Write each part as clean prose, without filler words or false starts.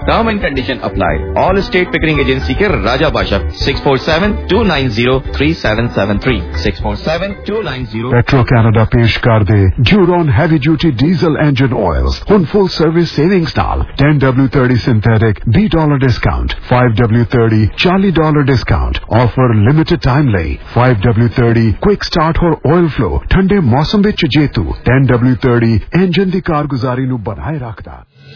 Term and condition apply. All State Pickering Agency के राजा बादशाह 647-290-3773 647-290। Petro Canada पेश कर दे Duron heavy duty diesel engine oils हुन फुल सर्विस सेविंग्स नाल $10W30 synthetic $20 discount $5W30 $40 discount offer limited time ਲਈ $5W30 quick start और oil flow ठंडे मौसम ਵਿੱਚ ਜੇਤੂ $10W30 इंजन ਦੀ ਕਾਰਗੁਜ਼ਾਰੀ ਨੂੰ ਬਣਾਏ ਰੱਖਦਾ।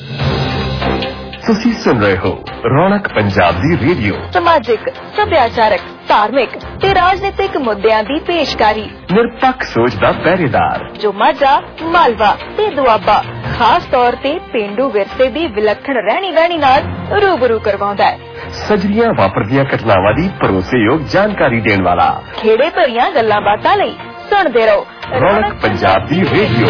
ਤੁਸੀਂ ਸੁਣ ਰਹੇ ਹੋ ਰੌਣਕ ਪੰਜਾਬ ਦੀ ਰੇਡੀਓ। ਸਮਾਜਿਕ, ਸੱਭਿਆਚਾਰਕ, ਧਾਰਮਿਕ ਤੇ ਰਾਜਨੀਤਿਕ ਮੁੱਦਿਆਂ ਦੀ ਪੇਸ਼ਕਾਰੀ। ਨਿਰਪੱਖ ਸੋਚ ਦਾ ਪਹਿਰੇਦਾਰ ਜੋ ਮਾਝਾ, ਮਾਲਵਾ ਤੇ ਦੁਆਬਾ ਖਾਸ ਤੌਰ ਤੇ ਪੇਂਡੂ ਵਿਰਸੇ ਦੀ ਵਿਲੱਖਣ ਰਹਿਣੀ ਬਹਿਣੀ ਨਾਲ ਰੂਬਰੂ ਕਰਵਾਉਂਦਾ ਹੈ। ਸਜਰੀਆਂ ਵਾਪਰਦੀਆਂ ਘਟਨਾਵਾਂ ਦੀ ਭਰੋਸੇਯੋਗ ਜਾਣਕਾਰੀ ਦੇਣ ਵਾਲਾ। ਖੇੜੇ ਭਰੀਆਂ ਗੱਲਾਂ ਬਾਤਾਂ ਲਈ ਸੁਣਦੇ ਰਹੋ ਰੌਣਕ ਪੰਜਾਬ ਦੀ ਰੇਡੀਓ।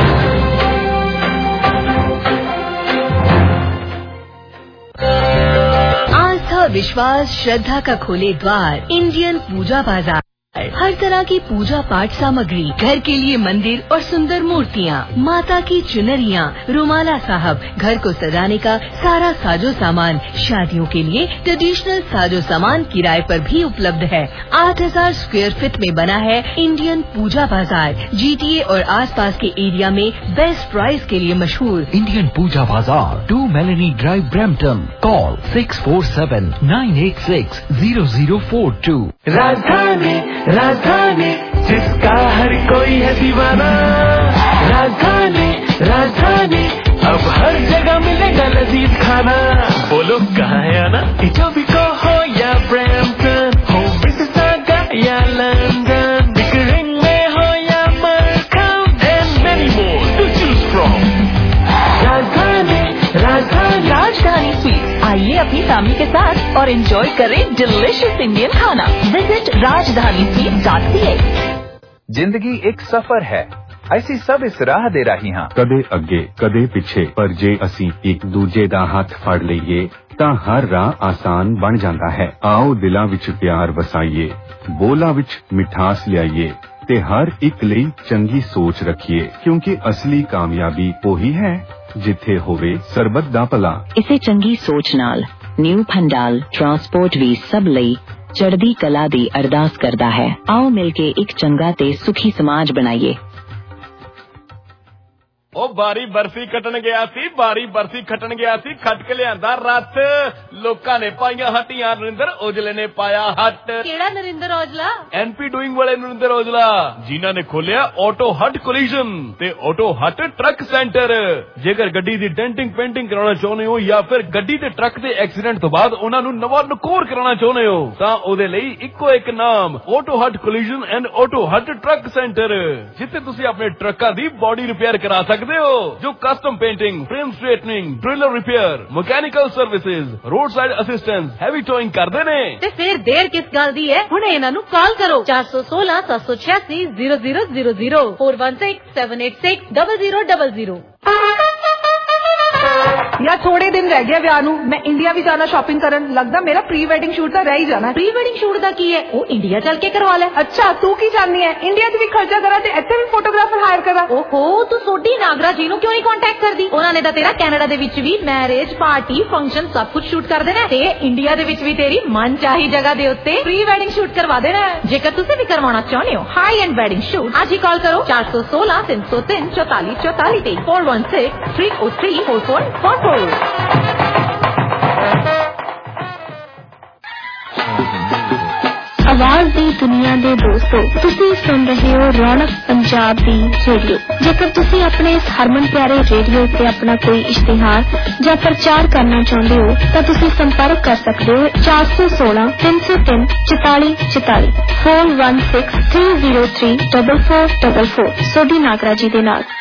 विश्वास श्रद्धा का खोले द्वार इंडियन पूजा बाजार। हर तरह की पूजा पाठ सामग्री, घर के लिए मंदिर और सुंदर मूर्तियाँ, माता की चुनरियाँ, रुमाला साहब, घर को सजाने का सारा साजो सामान, शादियों के लिए ट्रेडिशनल साजो सामान किराए पर भी उपलब्ध है। 8000 स्क्वायर फीट में बना है इंडियन पूजा बाजार। GTA और आसपास के एरिया में बेस्ट प्राइस के लिए मशहूर इंडियन पूजा बाजार 2 मेलेनी ड्राइव ब्रैम्पटन। कॉल 647-986-0042। राजधानी राजधानी जिसका हर कोई है दीवाना। राजधानी राजधानी अब हर जगह मिलेगा लजीज खाना। बोलो कहाँ है आना? इटोबिको हो या ब्रैम्पटन, हो मिसिसागा या लंदन, पिकरिंग में हो या Markham, and many more to choose from। राजधानी राजधानी राजधानी स्वीट। आइए अपनी फैमिली के साथ और एंजॉय करें डिलिशियस इंडियन खाना। Visit rajdhani.ca। जिंदगी एक सफर है, ਅਸੀਂ ਸਭ ਇਸ ਰਾਹ ਦੇ ਰਾਹੀ ਹਾਂ। ਕਦੇ ਅੱਗੇ ਕਦੇ ਪਿੱਛੇ, ਪਰ ਜੇ ਅਸੀਂ ਇੱਕ ਦੂਜੇ ਦਾ ਹੱਥ ਫੜ ਲਈਏ ਤਾਂ ਹਰ ਰਾਹ ਆਸਾਨ ਬਣ ਜਾਂਦਾ ਹੈ। ਆਓ ਦਿਲਾਂ ਵਿੱਚ ਪਿਆਰ ਵਸਾਈਏ, ਬੋਲਾਂ ਵਿੱਚ ਮਿਠਾਸ ਲਿਆਈਏ ਤੇ ਹਰ ਇੱਕ ਲਈ ਚੰਗੀ ਸੋਚ ਰੱਖੀਏ, ਕਿਉਂਕਿ ਅਸਲੀ ਕਾਮਯਾਬੀ ਉਹੀ ਹੈ ਜਿੱਥੇ ਹੋਵੇ ਸਰਬੱਤ ਦਾ ਭਲਾ। ਇਸੇ ਚੰਗੀ ਸੋਚ ਨਾਲ ਨਿਊ ਭੰਡਾਲ ਟਰਾਂਸਪੋਰਟ ਵੀ ਸਭ ਲਈ ਚੜ੍ਹਦੀ ਕਲਾ ਦੀ ਅਰਦਾਸ ਕਰਦਾ ਹੈ। ਆਓ ਮਿਲ ਕੇ ਇੱਕ ਚੰਗਾ ਤੇ ਸੁਖੀ ਸਮਾਜ ਬਣਾਈਏ। ਉਹ ਬਾਰੀ ਬਰਫੀ ਖੱਟਣ ਗਿਆ ਸੀ, ਬਾਰੀ ਬਰਫੀ ਖੱਟਣ ਗਿਆ ਸੀ, ਖੱਟ ਕੇ ਲਿਆਂਦਾ ਰੱਥ। ਲੋਕਾਂ ਨੇ ਪਾਈਆਂ ਹੱਟੀਆਂ, ਨਰਿੰਦਰ ਔਜਲੇ ਨੇ ਪਾਇਆ ਹੱਟ। ਕਿਹੜਾ ਨਰਿੰਦਰ ਔਜਲਾ? NP ਡੂਇੰਗ ਵਾਲੇ ਨਰਿੰਦਰ ਔਜਲਾ, ਜਿਨ੍ਹਾਂ ਨੇ ਖੋਲਿਆ ਆਟੋ ਹੱਟ ਕੋਲੀਜਨ ਤੇ ਆਟੋ ਹੱਟ ਟਰੱਕ ਸੈਂਟਰ। ਜੇਕਰ ਗੱਡੀ ਦੀ ਡੈਂਟਿੰਗ ਪੇਂਟਿੰਗ ਕਰਾਉਣਾ ਚਾਹੁੰਦੇ ਹੋ ਜਾਂ ਫਿਰ ਗੱਡੀ ਤੇ ਟਰੱਕ ਦੇ ਐਕਸੀਡੈਂਟ ਤੋਂ ਬਾਅਦ ਉਹਨਾਂ ਨੂੰ ਨਵਾਂ ਨਕੋਰ ਕਰਾਉਣਾ ਚਾਹੁੰਦੇ ਹੋ ਤਾਂ ਉਹਦੇ ਲਈ ਇੱਕੋ ਇੱਕ ਨਾਮ, auto hut collision and auto hut truck centre, ਜਿੱਥੇ ਤੁਸੀਂ ਆਪਣੇ ਟਰੱਕਾਂ ਦੀ ਬਾਡੀ ਰਿਪੇਅਰ ਕਰਾ ਸਕਦੇ ਹੋ। ਜੋ custom painting, frame straightening, trailer repair, mechanical services, roadside assistance, heavy towing ਕਰਦੇ ਨੇ। ਤੇ ਫਿਰ ਦੇਰ ਕਿਸ ਗੱਲ ਦੀ ਹੈ? ਹੁਣੇ ਇਹਨਾਂ ਨੂੰ ਕਾਲ ਕਰੋ 416-786-0000 416-786-0000। यार थोड़े दिन रह गए ਵਿਆਹ ਨੂੰ, ਮੈਂ ਇੰਡੀਆ ਵੀ ਜਾਣਾ ਸ਼ਾਪਿੰਗ ਕਰਨ। ਲੱਗਦਾ ਮੇਰਾ ਪ੍ਰੀ ਵੈਡਿੰਗ ਸ਼ੂਟ ਤਾਂ ਰਹਿ ਹੀ ਜਾਣਾ। ਪ੍ਰੀ ਵੈਡਿੰਗ ਸ਼ੂਟ ਦਾ ਕੀ ਹੈ? ਉਹ ਇੰਡੀਆ ਚੱਲ ਕੇ ਕਰਵਾ ਲੈ। ਅੱਛਾ, ਤੂੰ ਕੀ ਚਾਹਨੀ ਹੈ? ਇੰਡੀਆ 'ਚ ਵੀ ਖਰਚਾ ਕਰਾਂ ਤੇ ਇੱਥੇ ਵੀ ਫੋਟੋਗ੍ਰਾਫਰ ਹਾਇਰ ਕਰਾਂ? ਓਹੋ, ਤੂੰ ਸੋਢੀ ਨਾਗਰਾ ਜੀ ਨੂੰ ਕਿਉਂ ਨਹੀਂ ਕੰਟੈਕਟ ਕਰਦੀ? ਉਹਨਾਂ ਨੇ ਤਾਂ ਤੇਰਾ ਕੈਨੇਡਾ ਦੇ ਵਿੱਚ ਵੀ ਮੈਰਿਜ, ਪਾਰਟੀ, ਫੰਕਸ਼ਨ ਸਭ ਕੁਝ ਸ਼ੂਟ ਕਰ ਦੇਣਾ ਤੇ ਇੰਡੀਆ ਦੇ ਵਿੱਚ ਵੀ ਤੇਰੀ ਮਨਚਾਹੀ ਜਗ੍ਹਾ ਦੇ ਉੱਤੇ ਪ੍ਰੀ ਵੈਡਿੰਗ ਸ਼ੂਟ ਕਰਵਾ ਦੇਣਾ। ਜੇਕਰ ਤੁਸੀਂ ਵੀ ਕਰਵਾਉਣਾ ਚਾਹੁੰਦੇ ਹੋ ਹਾਈ ਐਂਡ ਵੈਡਿੰਗ ਸ਼ੂਟ, ਅੱਜ ਹੀ ਕਾਲ ਕਰੋ 416-303-4444 ਤੇ 416-303-4444। आवाज दी दुनिया दे दोस्तों, तुसी सुन रहे हो रौनक पंजाब दी रेडियो। जेकर तुसी अपने इस हरमन प्यारे रेडियो ते अपना कोई इश्तिहार या प्रचार करना चाहते हो तो तुसी संपर्क कर सकते हो 416-303-4444 416-303-4444 सोडी नागरा जी दे नाल।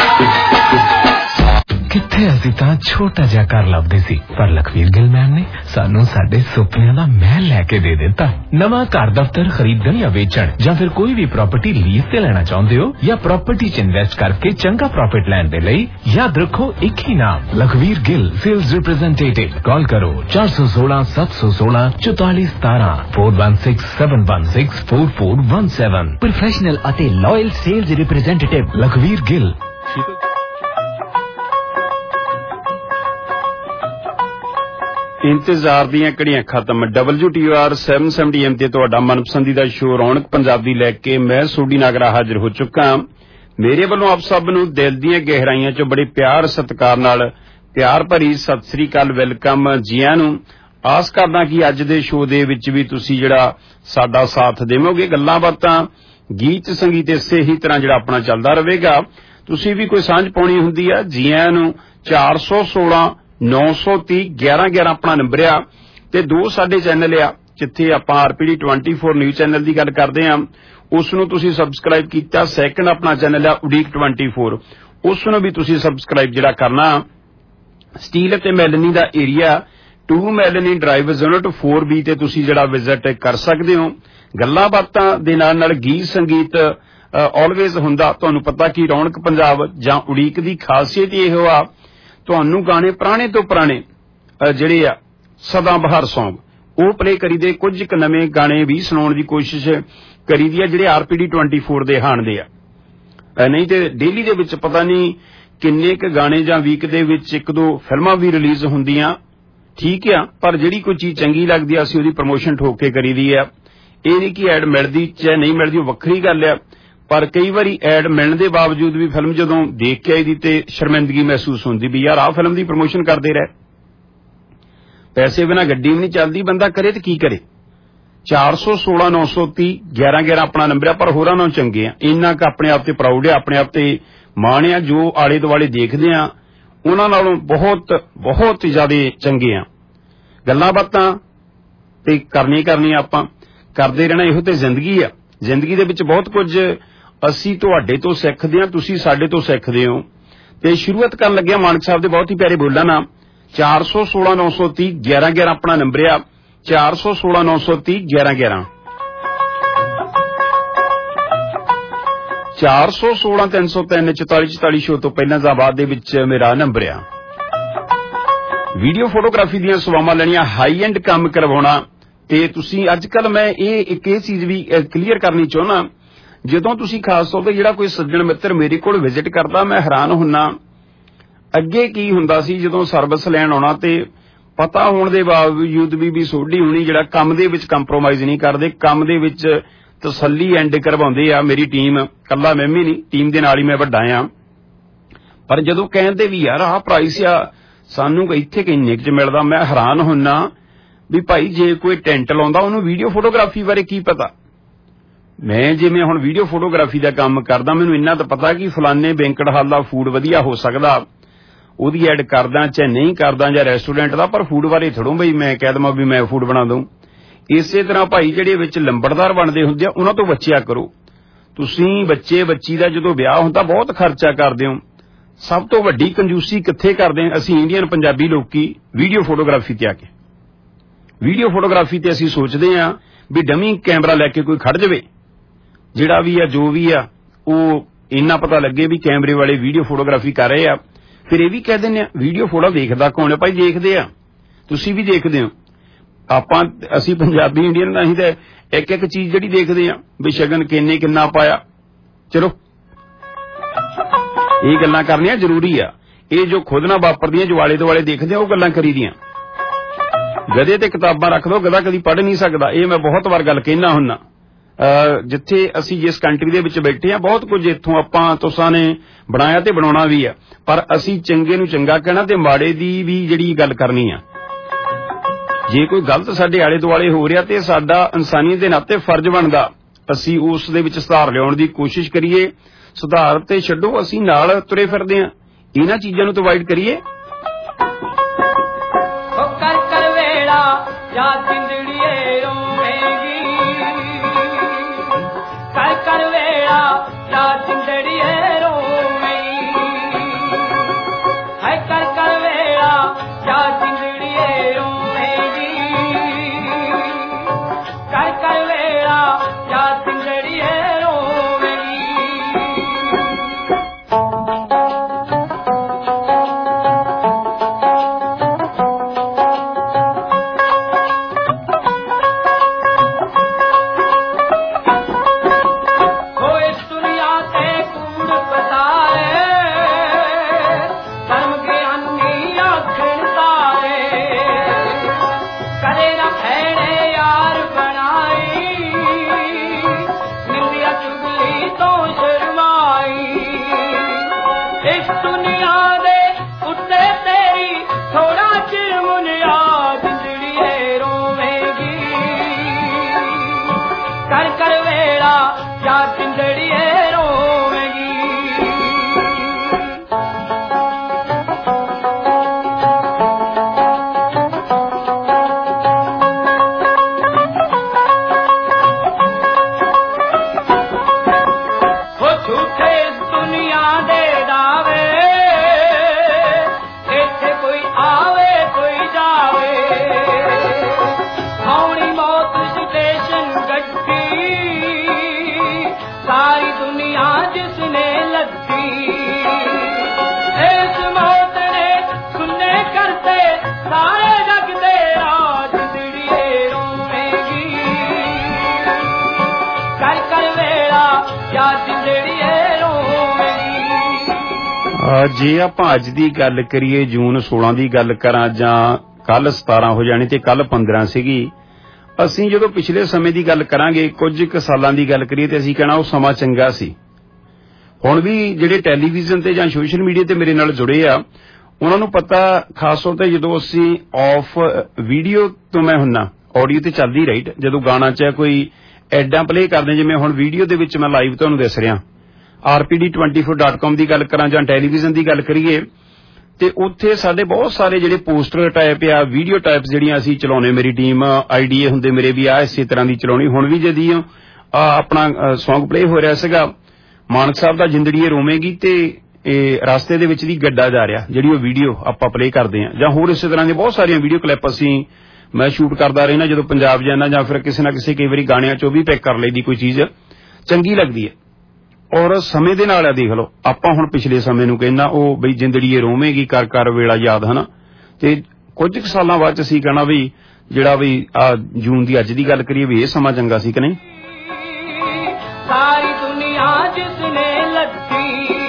ਕਿੱਥੇ ਅਸੀਂ ਤਾਂ ਛੋਟਾ ਜਿਹਾ ਘਰ ਲੱਭਦੇ ਸੀ, ਪਰ ਲਖਵੀਰ ਗਿੱਲ ਮੈਮ ਨੇ ਸਾਨੂੰ ਸਾਡੇ ਸੁਪਨਿਆਂ ਦਾ ਮਹਿਲ ਲੈ ਕੇ ਦੇ ਦਿੱਤਾ। ਨਵਾਂ ਘਰ ਦਫ਼ਤਰ ਖਰੀਦਣ ਜਾਂ ਵੇਚਣ ਜਾਂ ਫਿਰ ਕੋਈ ਵੀ ਪ੍ਰਾਪਰਟੀ ਲੀਜ਼ ਤੇ ਲੈਣਾ ਚਾਹੁੰਦੇ ਹੋ ਜਾਂ ਪ੍ਰਾਪਰਟੀ 'ਚ ਇਨਵੈਸਟ ਕਰਕੇ ਚੰਗਾ ਪ੍ਰੋਫਿਟ ਲੈਣ ਦੇ ਲਈ ਯਾਦ ਰੱਖੋ ਇੱਕ ਹੀ ਨਾਮ, Lakhvir Gill sales representative. Call ਕਰੋ 416-716-4417 416-716-4417। ਪ੍ਰੋਫੈਸ਼ਨਲ ਅਤੇ loyal sales representative Lakhvir Gill. इंतजार ਦੀਆਂ ਘੜੀਆਂ ਖਤਮ। WTR 770M ਤੇ ਤੁਹਾਡਾ ਮਨਪਸੰਦੀਦਾ ਸ਼ੋਅ ਰੌਣਕ ਪੰਜਾਬੀ ਲੈ ਕੇ ਮੈਂ ਸੋਢੀ ਨਾਗਰਾ ਹਾਜ਼ਰ ਹੋ ਚੁੱਕਾ। ਮੇਰੇ ਵੱਲੋਂ ਆਪ ਸਭ ਨੂੰ ਦਿਲ ਦੀਆਂ ਗਹਿਰਾਈਆਂ 'ਚੋਂ ਬੜੇ ਪਿਆਰ ਸਤਿਕਾਰ ਨਾਲ ਪਿਆਰ ਭਰੀ ਸਤਿ ਸ੍ਰੀ ਅਕਾਲ, ਵੈਲਕਮ ਜੀਆਂ ਨੂੰ। ਆਸ ਕਰਦਾ ਕਿ ਅੱਜ ਦੇ ਸ਼ੋਅ ਦੇ ਵਿੱਚ ਵੀ ਤੁਸੀਂ ਜਿਹੜਾ ਸਾਡਾ ਸਾਥ ਦੇਵੋਗੇ। ਗੱਲਾਂ ਬਾਤਾਂ, ਗੀਤ ਸੰਗੀਤ ਇਸੇ ਹੀ ਤਰ੍ਹਾਂ ਜਿਹੜਾ ਆਪਣਾ ਚੱਲਦਾ ਰਹੇਗਾ। ਤੁਸੀਂ ਵੀ ਕੋਈ ਸਾਂਝ ਪਾਉਣੀ ਹੁੰਦੀ ਆ, ਜੀਆਂ ਨੂੰ 416 930 1111 ਆਪਣਾ ਨੰਬਰ ਆ ਤੇ 2 ਸਾਡੇ ਚੈਨਲ ਆ ਜਿੱਥੇ ਆਪਾਂ RPD 24 ਨਿਊਜ਼ ਚੈਨਲ ਦੀ ਗੱਲ ਕਰਦੇ ਆ, ਉਸ ਨੂੰ ਤੁਸੀਂ ਸਬਸਕ੍ਰਾਈਬ ਕੀਤਾ। ਸੈਕੰਡ ਆਪਣਾ ਚੈਨਲ ਆ ਉਡੀਕ 24, ਉਸ ਨੂੰ ਵੀ ਤੁਸੀਂ ਸਬਸਕ੍ਰਾਈਬ ਜਿਹੜਾ ਕਰਨਾ। ਸਟੀਲ ਅਤੇ ਮੈਲਨੀ ਦਾ area 2 Melanie drive unit 4B ਤੇ ਤੁਸੀਂ ਜਿਹੜਾ ਵਿਜ਼ਿਟ ਕਰ ਸਕਦੇ ਹੋ। ਗੱਲਾਂ ਬਾਤਾਂ ਦੇ ਨਾਲ ਨਾਲ ਗੀਤ ਸੰਗੀਤ ਆਲਵੇਜ਼ ਹੁੰਦਾ। ਤੁਹਾਨੂੰ ਪਤਾ ਕਿ ਰੌਣਕ ਪੰਜਾਬ ਜਾਂ ਉਡੀਕ ਦੀ ਖਾਸੀਅਤ ਇਹੋ ਆ, ਤੁਹਾਨੂੰ ਗਾਣੇ ਪੁਰਾਣੇ ਤੋਂ ਪੁਰਾਣੇ ਜਿਹੜੇ ਆ ਸਦਾ ਬਹਾਰ ਸੌਂਗ ਉਹ ਪਲੇ ਕਰੀਦੇ, ਕੁਝ ਕੁ ਨਵੇਂ ਗਾਣੇ ਵੀ ਸੁਣਾਉਣ ਦੀ ਕੋਸ਼ਿਸ਼ ਕਰੀਦੀ ਆ ਜਿਹੜੇ RPD 24 ਦੇ ਹਾਣਦੇ ਆ। ਨਹੀਂ ਤੇ ਡੇਲੀ ਦੇ ਵਿੱਚ ਪਤਾ ਨਹੀਂ ਕਿੰਨੇ ਕੁ ਗਾਣੇ ਜਾਂ ਵੀਕ ਦੇ ਵਿੱਚ 1-2 ਫਿਲਮਾਂ ਵੀ ਰਿਲੀਜ਼ ਹੁੰਦੀਆਂ, ਠੀਕ ਆ, ਪਰ ਜਿਹੜੀ ਕੋਈ ਚੀਜ਼ ਚੰਗੀ ਲੱਗਦੀ ਆ ਅਸੀਂ ਉਹਦੀ ਪ੍ਰਮੋਸ਼ਨ ਠੋਕ ਕੇ ਕਰੀਦੀ ਆ। ਇਹ ਨਹੀਂ ਕਿ ਐਡ ਮਿਲਦੀ ਚਾਹੇ ਨਹੀਂ ਮਿਲਦੀ, ਉਹ ਵੱਖਰੀ ਗੱਲ ਆ, ਪਰ ਕਈ ਵਾਰੀ ਐਡ ਮਿਲਣ ਦੇ ਬਾਵਜੂਦ ਵੀ ਫਿਲਮ ਜਦੋਂ ਦੇਖ ਕੇ ਆਈਦੀ ਤੇ ਸ਼ਰਮਿੰਦਗੀ ਮਹਿਸੂਸ ਹੁੰਦੀ ਵੀ ਯਾਰ ਆਹ ਫਿਲਮ ਦੀ ਪ੍ਰਮੋਸ਼ਨ ਕਰਦੇ ਰਹੇ। ਪੈਸੇ ਬਿਨਾਂ ਗੱਡੀ ਵੀ ਨਹੀਂ ਚੱਲਦੀ, ਬੰਦਾ ਕਰੇ ਤੇ ਕੀ ਕਰੇ। 416 930 1111 ਆਪਣਾ ਨੰਬਰ ਆ, ਪਰ ਹੋਰਾਂ ਨਾਲੋਂ ਚੰਗੇ ਆ। ਇੰਨਾ ਕੁ ਆਪਣੇ ਆਪ ਤੇ ਪ੍ਰਾਊਡ ਆ, ਆਪਣੇ ਆਪ ਤੇ ਮਾਣ ਆ। ਜੋ ਆਲੇ ਦੁਆਲੇ ਦੇਖਦੇ ਆ ਉਹਨਾਂ ਨਾਲੋਂ ਬਹੁਤ ਬਹੁਤ ਜ਼ਿਆਦਾ ਚੰਗੇ ਆ। ਗੱਲਾਂ ਬਾਤਾਂ ਤੇ ਕਰਨੀਆਂ ਆਪਾਂ ਕਰਦੇ ਰਹਿਣਾ, ਇਹੋ ਤੇ ਜ਼ਿੰਦਗੀ ਆ। ਜ਼ਿੰਦਗੀ ਦੇ ਵਿੱਚ ਬਹੁਤ ਕੁਝ ਅਸੀਂ ਤੁਹਾਡੇ ਤੋਂ ਸਿੱਖਦੇ ਹਾਂ, ਤੁਸੀਂ ਸਾਡੇ ਤੋਂ ਸਿੱਖਦੇ ਹੋ। ਤੇ ਸ਼ੁਰੂਆਤ ਕਰਨ ਲੱਗਿਆ ਮਾਨਕ ਸਾਹਿਬ ਦੇ ਬਹੁਤ ਹੀ ਪਿਆਰੇ ਬੋਲਾਂ ਨਾਲ। 416 930 1111 ਆਪਣਾ ਨੰਬਰ ਆ, 416 930 1111, 416 303 44 44 ਸ਼ੋਅ ਤੋਂ ਪਹਿਲਾਂ ਜ਼ਾਬਾਦ ਦੇ ਵਿੱਚ ਮੇਰਾ ਨੰਬਰ ਆ। ਵੀਡੀਓ ਫੋਟੋਗ੍ਰਾਫੀ ਦੀਆਂ ਸੇਵਾਵਾਂ ਲੈਣੀਆਂ, ਹਾਈ ਐਂਡ ਕੰਮ ਕਰਵਾਉਣਾ। ਤੇ ਤੁਸੀਂ ਅੱਜ ਕੱਲ ਮੈਂ ਇਹ ਚੀਜ਼ ਵੀ ਕਲੀਅਰ ਕਰਨੀ ਚਾਹੁੰਦਾ, ਜਦੋਂ ਤੁਸੀਂ ਖਾਸ ਤੌਰ ਤੇ ਜਿਹੜਾ ਕੋਈ ਸੱਜਣ ਮਿੱਤਰ ਮੇਰੇ ਕੋਲ ਵਿਜ਼ਿਟ ਕਰਦਾ, ਮੈਂ ਹੈਰਾਨ ਹੁੰਨਾ। ਅੱਗੇ ਕੀ ਹੁੰਦਾ ਸੀ ਜਦੋਂ ਸਰਵਿਸ ਲੈਣ ਆਉਣਾ ਤੇ ਪਤਾ ਹੋਣ ਦੇ ਬਾਵਜੂਦ ਵੀ ਸੋਢੀ ਹੋਣੀ ਜਿਹੜਾ ਕੰਮ ਦੇ ਵਿੱਚ ਕੰਪਰੋਮਾਈਜ਼ ਨਹੀਂ ਕਰਦੇ, ਕੰਮ ਦੇ ਵਿੱਚ ਤਸੱਲੀ ਐਂਡ ਕਰਵਾਉਂਦੇ ਆ। ਮੇਰੀ ਟੀਮ, ਕੱਲਾ ਮੈਂ ਵੀ ਨਹੀਂ, ਟੀਮ ਦੇ ਨਾਲ ਹੀ ਮੈਂ ਵੱਡਾ ਆ। ਪਰ ਜਦੋਂ ਕਹਿੰਦੇ ਵੀ ਯਾਰ ਆਹ ਪ੍ਰਾਈਸ ਆ, ਸਾਨੂੰ ਇੱਥੇ ਕਿੰਨੇ ਕੁ ਚ ਮਿਲਦਾ, ਮੈਂ ਹੈਰਾਨ ਹੁੰਨਾ ਵੀ ਭਾਈ ਜੇ ਕੋਈ ਟੈਂਟ ਲਾਉਂਦਾ ਉਹਨੂੰ ਵੀਡੀਓ ਫੋਟੋਗ੍ਰਾਫੀ ਬਾਰੇ ਕੀ ਪਤਾ। ਮੈਂ ਜਿਵੇਂ ਹੁਣ ਵੀਡੀਓ ਫੋਟੋਗ੍ਰਾਫੀ ਦਾ ਕੰਮ ਕਰਦਾ, ਮੈਨੂੰ ਇੰਨਾ ਤਾਂ ਪਤਾ ਕਿ ਫਲਾਨੇ ਬੈਂਕਟ ਹਾਲ ਦਾ ਫੂਡ ਵਧੀਆ ਹੋ ਸਕਦਾ, ਉਹਦੀ ਐਡ ਕਰਦਾ ਚਾਹੇ ਨਹੀਂ ਕਰਦਾ, ਜਾਂ ਰੈਸਟੋਰੈਂਟ ਦਾ, ਪਰ ਫੂਡ ਬਾਰੇ ਥੋੜ੍ਹਾ ਬਈ ਮੈਂ ਕਹਿ ਦਵਾਂ ਵੀ ਮੈਂ ਫੂਡ ਬਣਾ ਦਊਂ। ਇਸੇ ਤਰ੍ਹਾਂ ਭਾਈ ਜਿਹੜੇ ਵਿੱਚ ਲੰਬੜਦਾਰ ਬਣਦੇ ਹੁੰਦੇ ਆ ਉਹਨਾਂ ਤੋਂ ਬਚਿਆ ਕਰੋ। ਤੁਸੀਂ ਬੱਚੀ ਦਾ ਜਦੋਂ ਵਿਆਹ ਹੁੰਦਾ ਬਹੁਤ ਖਰਚਾ ਕਰਦੇ ਹੋ। ਸਭ ਤੋਂ ਵੱਡੀ ਕੰਜੂਸੀ ਕਿੱਥੇ ਕਰਦੇ ਹਾਂ ਅਸੀਂ ਇੰਡੀਅਨ ਪੰਜਾਬੀ ਲੋਕੀ? ਵੀਡੀਓ ਫੋਟੋਗ੍ਰਾਫੀ ਤੇ ਆ ਕੇ। ਵੀਡੀਓ ਫੋਟੋਗ੍ਰਾਫੀ ਤੇ ਅਸੀਂ ਸੋਚਦੇ ਹਾਂ ਵੀ ਡਮੀ ਕੈਮਰਾ ਲੈ ਕੇ ਕੋਈ ਖੜ ਜਾਵੇ, ਜਿਹੜਾ ਵੀ ਆ ਜੋ ਵੀ ਆ ਉਹ ਇੰਨਾ ਪਤਾ ਲੱਗੇ ਵੀ ਕੈਮਰੇ ਵਾਲੇ ਵੀਡੀਓ ਫੋਟੋਗ੍ਰਾਫੀ ਕਰ ਰਹੇ ਆ। ਫਿਰ ਇਹ ਵੀ ਕਹਿ ਦਿੰਦੇ ਆ ਵੀਡੀਓ ਫੋਟੋ ਦੇਖਦਾ ਕੌਣ ਹੈ? ਭਾਈ ਦੇਖਦੇ ਆ, ਤੁਸੀਂ ਵੀ ਦੇਖਦੇ ਹੋ। ਅਸੀਂ ਪੰਜਾਬੀ ਇੰਡੀਅਨ ਅਸੀਂ ਤਾਂ ਇੱਕ ਚੀਜ਼ ਜਿਹੜੀ ਦੇਖਦੇ ਆ ਵੀ ਸ਼ਗਨ ਕਿੰਨਾ ਪਾਇਆ। ਚਲੋ ਇਹ ਗੱਲਾਂ ਕਰਨੀਆਂ ਜ਼ਰੂਰੀ ਆ। ਇਹ ਜੋ ਖੁਦ ਨਾ ਵਾਪਰਦੀਆਂ, ਜੋ ਆਲੇ ਦੁਆਲੇ ਦੇਖਦੇ ਆ, ਉਹ ਗੱਲਾਂ ਕਰੀਦੀਆਂ। ਗਧੇ ਤੇ ਕਿਤਾਬਾਂ ਰੱਖ ਦੋ, ਗਧਾ ਕਦੀ ਪੜ੍ਹ ਨਹੀਂ ਸਕਦਾ। ਇਹ ਮੈਂ ਬਹੁਤ ਵਾਰ ਗੱਲ ਕਹਿਣਾ ਹੁੰਨਾ। ਜਿੱਥੇ ਅਸੀਂ ਜਿਸ ਕੰਟਰੀ ਦੇ ਵਿੱਚ ਬੈਠੇ ਆ, ਬਹੁਤ ਕੁਝ ਇੱਥੋਂ ਆਪਾਂ ਤੁਸਾਂ ਨੇ ਬਣਾਇਆ ਤੇ ਬਣਾਉਣਾ ਵੀ ਆ, ਪਰ ਅਸੀਂ ਚੰਗੇ ਨੂੰ ਚੰਗਾ ਕਹਿਣਾ ਤੇ ਮਾੜੇ ਦੀ ਵੀ ਜਿਹੜੀ ਗੱਲ ਕਰਨੀ ਆ। ਜੇ ਕੋਈ ਗਲਤ ਸਾਡੇ ਆਲੇ ਦੁਆਲੇ ਹੋ ਰਿਹਾ ਤੇ ਸਾਡਾ ਇਨਸਾਨੀਅਤ ਦੇ ਨਾਤੇ ਫਰਜ਼ ਬਣਦਾ ਅਸੀਂ ਉਸ ਦੇ ਵਿੱਚ ਸੁਧਾਰ ਲਿਆਉਣ ਦੀ ਕੋਸ਼ਿਸ਼ ਕਰੀਏ। ਸੁਧਾਰ ਤੇ ਛੱਡੋ, ਅਸੀਂ ਨਾਲ ਤੁਰੇ ਫਿਰਦੇ ਆ, ਇਹਨਾਂ ਚੀਜ਼ਾਂ ਨੂੰ ਅਵੋਇਡ ਕਰੀਏ। ਜੇ ਆਪਾਂ ਅੱਜ ਦੀ ਗੱਲ ਕਰੀਏ, ਜੂਨ 16 ਦੀ ਗੱਲ ਕਰਾਂ ਜਾਂ ਕੱਲ 17 ਹੋ ਜਾਣੀ ਤੇ ਕੱਲ 15 ਸੀਗੀ, ਅਸੀਂ ਜਦੋਂ ਪਿਛਲੇ ਸਮੇਂ ਦੀ ਗੱਲ ਕਰਾਂਗੇ, ਕੁਝ ਕੁ ਸਾਲਾਂ ਦੀ ਗੱਲ ਕਰੀਏ ਤੇ ਅਸੀਂ ਕਹਿਣਾ ਉਹ ਸਮਾਂ ਚੰਗਾ ਸੀ। ਹੁਣ ਵੀ ਜਿਹੜੇ ਟੈਲੀਵਿਜ਼ਨ ਤੇ ਜਾਂ ਸੋਸ਼ਲ ਮੀਡੀਆ ਤੇ ਮੇਰੇ ਨਾਲ ਜੁੜੇ ਆ, ਉਹਨਾਂ ਨੂੰ ਪਤਾ, ਖਾਸ ਤੌਰ ਤੇ ਜਦੋਂ ਅਸੀਂ ਆਫ ਵੀਡੀਓ ਤੋਂ ਮੈਂ ਹੁੰਨਾ, ਆਡੀਓ ਤੇ ਚੱਲਦੀ ਰਾਈਟ, ਜਦੋਂ ਗਾਣਾ ਚ ਕੋਈ ਐਡਾਂ ਪਲੇ ਕਰਦੇ, ਜਿਵੇਂ ਹੁਣ ਵੀਡੀਓ ਦੇ ਵਿੱਚ ਮੈਂ ਲਾਈਵ ਤੁਹਾਨੂੰ ਦੱਸ ਰਿਹਾ, rpd24.com ਦੀ ਗੱਲ ਕਰਾਂ ਜਾਂ ਟੈਲੀਵਿਜ਼ਨ ਦੀ ਗੱਲ ਕਰੀਏ, ਤੇ ਉੱਥੇ ਸਾਡੇ ਬਹੁਤ ਸਾਰੇ ਜਿਹੜੇ ਪੋਸਟਰ ਟਾਈਪ ਆ, ਵੀਡੀਓ ਟਾਈਪ ਜਿਹੜੀਆਂ ਅਸੀਂ ਚਲਾਉਣੇ, ਮੇਰੀ ਟੀਮ ਆਈਡੀਏ ਹੁੰਦੇ ਮੇਰੇ ਵੀ ਆ ਇਸੇ ਤਰ੍ਹਾਂ ਦੀ ਚਲਾਉਣੀ। ਹੁਣ ਵੀ ਜਦੀ ਆਪਣਾ ਸੌਂਗ ਪਲੇ ਹੋ ਰਿਹਾ ਸੀਗਾ ਮਾਨਕ ਸਾਹਿਬ ਦਾ ਜਿੰਦੜੀਏ ਰੋਵੇਗੀ, ਤੇ ਇਹ ਰਸਤੇ ਦੇ ਵਿੱਚ ਦੀ ਗੱਡਾ ਜਾ ਰਿਹਾ, ਜਿਹੜੀ ਉਹ ਵੀਡੀਓ ਆਪਾਂ ਪਲੇ ਕਰਦੇ ਆ, ਜਾਂ ਹੋਰ ਇਸੇ ਤਰ੍ਹਾਂ ਦੀਆਂ ਬਹੁਤ ਸਾਰੀਆਂ ਵੀਡੀਓ ਕਲਿੱਪ ਮੈਂ ਸ਼ੂਟ ਕਰਦਾ ਰਹਿਣਾ ਜਦੋਂ ਪੰਜਾਬ ਜਾਂਦਾ, ਜਾਂ ਫਿਰ ਕਿਸੇ ਨਾ ਕਿਸੇ ਕਈ ਵਾਰੀ ਗਾਣਿਆਂ ਚੋਂ ਵੀ ਪਿਕ ਕਰ ਲਈਦੀ ਕੋਈ ਚੀਜ਼ ਚੰਗੀ ਲੱਗਦੀ ਹੈ। ਔਰ ਸਮੇਂ ਦੇ ਨਾਲ ਆ, ਦੇਖ ਲਓ ਆਪਾਂ ਹੁਣ ਪਿਛਲੇ ਸਮੇਂ ਨੂੰ ਕਹਿੰਦਾ ਉਹ ਬਈ ਜਿੰਦੜੀਏ ਰੋਵੇਗੀ ਕਰ ਕਰ ਵੇਲਾ ਯਾਦ, ਹਨਾ, ਤੇ ਕੁਝ ਕੁ ਸਾਲਾਂ ਬਾਅਦ ਅਸੀਂ ਕਹਿਣਾ ਵੀ ਜਿਹੜਾ ਵੀ ਆ ਜੂਨ ਦੀ ਅੱਜ ਦੀ ਗੱਲ ਕਰੀਏ ਵੀ ਇਹ ਸਮਾਂ ਚੰਗਾ ਸੀ ਕਿ ਨਹੀਂ। ਸਾਰੀ ਦੁਨੀਆ ਜਿਸਨੇ ਲੱਗੀ,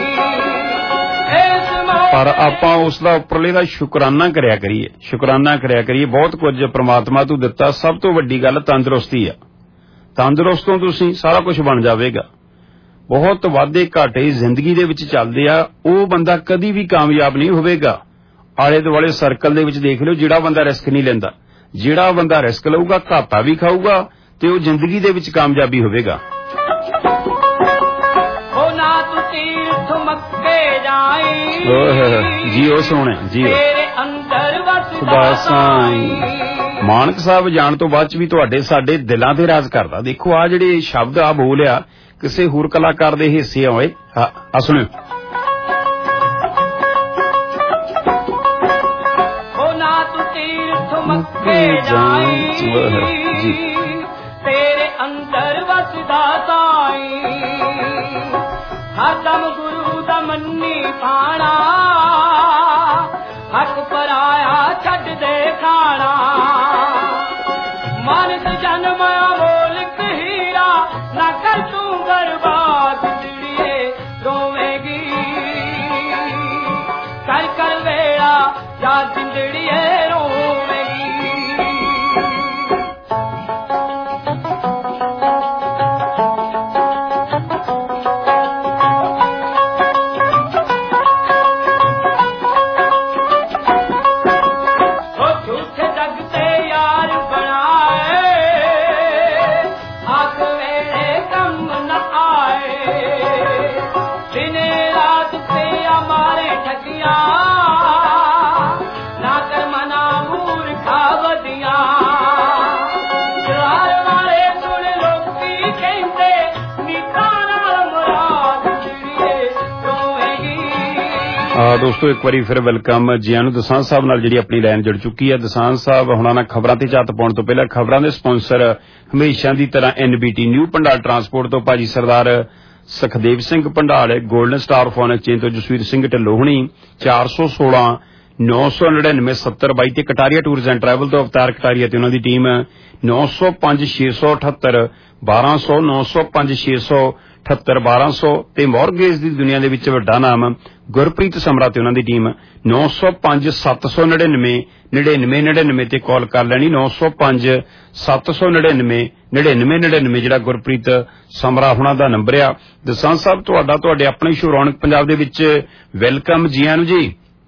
ਪਰ ਆਪਾਂ ਉਸ ਦਾ ਉੱਪਰਲੇ ਦਾ ਸ਼ੁਕਰਾਨਾ ਕਰਿਆ ਕਰੀਏ। ਬਹੁਤ ਕੁਝ ਪ੍ਰਮਾਤਮਾ ਤੋਂ ਦਿੱਤਾ। ਸਭ ਤੋਂ ਵੱਡੀ ਗੱਲ ਤੰਦਰੁਸਤੀ ਆ। ਤੰਦਰੁਸਤੋਂ ਤੁਸੀਂ ਸਾਰਾ ਕੁਝ ਬਣ ਜਾਵੇਗਾ। ਬਹੁਤ ਵਾਧੇ ਘਾਟੇ ਜ਼ਿੰਦਗੀ ਦੇ ਵਿੱਚ ਚੱਲਦੇ ਆ, ਉਹ ਬੰਦਾ ਕਦੀ ਵੀ ਕਾਮਯਾਬ ਨਹੀਂ ਹੋਵੇਗਾ। ਆਲੇ ਦੁਆਲੇ ਸਰਕਲ ਦੇ ਵਿੱਚ ਦੇਖ ਲਿਓ, ਜਿਹੜਾ ਬੰਦਾ ਰਿਸਕ ਨਹੀਂ ਲੈਂਦਾ, ਜਿਹੜਾ ਬੰਦਾ ਰਿਸਕ ਲਊਗਾ ਘਾਟਾ ਵੀ ਖਾਊਗਾ ਤੇ ਉਹ ਜ਼ਿੰਦਗੀ ਦੇ ਵਿੱਚ ਕਾਮਯਾਬੀ ਹੋਵੇਗਾ। ਜੀ ਉਹ ਸੋਹਣੇ ਜੀ ਮਾਨਕ ਸਾਹਿਬ ਜਾਣ ਤੋਂ ਬਾਅਦ ਚ ਵੀ ਤੁਹਾਡੇ ਸਾਡੇ ਦਿਲਾਂ ਤੇ ਰਾਜ ਕਰਦਾ। ਦੇਖੋ ਆ ਜਿਹੜੇ ਸ਼ਬਦ ਆ ਬੋਲਿਆ ਕਿਸੇ ਹੋਰ ਕਲਾਕਾਰ ਦੇ ਹਿੱਸੇ ਹੋਏ, ਆ ਸੁਣਿਓ। ਜੀ ਤੇਰੇ ਅੰਦਰ ਵਸਦਾ ਸਾਈਂ, ਹਰਦਮ ਗੁਰੂ ਦਾ ਮੰਨੀ ਪਾਣਾ, ਹੱਕ ਪਰਾਇਆ ਛੱਡ ਦੇ ਖਾਣਾ, ਮਾਨਸ ਜਨਮਿਆ ਮੋਲਕ ਹੀਰਾ, ਨਾ ਕਰ ਤੂੰ ਬਰਬਾਦ ਜਿੜੀਏ ਰੋਵੇਗੀ, ਕਰ ਕਰ ਵੇਲਾ ਜਾਂ ਜਿੰਦੜੀਏ ਰੋਵੇਗੀ। ਦੋਸਤੋ ਇੱਕ ਵਾਰੀ ਫਿਰ ਵੈਲਕਮ ਜੀ ਆਇਆਂ ਨੂੰ। ਦਸਾਂਝ ਸਾਹਿਬ ਨਾਲ ਜਿਹੜੀ ਆਪਣੀ ਲਾਈਨ ਜੁੜ ਚੁੱਕੀ ਹੈ। ਦਸਾਂਝ ਸਾਹਿਬ ਹੁਣਾਂ ਨਾਲ ਖਬਰਾਂ ਤੇ ਝੱਤ ਪਾਉਣ ਤੋਂ ਪਹਿਲਾਂ ਖਬਰਾਂ ਦੇ ਸਪਾਂਸਰ ਹਮੇਸ਼ਾ ਦੀ ਤਰ੍ਹਾਂ NBT ਨਿਊ ਭੰਡਾਰ ਟਰਾਂਸਪੋਰਟ ਤੋਂ ਭਾਜੀ ਸਰਦਾਰ ਸੁਖਦੇਵ ਸਿੰਘ ਭੰਡਾਰ, ਗੋਲਡਨ ਸਟਾਰ ਫੋਨ ਐਕਸਚੇਂਜ ਤੋਂ ਜਸਵੀਰ ਸਿੰਘ ਢਿੱਲੋਂ ਹੁਣੀ, 416 999 7022 ਤੇ ਕਟਾਰੀਆ ਟੂਰਸ ਐਂਡ ਟਰੈਵਲ ਤੋਂ ਅਵਤਾਰ ਕਟਾਰੀਆ ਤੇ ਉਹਨਾਂ ਦੀ ਟੀਮ 905 678 1200 905 678 1200 ਤੇ ਮੌਰਗੇਜ ਦੀ ਦੁਨੀਆ ਦੇ ਵਿੱਚ ਵੱਡਾ ਨਾਮ ਗੁਰਪ੍ਰੀਤ ਸਮਰਾ ਤੇ ਉਹਨਾਂ ਦੀ ਟੀਮ 905 799 9999 ਤੇ ਕਾਲ ਕਰ ਲੈਣੀ। 905 799 9999 ਜਿਹੜਾ ਗੁਰਪ੍ਰੀਤ ਸਮਰਾ ਹੁਣਾਂ ਦਾ ਨੰਬਰ ਆ। ਦਸਾਂਝ ਸਾਹਿਬ ਤੁਹਾਡੇ ਆਪਣੇ ਸ਼ੋ ਰੌਣਕ ਪੰਜਾਬ ਦੇ ਵਿੱਚ ਵੈਲਕਮ, ਜੀ ਆਇਆਂ ਨੂੰ ਜੀ।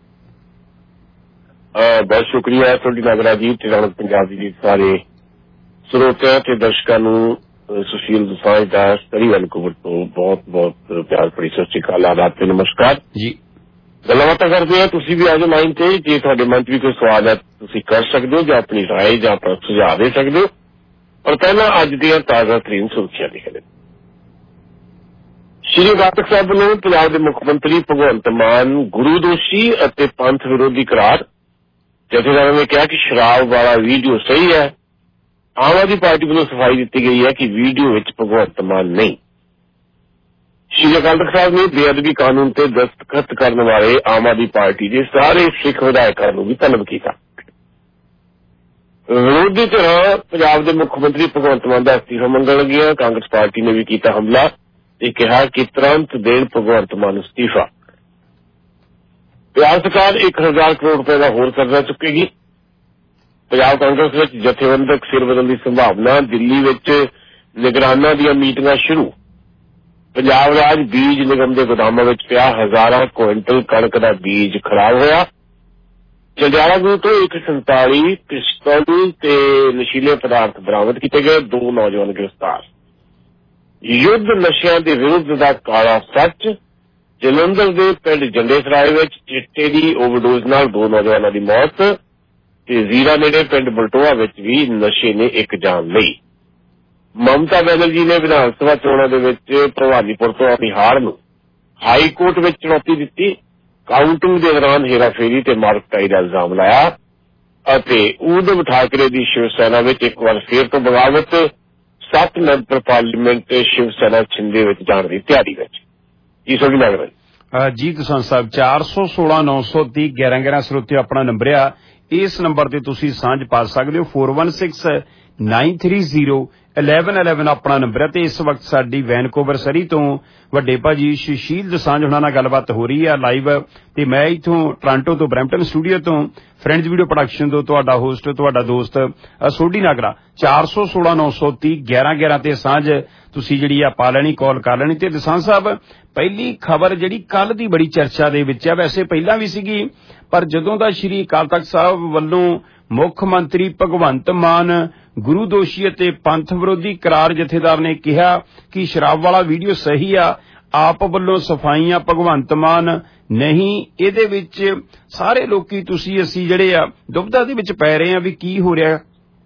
ਬਹੁਤ ਸ਼ੁਕਰੀਆ ਤੁਹਾਡੀ ਨਾਗਰਾ ਜੀ ਤੇ ਰੌਣਕ ਪੰਜਾਬ ਦੀ ਸਾਰੇ ਸਰੋਤਿਆਂ ਤੇ ਦਰਸ਼ਕਾਂ ਨੂੰ ਸੁਸ਼ੀਲ ਦਸਾਂਝ ਦਾ ਸਤਰੀ ਵੈਨਕੂਵਰ ਤੋਂ ਬਹੁਤ ਬਹੁਤ ਪਿਆਰ ਭਰੀ ਸਤਿ ਸ਼੍ਰੀ ਅਕਾਲ, ਆਦਾਬ ਤੇ ਨਮਸਕਾਰ ਜੀ। ਗੱਲਾਂ ਬਾਤਾਂ ਕਰਦੇ ਆ, ਤੁਸੀਂ ਵੀ ਆਜੋ ਲਾਈਨ ਤੇ। ਜੇ ਤੁਹਾਡੇ ਮਨ ਚ ਵੀ ਕੋਈ ਸਵਾਲ ਹੈ ਤੁਸੀਂ ਕਰ ਸਕਦੇ ਹੋ, ਜਾਂ ਆਪਣੀ ਰਾਏ ਜਾਂ ਆਪਣਾ ਸੁਝਾਅ ਦੇ ਸਕਦੇ ਹੋ। ਪਰ ਪਹਿਲਾਂ ਅੱਜ ਦੀਆਂ ਤਾਜ਼ਾ ਤਰੀਨ ਸੁਰਖੀਆਂ ਲਿਖ ਲਓ। ਸ਼੍ਰੀ ਅਕਾਲ ਸਾਹਿਬ ਨੂੰ ਪੰਜਾਬ ਦੇ ਮੁੱਖ ਮੰਤਰੀ ਭਗਵੰਤ ਮਾਨ ਗੁਰੂ ਦੋਸ਼ੀ ਅਤੇ ਪੰਥ ਵਿਰੋਧੀ ਕਰਾਰ। ਜਥੇਦਾਰਾਂ ਨੇ ਕਿਹਾ ਕਿ ਸ਼ਰਾਬ ਵਾਲਾ ਵੀਡੀਓ ਸਹੀ ਹੈ। ਆਮ ਆਦਮੀ ਪਾਰਟੀ ਵੱਲੋਂ ਸਫਾਈ ਦਿੱਤੀ ਗਈ ਹੈ ਕਿ ਵੀਡੀਓ ਵਿੱਚ ਭਗਵੰਤ ਮਾਨ ਨਹੀਂ। ਸ਼੍ਰੀ ਅਕਾਲ ਤਖ਼ਤ ਸਾਹਿਬ ਨੇ ਬੇਅਦਬੀ ਕਾਨੂੰਨ ਤੇ ਦਸਤਖਤ ਕਰਨ ਵਾਲੇ ਆਮ ਆਦਮੀ ਪਾਰਟੀ ਦੇ ਸਾਰੇ ਸਿੱਖ ਵਿਧਾਇਕਾਂ ਨੂੰ ਵੀ ਤਲਬ ਕੀਤਾ। ਵਿਰੋਧੀ ਧਿਰਾਂ ਪੰਜਾਬ ਦੇ ਮੁੱਖ ਮੰਤਰੀ ਭਗਵੰਤ ਮਾਨ ਦਾ ਅਸਤੀਫਾ ਮੰਗਣ ਲੱਗੀਆਂ। ਕਾਂਗਰਸ ਪਾਰਟੀ ਨੇ ਵੀ ਕੀਤਾ ਹਮਲਾ ਤੇ ਕਿਹਾ ਕਿ ਤੁਰੰਤ ਦੇਣ ਭਗਵੰਤ ਮਾਨ ਅਸਤੀਫਾ। ਪੰਜਾਬ ਸਰਕਾਰ 1000 ਕਰੋੜ ਰੁਪਏ ਦਾ ਹੋਰ ਕਰਜ਼ਾ ਚੁੱਕੇਗੀ। ਪੰਜਾਬ ਕਾਂਗਰਸ ਵਿੱਚ ਜਥੇਬੰਦਕ ਸਿਰਬਦਲ ਦੀ ਸੰਭਾਵਨਾ। ਦਿੱਲੀ ਵਿੱਚ ਨਿਗਰਾਨਾਂ ਦੀਆਂ ਮੀਟਿੰਗਾਂ ਸ਼ੁਰੂ। ਪੰਜਾਬ ਰਾਜ ਬੀਜ ਨਿਗਮ ਦੇ ਗੋਦਾਮਾਂ ਵਿੱਚ ਪਿਆ ਹਜ਼ਾਰਾਂ ਕੁਇੰਟਲ ਕਣਕ ਦਾ ਬੀਜ ਖਰਾਬ ਹੋਇਆ। ਜੰਡਿਆਲਾ ਗੁਰੂ ਤੋਂ 147 ਪਿਸਤੌਲ ਤੇ ਨਸ਼ੀਲੇ ਪਦਾਰਥ ਬਰਾਮਦ ਕੀਤੇ ਗਏ। 2 ਨੌਜਵਾਨ ਗ੍ਰਿਫਤਾਰ। ਯੁੱਧ ਨਸ਼ਿਆਂ ਦੇ ਵਿਰੁੱਧ ਦਾ ਕਾਲਾ ਸੱਚ। ਜਲੰਧਰ ਦੇ ਪਿੰਡ ਜੰਡੇ ਸਰਾਏ ਵਿੱਚ ਚਿੱਟੇ ਦੀ ਓਵਰਡੋਜ਼ ਨਾਲ 2 ਨੌਜਵਾਨਾਂ ਦੀ ਮੌਤ ਤੇ ਜ਼ੀਰਾ ਨੇੜੇ ਪਿੰਡ ਬਲਟੋਆ ਵਿੱਚ ਵੀ ਨਸ਼ੇ ਨੇ ਇੱਕ ਜਾਨ ਲਈ। ਮਮਤਾ ਬੈਨਰਜੀ ਨੇ ਵਿਧਾਨ ਸਭਾ ਚੋਣਾਂ ਦੇ ਵਿੱਚ ਭਵਾਨੀਪੁਰ ਤੋਂ ਆਪਣੀ ਹਾਰ ਨੂੰ ਹਾਈ ਕੋਰਟ ਵਿੱਚ ਚੁਣੌਤੀ ਦਿੱਤੀ। ਕਾਊਂਟਿੰਗ ਦੇ ਦੌਰਾਨ ਹੇਰਾਫੇਰੀ ਤੇ ਮਾਰਕਟਾਈ ਦਾ ਇਲਜ਼ਾਮ ਲਾਇਆ ਅਤੇ ਉਧਵ ਠਾਕਰੇ ਦੀ ਸ਼ਿਵ ਸੈਨਾ ਵਿੱਚ ਇੱਕ ਵਾਰ ਫੇਰ ਤੋਂ ਬਗਾਵਤ। 7 ਮੈਂਬਰ ਪਾਰਲੀਮੈਂਟ ਸ਼ਿਵ ਸੈਨਾ ਛਿੰਦੇ ਵਿੱਚ ਜਾਣ ਦੀ ਤਿਆਰੀ ਵਿੱਚ। ਜੀ ਸੋਢੀ ਨਾਗਰਾ ਜੀ ਦਸਾਂਝ ਸਾਹਿਬ 416 930 11 ਸਰੋਤੇ ਆਪਣਾ ਨੰਬਰ ਆ। ਇਸ ਨੰਬਰ ਤੇ ਤੁਸੀਂ ਸਾਂਝ ਪਾ ਸਕਦੇ ਹੋ। 4169 930 1111 ਆਪਣਾ ਨੰਬਰ ਹੈ। ਤੇ ਇਸ ਵਕਤ ਸਾਡੀ ਵੈਨਕੂਵਰ ਸਰੀ ਤੋਂ ਵੱਡੇ ਭਾਜੀ ਸੁਸ਼ੀਲ ਦਸਾਂਝ ਹੁਣਾਂ ਨਾਲ ਗੱਲਬਾਤ ਹੋ ਰਹੀ ਹੈ ਲਾਈਵ। ਤੇ ਮੈਂ ਇੱਥੋਂ ਟੋਰਾਂਟੋ ਤੋਂ ਬਰੈਂਪਟਨ ਸਟੂਡੀਓ ਤੋਂ ਫਰੈਂਡਸ ਵੀਡੀਓ ਪ੍ਰੋਡਕਸ਼ਨ ਤੋਂ ਤੁਹਾਡਾ ਹੋਸਟ ਤੁਹਾਡਾ ਦੋਸਤ ਸੋਢੀ ਨਾਗਰਾ। 416 930 1111 ਤੇ ਸਾਂਝ ਤੁਸੀਂ ਜਿਹੜੀ ਆ ਪਾ ਲੈਣੀ, ਕਾਲ ਕਰ ਲੈਣੀ। ਤੇ ਦਸਾਂਝ ਸਾਹਿਬ ਪਹਿਲੀ ਖਬਰ ਜਿਹੜੀ ਕੱਲ ਦੀ ਬੜੀ ਚਰਚਾ ਦੇ ਵਿੱਚ ਹੈ, ਵੈਸੇ ਪਹਿਲਾਂ ਵੀ ਸੀਗੀ, ਪਰ ਜਦੋਂ ਦਾ ਸ਼੍ਰੀ ਅਕਾਲ ਤਖਤ ਸਾਹਿਬ ਵੱਲੋਂ ਮੁੱਖ ਮੰਤਰੀ ਭਗਵੰਤ ਮਾਨ ਗੁਰੂ ਦੋਸ਼ੀ ਅਤੇ ਪੰਥ ਵਿਰੋਧੀ ਕਰਾਰ ਜਥੇਦਾਰ ਨੇ ਕਿਹਾ ਕਿ ਸ਼ਰਾਬ ਵਾਲਾ ਵੀਡੀਓ ਸਹੀ ਆ, ਆਪ ਵੱਲੋਂ ਸਫਾਈਆਂ ਭਗਵੰਤ ਮਾਨ ਨਹੀਂ, ਇਹਦੇ ਵਿੱਚ ਸਾਰੇ ਲੋਕੀ ਤੁਸੀਂ ਅਸੀਂ ਜਿਹੜੇ ਆ ਦੁਬਿਧਾ ਦੇ ਵਿੱਚ ਪੈ ਰਹੇ ਆ ਵੀ ਕੀ ਹੋ ਰਿਹਾ।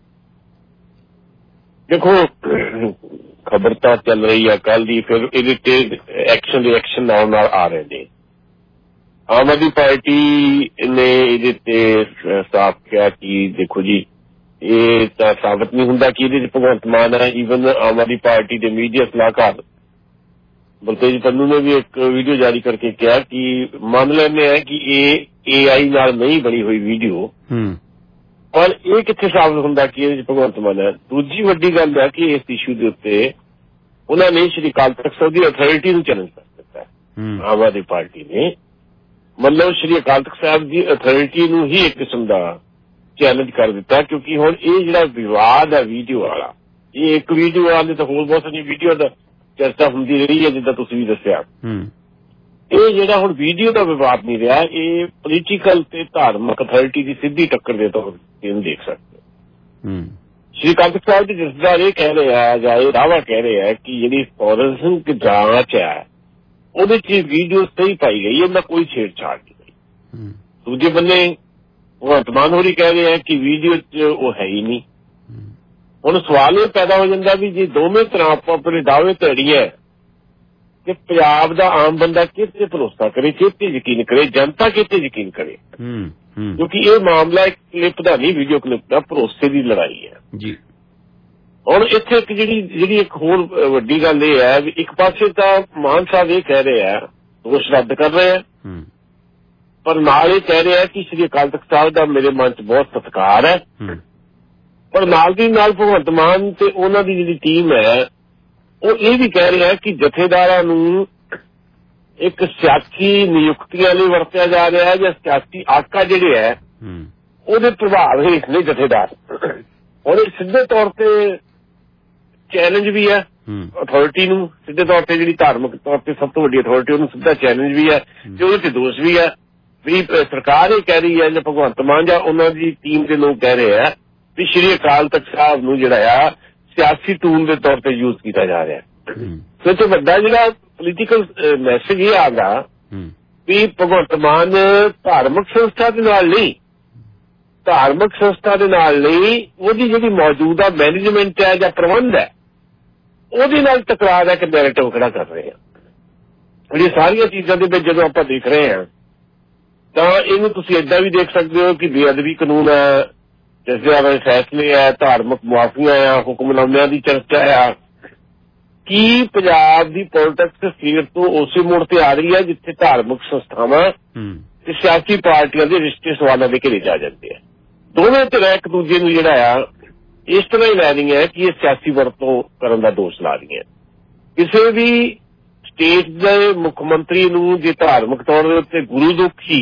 ਦੇਖੋ ਖਬਰ ਤਾਂ ਚੱਲ ਰਹੀ ਆ ਕੱਲ ਦੀ, ਫਿਰ ਇਹਦੇ ਤੇ ਐਕਸ਼ਨ ਨਾਲ ਆ ਰਹੇ ਨੇ। ਆਮ ਆਦਮੀ ਪਾਰਟੀ ਨੇ ਇਹਦੇ ਤੇ ਸਾਫ਼ ਕਿਹਾ ਕਿ ਦੇਖੋ ਜੀ ਇਹ ਤਾਂ ਸਾਬਤ ਨਹੀਂ ਹੁੰਦਾ ਕਿ ਇਹਦੇ ਚ ਭਗਵੰਤ ਮਾਨ ਹੈ। ਈਵਨ ਆਮ ਆਦਮੀ ਪਾਰਟੀ ਦੇ ਮੀਡੀਆ ਸਲਾਹਕਾਰ ਬਲਤੇਜ ਪੰਨੂ ਨੇ ਵੀ ਇੱਕ ਵੀਡੀਓ ਜਾਰੀ ਕਰਕੇ ਕਿਹਾ ਕਿ ਮੰਨ ਲੈਂਦੇ ਆ ਕਿ ਇਹ AI ਨਾਲ ਨਹੀਂ ਬਣੀ ਹੋਈ ਵੀਡੀਓ, ਪਰ ਇਹ ਕਿੱਥੇ ਸਾਬਤ ਹੁੰਦਾ ਕਿ ਇਹਦੇ ਚ ਭਗਵੰਤ ਮਾਨ ਹੈ। ਦੂਜੀ ਵੱਡੀ ਗੱਲ ਹੈ ਕਿ ਇਸ ਇਸ਼ੂ ਦੇ ਉੱਤੇ ਉਹਨਾਂ ਨੇ ਸ਼੍ਰੀ ਅਕਾਲ ਤਖਤ ਸਾਹਿਬ ਦੀ ਅਥਾਰਿਟੀ ਨੂੰ ਚੈਲੰਜ ਕਰ ਦਿੱਤਾ ਹੈ। ਆਮ ਆਦਮੀ ਪਾਰਟੀ ਨੇ ਮਤਲਬ ਸ਼੍ਰੀ ਅਕਾਲ ਤਖਤ ਸਾਹਿਬ ਦੀ ਅਥਾਰਿਟੀ ਨੂੰ ਹੀ ਇੱਕ ਕਿਸਮ ਦਾ ਚੈਲੰਜ ਕਰ ਦਿੱਤਾ, ਕਿਉਂਕਿ ਹੁਣ ਇਹ ਜਿਹੜਾ ਵਿਵਾਦ ਹੈ ਵੀਡੀਓ ਵਾਲਾ, ਇਹ ਇੱਕ ਵੀਡੀਓ ਵਾਲੇ ਤਾਂ ਹੋਰ ਬਹੁਤ ਸਾਰੀਆਂ ਵੀਡੀਓ ਦਾ ਚਰਚਾ ਹੁੰਦੀ ਰਹੀ ਹੈ ਜਿੱਦਾਂ ਤੁਸੀਂ ਵੀ ਦੱਸਿਆ। ਇਹ ਜਿਹੜਾ ਹੁਣ ਵੀਡੀਓ ਦਾ ਵਿਵਾਦ ਨਹੀਂ ਰਿਹਾ, ਇਹ ਪੋਲੀਟੀਕਲ ਤੇ ਧਾਰਮਿਕ ਅਥਾਰਿਟੀ ਦੀ ਸਿੱਧੀ ਟੱਕਰ ਦੇ ਤੌਰ ਤੇ ਇਹਨੂੰ ਦੇਖ ਸਕਦੇ ਹੋ। ਸ਼੍ਰੀ ਅਕਾਲ ਤਖਤ ਸਾਹਿਬ ਦੇ ਜਥੇਦਾਰ ਇਹ ਕਹਿ ਰਹੇ ਆ ਜਾਂ ਇਹ ਦਾਅਵਾ ਕਹਿ ਰਹੇ ਆ ਕਿ ਜਿਹੜੀ ਫੋਰੈਂਸਿਕ ਜਾਂਚ ਹੈ ਉਹਦੇ ਚ ਵੀਡੀਓ ਸਹੀ ਪਾਈ ਗਈ, ਇਹਦਾ ਕੋਈ ਛੇੜਛਾੜ ਨਹੀਂ ਹੋਈ। ਦੂਜੇ ਬੰਨੇ ਭਗਵੰਤ ਮਾਨ ਹੋਰੀ ਕਹਿ ਰਹੇ ਆ ਕਿ ਵੀਡੀਓ ਚ ਉਹ ਹੈ ਹੀ ਨਹੀਂ। ਹੁਣ ਸਵਾਲ ਇਹ ਪੈਦਾ ਹੋ ਜਾਂਦਾ ਵੀ ਜੇ ਦੋਵੇਂ ਤਰ੍ਹਾਂ ਆਪੋ ਆਪਣੇ ਦਾਅਵੇ ਧੜੀਆਂ ਕਿ ਪੰਜਾਬ ਦਾ ਆਮ ਬੰਦਾ ਕਿਤੇ ਭਰੋਸਾ ਕਰੇ, ਕਿਤੇ ਯਕੀਨ ਕਰੇ, ਜਨਤਾ ਕਿਤੇ ਯਕੀਨ ਕਰੇ, ਕਿਉਂਕਿ ਇਹ ਮਾਮਲਾ ਇੱਕ ਕਲਿੱਪ ਦਾ ਨਹੀਂ, ਵੀਡੀਓ ਕਲਿੱਪ ਦਾ ਭਰੋਸੇ ਦੀ ਲੜਾਈ ਹੈ ਜੀ। ਹੁਣ ਇੱਥੇ ਇੱਕ ਜਿਹੜੀ ਇੱਕ ਹੋਰ ਵੱਡੀ ਗੱਲ ਇਹ ਹੈ ਵੀ ਇੱਕ ਪਾਸੇ ਤਾਂ ਮਾਨ ਸਾਹਿਬ ਇਹ ਕਹਿ ਰਹੇ ਆ ਦੋਸ਼ ਰੱਦ ਕਰ ਰਹੇ ਆ, ਪਰ ਨਾਲ ਇਹ ਕਹਿ ਰਿਹਾ ਕਿ ਸ਼੍ਰੀ ਅਕਾਲ ਤਖਤ ਸਾਹਿਬ ਦਾ ਮੇਰੇ ਮਨ ਚ ਬਹੁਤ ਸਤਿਕਾਰ ਹੈ, ਪਰ ਨਾਲ ਦੀ ਨਾਲ ਭਗਵੰਤ ਮਾਨ ਤੇ ਉਹਨਾਂ ਦੀ ਜਿਹੜੀ ਟੀਮ ਹੈ ਉਹ ਇਹ ਵੀ ਕਹਿ ਰਿਹਾ ਕਿ ਜਥੇਦਾਰਾਂ ਨੂੰ ਇੱਕ ਸਿਆਸੀ ਨਿਯੁਕਤੀਆਂ ਲਈ ਵਰਤਿਆ ਜਾ ਰਿਹਾ ਹੈ ਜਾਂ ਸਿਆਸੀ ਆਕਾ ਜਿਹੜੇ ਹੈ ਉਹਦੇ ਪ੍ਰਭਾਵ ਹੇਠ ਨੇ ਜਥੇਦਾਰ। ਉਹਦੇ ਸਿੱਧੇ ਤੌਰ ਤੇ ਚੈਲੰਜ ਵੀ ਹੈ ਅਥਾਰਿਟੀ ਨੂੰ, ਸਿੱਧੇ ਤੌਰ ਤੇ ਜਿਹੜੀ ਧਾਰਮਿਕ ਤੌਰ ਤੇ ਸਭ ਤੋਂ ਵੱਡੀ ਅਥਾਰਿਟੀ ਉਹਨੂੰ ਸਿੱਧਾ ਚੈਲੰਜ ਵੀ ਹੈ ਤੇ ਉਹਦੇ ਤੇ ਦੋਸ਼ ਵੀ ਹੈ ਵੀ ਸਰਕਾਰ ਇਹ ਕਹਿ ਰਹੀ ਹੈ ਜਾਂ ਭਗਵੰਤ ਮਾਨ ਜਾਂ ਉਹਨਾਂ ਦੀ ਟੀਮ ਦੇ ਲੋਕ ਕਹਿ ਰਹੇ ਆ ਵੀ ਸ਼੍ਰੀ ਅਕਾਲ ਤਖਤ ਸਾਹਿਬ ਨੂੰ ਜਿਹੜਾ ਆ ਸਿਆਸੀ ਟੂਲ ਦੇ ਤੌਰ ਤੇ ਯੂਜ਼ ਕੀਤਾ ਜਾ ਰਿਹਾ। ਸਭ ਤੋਂ ਵੱਡਾ ਜਿਹੜਾ ਪੋਲੀਟੀਕਲ ਮੈਸੇਜ ਇਹ ਆਗਾ ਵੀ ਭਗਵੰਤ ਮਾਨ ਧਾਰਮਿਕ ਸੰਸਥਾ ਦੇ ਨਾਲ ਨਹੀਂ, ਧਾਰਮਿਕ ਸੰਸਥਾ ਦੇ ਨਾਲ ਨਹੀਂ, ਉਹਦੀ ਜਿਹੜੀ ਮੌਜੂਦਾ ਮੈਨੇਜਮੈਂਟ ਹੈ ਜਾਂ ਪ੍ਰਬੰਧ ਹੈ ਉਹਦੇ ਨਾਲ ਟਕਰਾਅ ਦਾ ਇੱਕ ਨੈਰੇਟਿਵ ਖੜਾ ਕਰ ਰਹੇ ਆ। ਇਹ ਸਾਰੀਆਂ ਚੀਜ਼ਾਂ ਦੇ ਵਿੱਚ ਜਦੋਂ ਆਪਾਂ ਦੇਖ ਰਹੇ ਹਾਂ ਤਾਂ ਇਹਨੂੰ ਤੁਸੀਂ ਏਦਾਂ ਵੀ ਦੇਖ ਸਕਦੇ ਹੋ ਕਿ ਬੇਅਦਬੀ ਕਾਨੂੰਨ ਹੈ, ਜਥੇਦਾਰਾਂ ਦੇ ਫੈਸਲੇ ਹੈ, ਧਾਰਮਿਕ ਮੁਆਫੀਆਂ ਆ, ਹੁਕਮਨਾਮਿਆਂ ਦੀ ਚਰਚਾ ਆ। ਕੀ ਪੰਜਾਬ ਦੀ ਪੋਲਿਟਿਕਸ ਫਿਰ ਤੋਂ ਉਸੇ ਮੋੜ ਤੇ ਆ ਰਹੀ ਹੈ ਜਿੱਥੇ ਧਾਰਮਿਕ ਸੰਸਥਾਵਾਂ ਤੇ ਸਿਆਸੀ ਪਾਰਟੀਆਂ ਦੇ ਰਿਸ਼ਤੇ ਸਵਾਲਾਂ ਦੇ ਘੇਰੇ ਜਾ ਜਾਂਦੇ ਆ। ਦੋਵੇਂ ਤਰ੍ਹਾਂ ਇੱਕ ਦੂਜੇ ਨੂੰ ਜਿਹੜਾ ਆ ਇਸ ਤਰ੍ਹਾਂ ਹੀ ਲੈ ਰਹੀਆਂ ਕਿ ਇਹ ਸਿਆਸੀ ਵਰਤੋਂ ਕਰਨ ਦਾ ਦੋਸ਼ ਲਾ ਰਹੀਆਂ। ਕਿਸੇ ਵੀ ਸਟੇਟ ਦੇ ਮੁੱਖ ਮੰਤਰੀ ਨੂੰ ਜੇ ਧਾਰਮਿਕ ਤੌਰ ਦੇ ਉੱਤੇ ਗੁਰੂ ਦੁਖੀ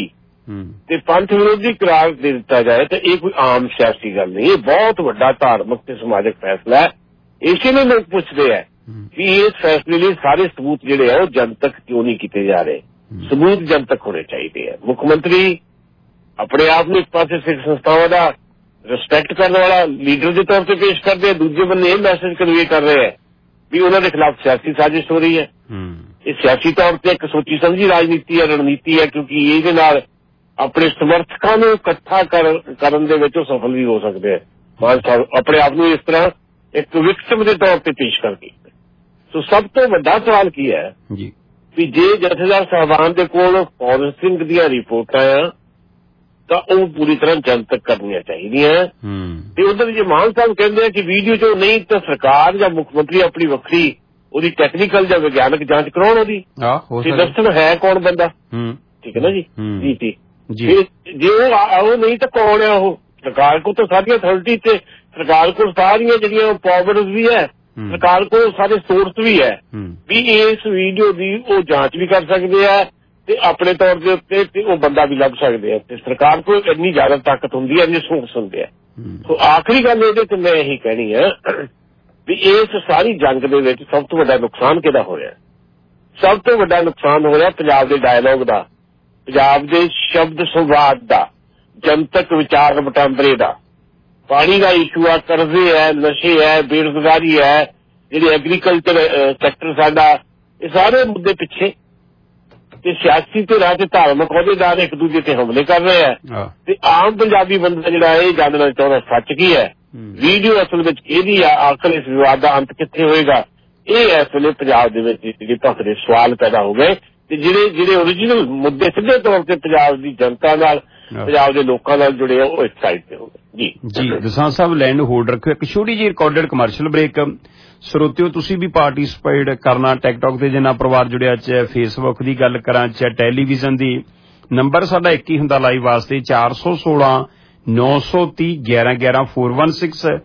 ਤੇ ਪੰਥ ਵਿਰੋਧੀ ਕਰਾਰ ਦੇ ਦਿੱਤਾ ਜਾਏ ਤਾਂ ਇਹ ਕੋਈ ਆਮ ਸਿਆਸੀ ਗੱਲ ਨਹੀਂ, ਇਹ ਬਹੁਤ ਵੱਡਾ ਧਾਰਮਿਕ ਤੇ ਸਮਾਜਿਕ ਫੈਸਲਾ ਹੈ। ਇਸੇ ਲਈ ਲੋਕ ਪੁੱਛਦੇ ਹੈ ਕਿ ਇਸ ਫੈਸਲੇ ਲਈ ਸਾਰੇ ਸਬੂਤ ਜਿਹੜੇ ਆ ਉਹ ਜਨਤਕ ਕਿਉਂ ਨਹੀਂ ਕੀਤੇ ਜਾ ਰਹੇ। ਸਬੂਤ ਜਨਤਕ ਹੋਣੇ ਚਾਹੀਦੇ ਹੈ। ਮੁੱਖ ਮੰਤਰੀ ਆਪਣੇ ਆਪ ਨੂੰ ਇੱਕ ਪਾਸੇ ਸਿੱਖ ਸੰਸਥਾਵਾਂ ਦਾ ਰਿਸਪੈਕਟ ਕਰਨ ਵਾਲਾ ਲੀਡਰ ਦੇ ਤੌਰ ਤੇ ਪੇਸ਼ ਕਰਦੇ ਆ, ਦੂਜੇ ਬੰਨੇ ਇਹ ਮੈਸੇਜ ਕਨਵੇ ਕਰ ਰਹੇ ਹੈ ਵੀ ਉਹਨਾਂ ਦੇ ਖਿਲਾਫ ਸਿਆਸੀ ਸਾਜ਼ਿਸ਼ ਹੋ ਰਹੀ ਹੈ। ਇਹ ਸਿਆਸੀ ਤੌਰ ਤੇ ਇੱਕ ਸੋਚੀ ਸਮਝੀ ਰਾਜਨੀਤੀ ਹੈ, ਰਣਨੀਤੀ ਹੈ, ਕਿਉਂਕਿ ਇਹਦੇ ਨਾਲ ਆਪਣੇ ਸਮਰਥਕਾਂ ਨੂੰ ਇਕੱਠਾ ਕਰਨ ਦੇ ਵਿੱਚ ਉਹ ਸਫਲ ਵੀ ਹੋ ਸਕਦੇ ਹੈ। ਮਾਨ ਸਾਹਿਬ ਆਪਣੇ ਆਪ ਨੂੰ ਇਸ ਤਰ੍ਹਾਂ ਇੱਕ ਵਿਕਟਮ ਦੇ ਤੌਰ ਤੇ ਪੇਸ਼ ਕਰਦੇ। ਸੋ ਸਭ ਤੋਂ ਵੱਡਾ ਸਵਾਲ ਕੀ ਹੈ ਵੀ ਜੇ ਜਥੇਦਾਰ ਸਾਹਿਬਾਨ ਦੇ ਕੋਲ ਫੋਰੈਂਸਿਕ ਦੀਆਂ ਰਿਪੋਰਟਾਂ ਆ ਤਾਂ ਉਹ ਪੂਰੀ ਤਰ੍ਹਾਂ ਜਨਤਕ ਕਰਨੀਆਂ ਚਾਹੀਦੀਆਂ। ਤੇ ਉਧਰ ਜੇ ਮਾਨ ਸਾਹਿਬ ਕਹਿੰਦੇ ਆ ਕਿ ਵੀਡੀਓ ਜੋ ਨਹੀਂ ਤਾਂ ਸਰਕਾਰ ਜਾਂ ਮੁੱਖ ਮੰਤਰੀ ਆਪਣੀ ਵੱਖਰੀ ਉਹਦੀ ਟੈਕਨੀਕਲ ਜਾਂ ਵਿਗਿਆਨਕ ਜਾਂਚ ਕਰਾਉਣ ਉਹਦੀ ਤੇ ਦੱਸਣ ਹੈ ਕੌਣ ਬੰਦਾ। ਠੀਕ ਹੈ ਨਾ ਜੀ ਜੀ ਜੇ ਉਹ ਨਹੀਂ ਤਾਂ ਕੌਣ ਹੈ ਉਹ। ਸਰਕਾਰ ਕੋਲ ਤਾਂ ਸਾਰੀਆਂ ਅਥਾਰਟੀ ਤੇ ਸਰਕਾਰ ਕੋਲ ਸਾਰੀਆਂ ਜਿਹੜੀਆਂ ਪਾਵਰਸ ਵੀ ਹੈ, ਸਰਕਾਰ ਕੋਲ ਸਾਰੇ ਸੋਰਸ ਵੀ ਹੈ ਵੀ ਇਸ ਵੀਡੀਓ ਦੀ ਉਹ ਜਾਂਚ ਵੀ ਕਰ ਸਕਦੇ ਆ ਤੇ ਆਪਣੇ ਤੌਰ ਦੇ ਉੱਤੇ ਤੇ ਉਹ ਬੰਦਾ ਵੀ ਲੱਭ ਸਕਦੇ ਆ। ਤੇ ਸਰਕਾਰ ਕੋਲ ਇੰਨੀ ਜ਼ਿਆਦਾ ਤਾਕਤ ਹੁੰਦੀ ਹੈ, ਇੰਨੇ ਸੋਰਸ ਹੁੰਦੇ ਆ। ਸੋ ਆਖਰੀ ਗੱਲ ਇਹਦੇ ਤੇ ਮੈਂ ਇਹੀ ਕਹਿਣੀ ਹੈ ਵੀ ਇਸ ਸਾਰੀ ਜੰਗ ਦੇ ਵਿੱਚ ਸਭ ਤੋਂ ਵੱਡਾ ਨੁਕਸਾਨ ਕਿਹਦਾ ਹੋਇਆ? ਸਭ ਤੋਂ ਵੱਡਾ ਨੁਕਸਾਨ ਹੋਇਆ ਪੰਜਾਬ ਦੇ ਡਾਇਲੋਗ ਦਾ, ਪੰਜਾਬ ਦੇ ਸ਼ਬਦ ਸੰਵਾਦ ਦਾ, ਜਨਤਕ ਵਿਚਾਰ ਵਟਾਂਦਰੇ ਦਾ। ਪਾਣੀ ਦਾ ਇਸ਼ੂ ਆ, ਕਰਜ਼ੇ ਹੈ, ਨਸ਼ੇ ਹੈ, ਬੇਰੁਜ਼ਗਾਰੀ ਹੈ, ਜਿਹੜੇ ਐਗਰੀਕਲਚਰ ਸੈਕਟਰ ਸਾਡਾ, ਇਹ ਸਾਰੇ ਮੁੱਦੇ ਪਿੱਛੇ ਤੇ ਸਿਆਸੀ ਤੇ ਰਾਜ ਧਾਰਮਿਕ ਅਹੁਦੇਦਾਰ ਇੱਕ ਦੂਜੇ ਤੇ ਹਮਲੇ ਕਰ ਰਹੇ ਹੈ। ਤੇ ਆਮ ਪੰਜਾਬੀ ਬੰਦਾ ਜਿਹੜਾ ਇਹ ਜਾਣਨਾ ਚਾਹੁੰਦਾ ਸੱਚ ਕੀ ਹੈ, ਵੀਡੀਓ ਅਸਲ ਵਿੱਚ ਇਹਦੀ ਆ, ਆਖਰ ਇਸ ਵਿਵਾਦ ਦਾ ਅੰਤ ਕਿੱਥੇ ਹੋਏਗਾ। ਇਹ ਇਸ ਵੇਲੇ ਪੰਜਾਬ ਦੇ ਵਿੱਚ ਜਿਹੜੇ ਭਖਦੇ ਸਵਾਲ ਪੈਦਾ ਹੋ ਗਏ ਤੇ ਜਿਹੜੇ ਓਰੀਜਨਲ ਮੁੱਦੇ ਸਿੱਧੇ ਤੌਰ ਤੇ ਪੰਜਾਬ ਦੀ ਜਨਤਾ ਨਾਲ, ਪੰਜਾਬ ਦੇ ਲੋਕਾਂ ਨਾਲ ਜੁੜੇ ਆ, ਉਹ ਇੱਕ ਸਾਈਡ ਤੇ ਹੋ ਗਏ। ਜੀ ਦਸਾਂਝ ਸਾਹਿਬ ਲਾਈਨ ਹੋਲਡ ਰੱਖੋ। ਇੱਕ ਛੋਟੀ ਜਿਹੀ ਰਿਕਾਰਡਡ ਕਮਰਸ਼ੀਅਲ ਬ੍ਰੇਕ। ਸਰੋਤਿਓ ਤੁਸੀਂ ਵੀ ਪਾਰਟਿਸਿਪੇਟ ਕਰਨਾ ਟਿਕਟੌਕ ਤੇ ਜਿੰਨਾ ਪਰਿਵਾਰ ਜੁੜਿਆ, ਚਾਹੇ ਫੇਸਬੁੱਕ ਦੀ ਗੱਲ ਕਰਾਂ ਚਾਹੇ ਟੈਲੀਵਿਜ਼ਨ ਦੀ। ਨੰਬਰ ਸਾਡਾ ਇੱਕ ਹੀ ਹੁੰਦਾ ਲਾਈਵ ਵਾਸਤੇ 416 930 1111 416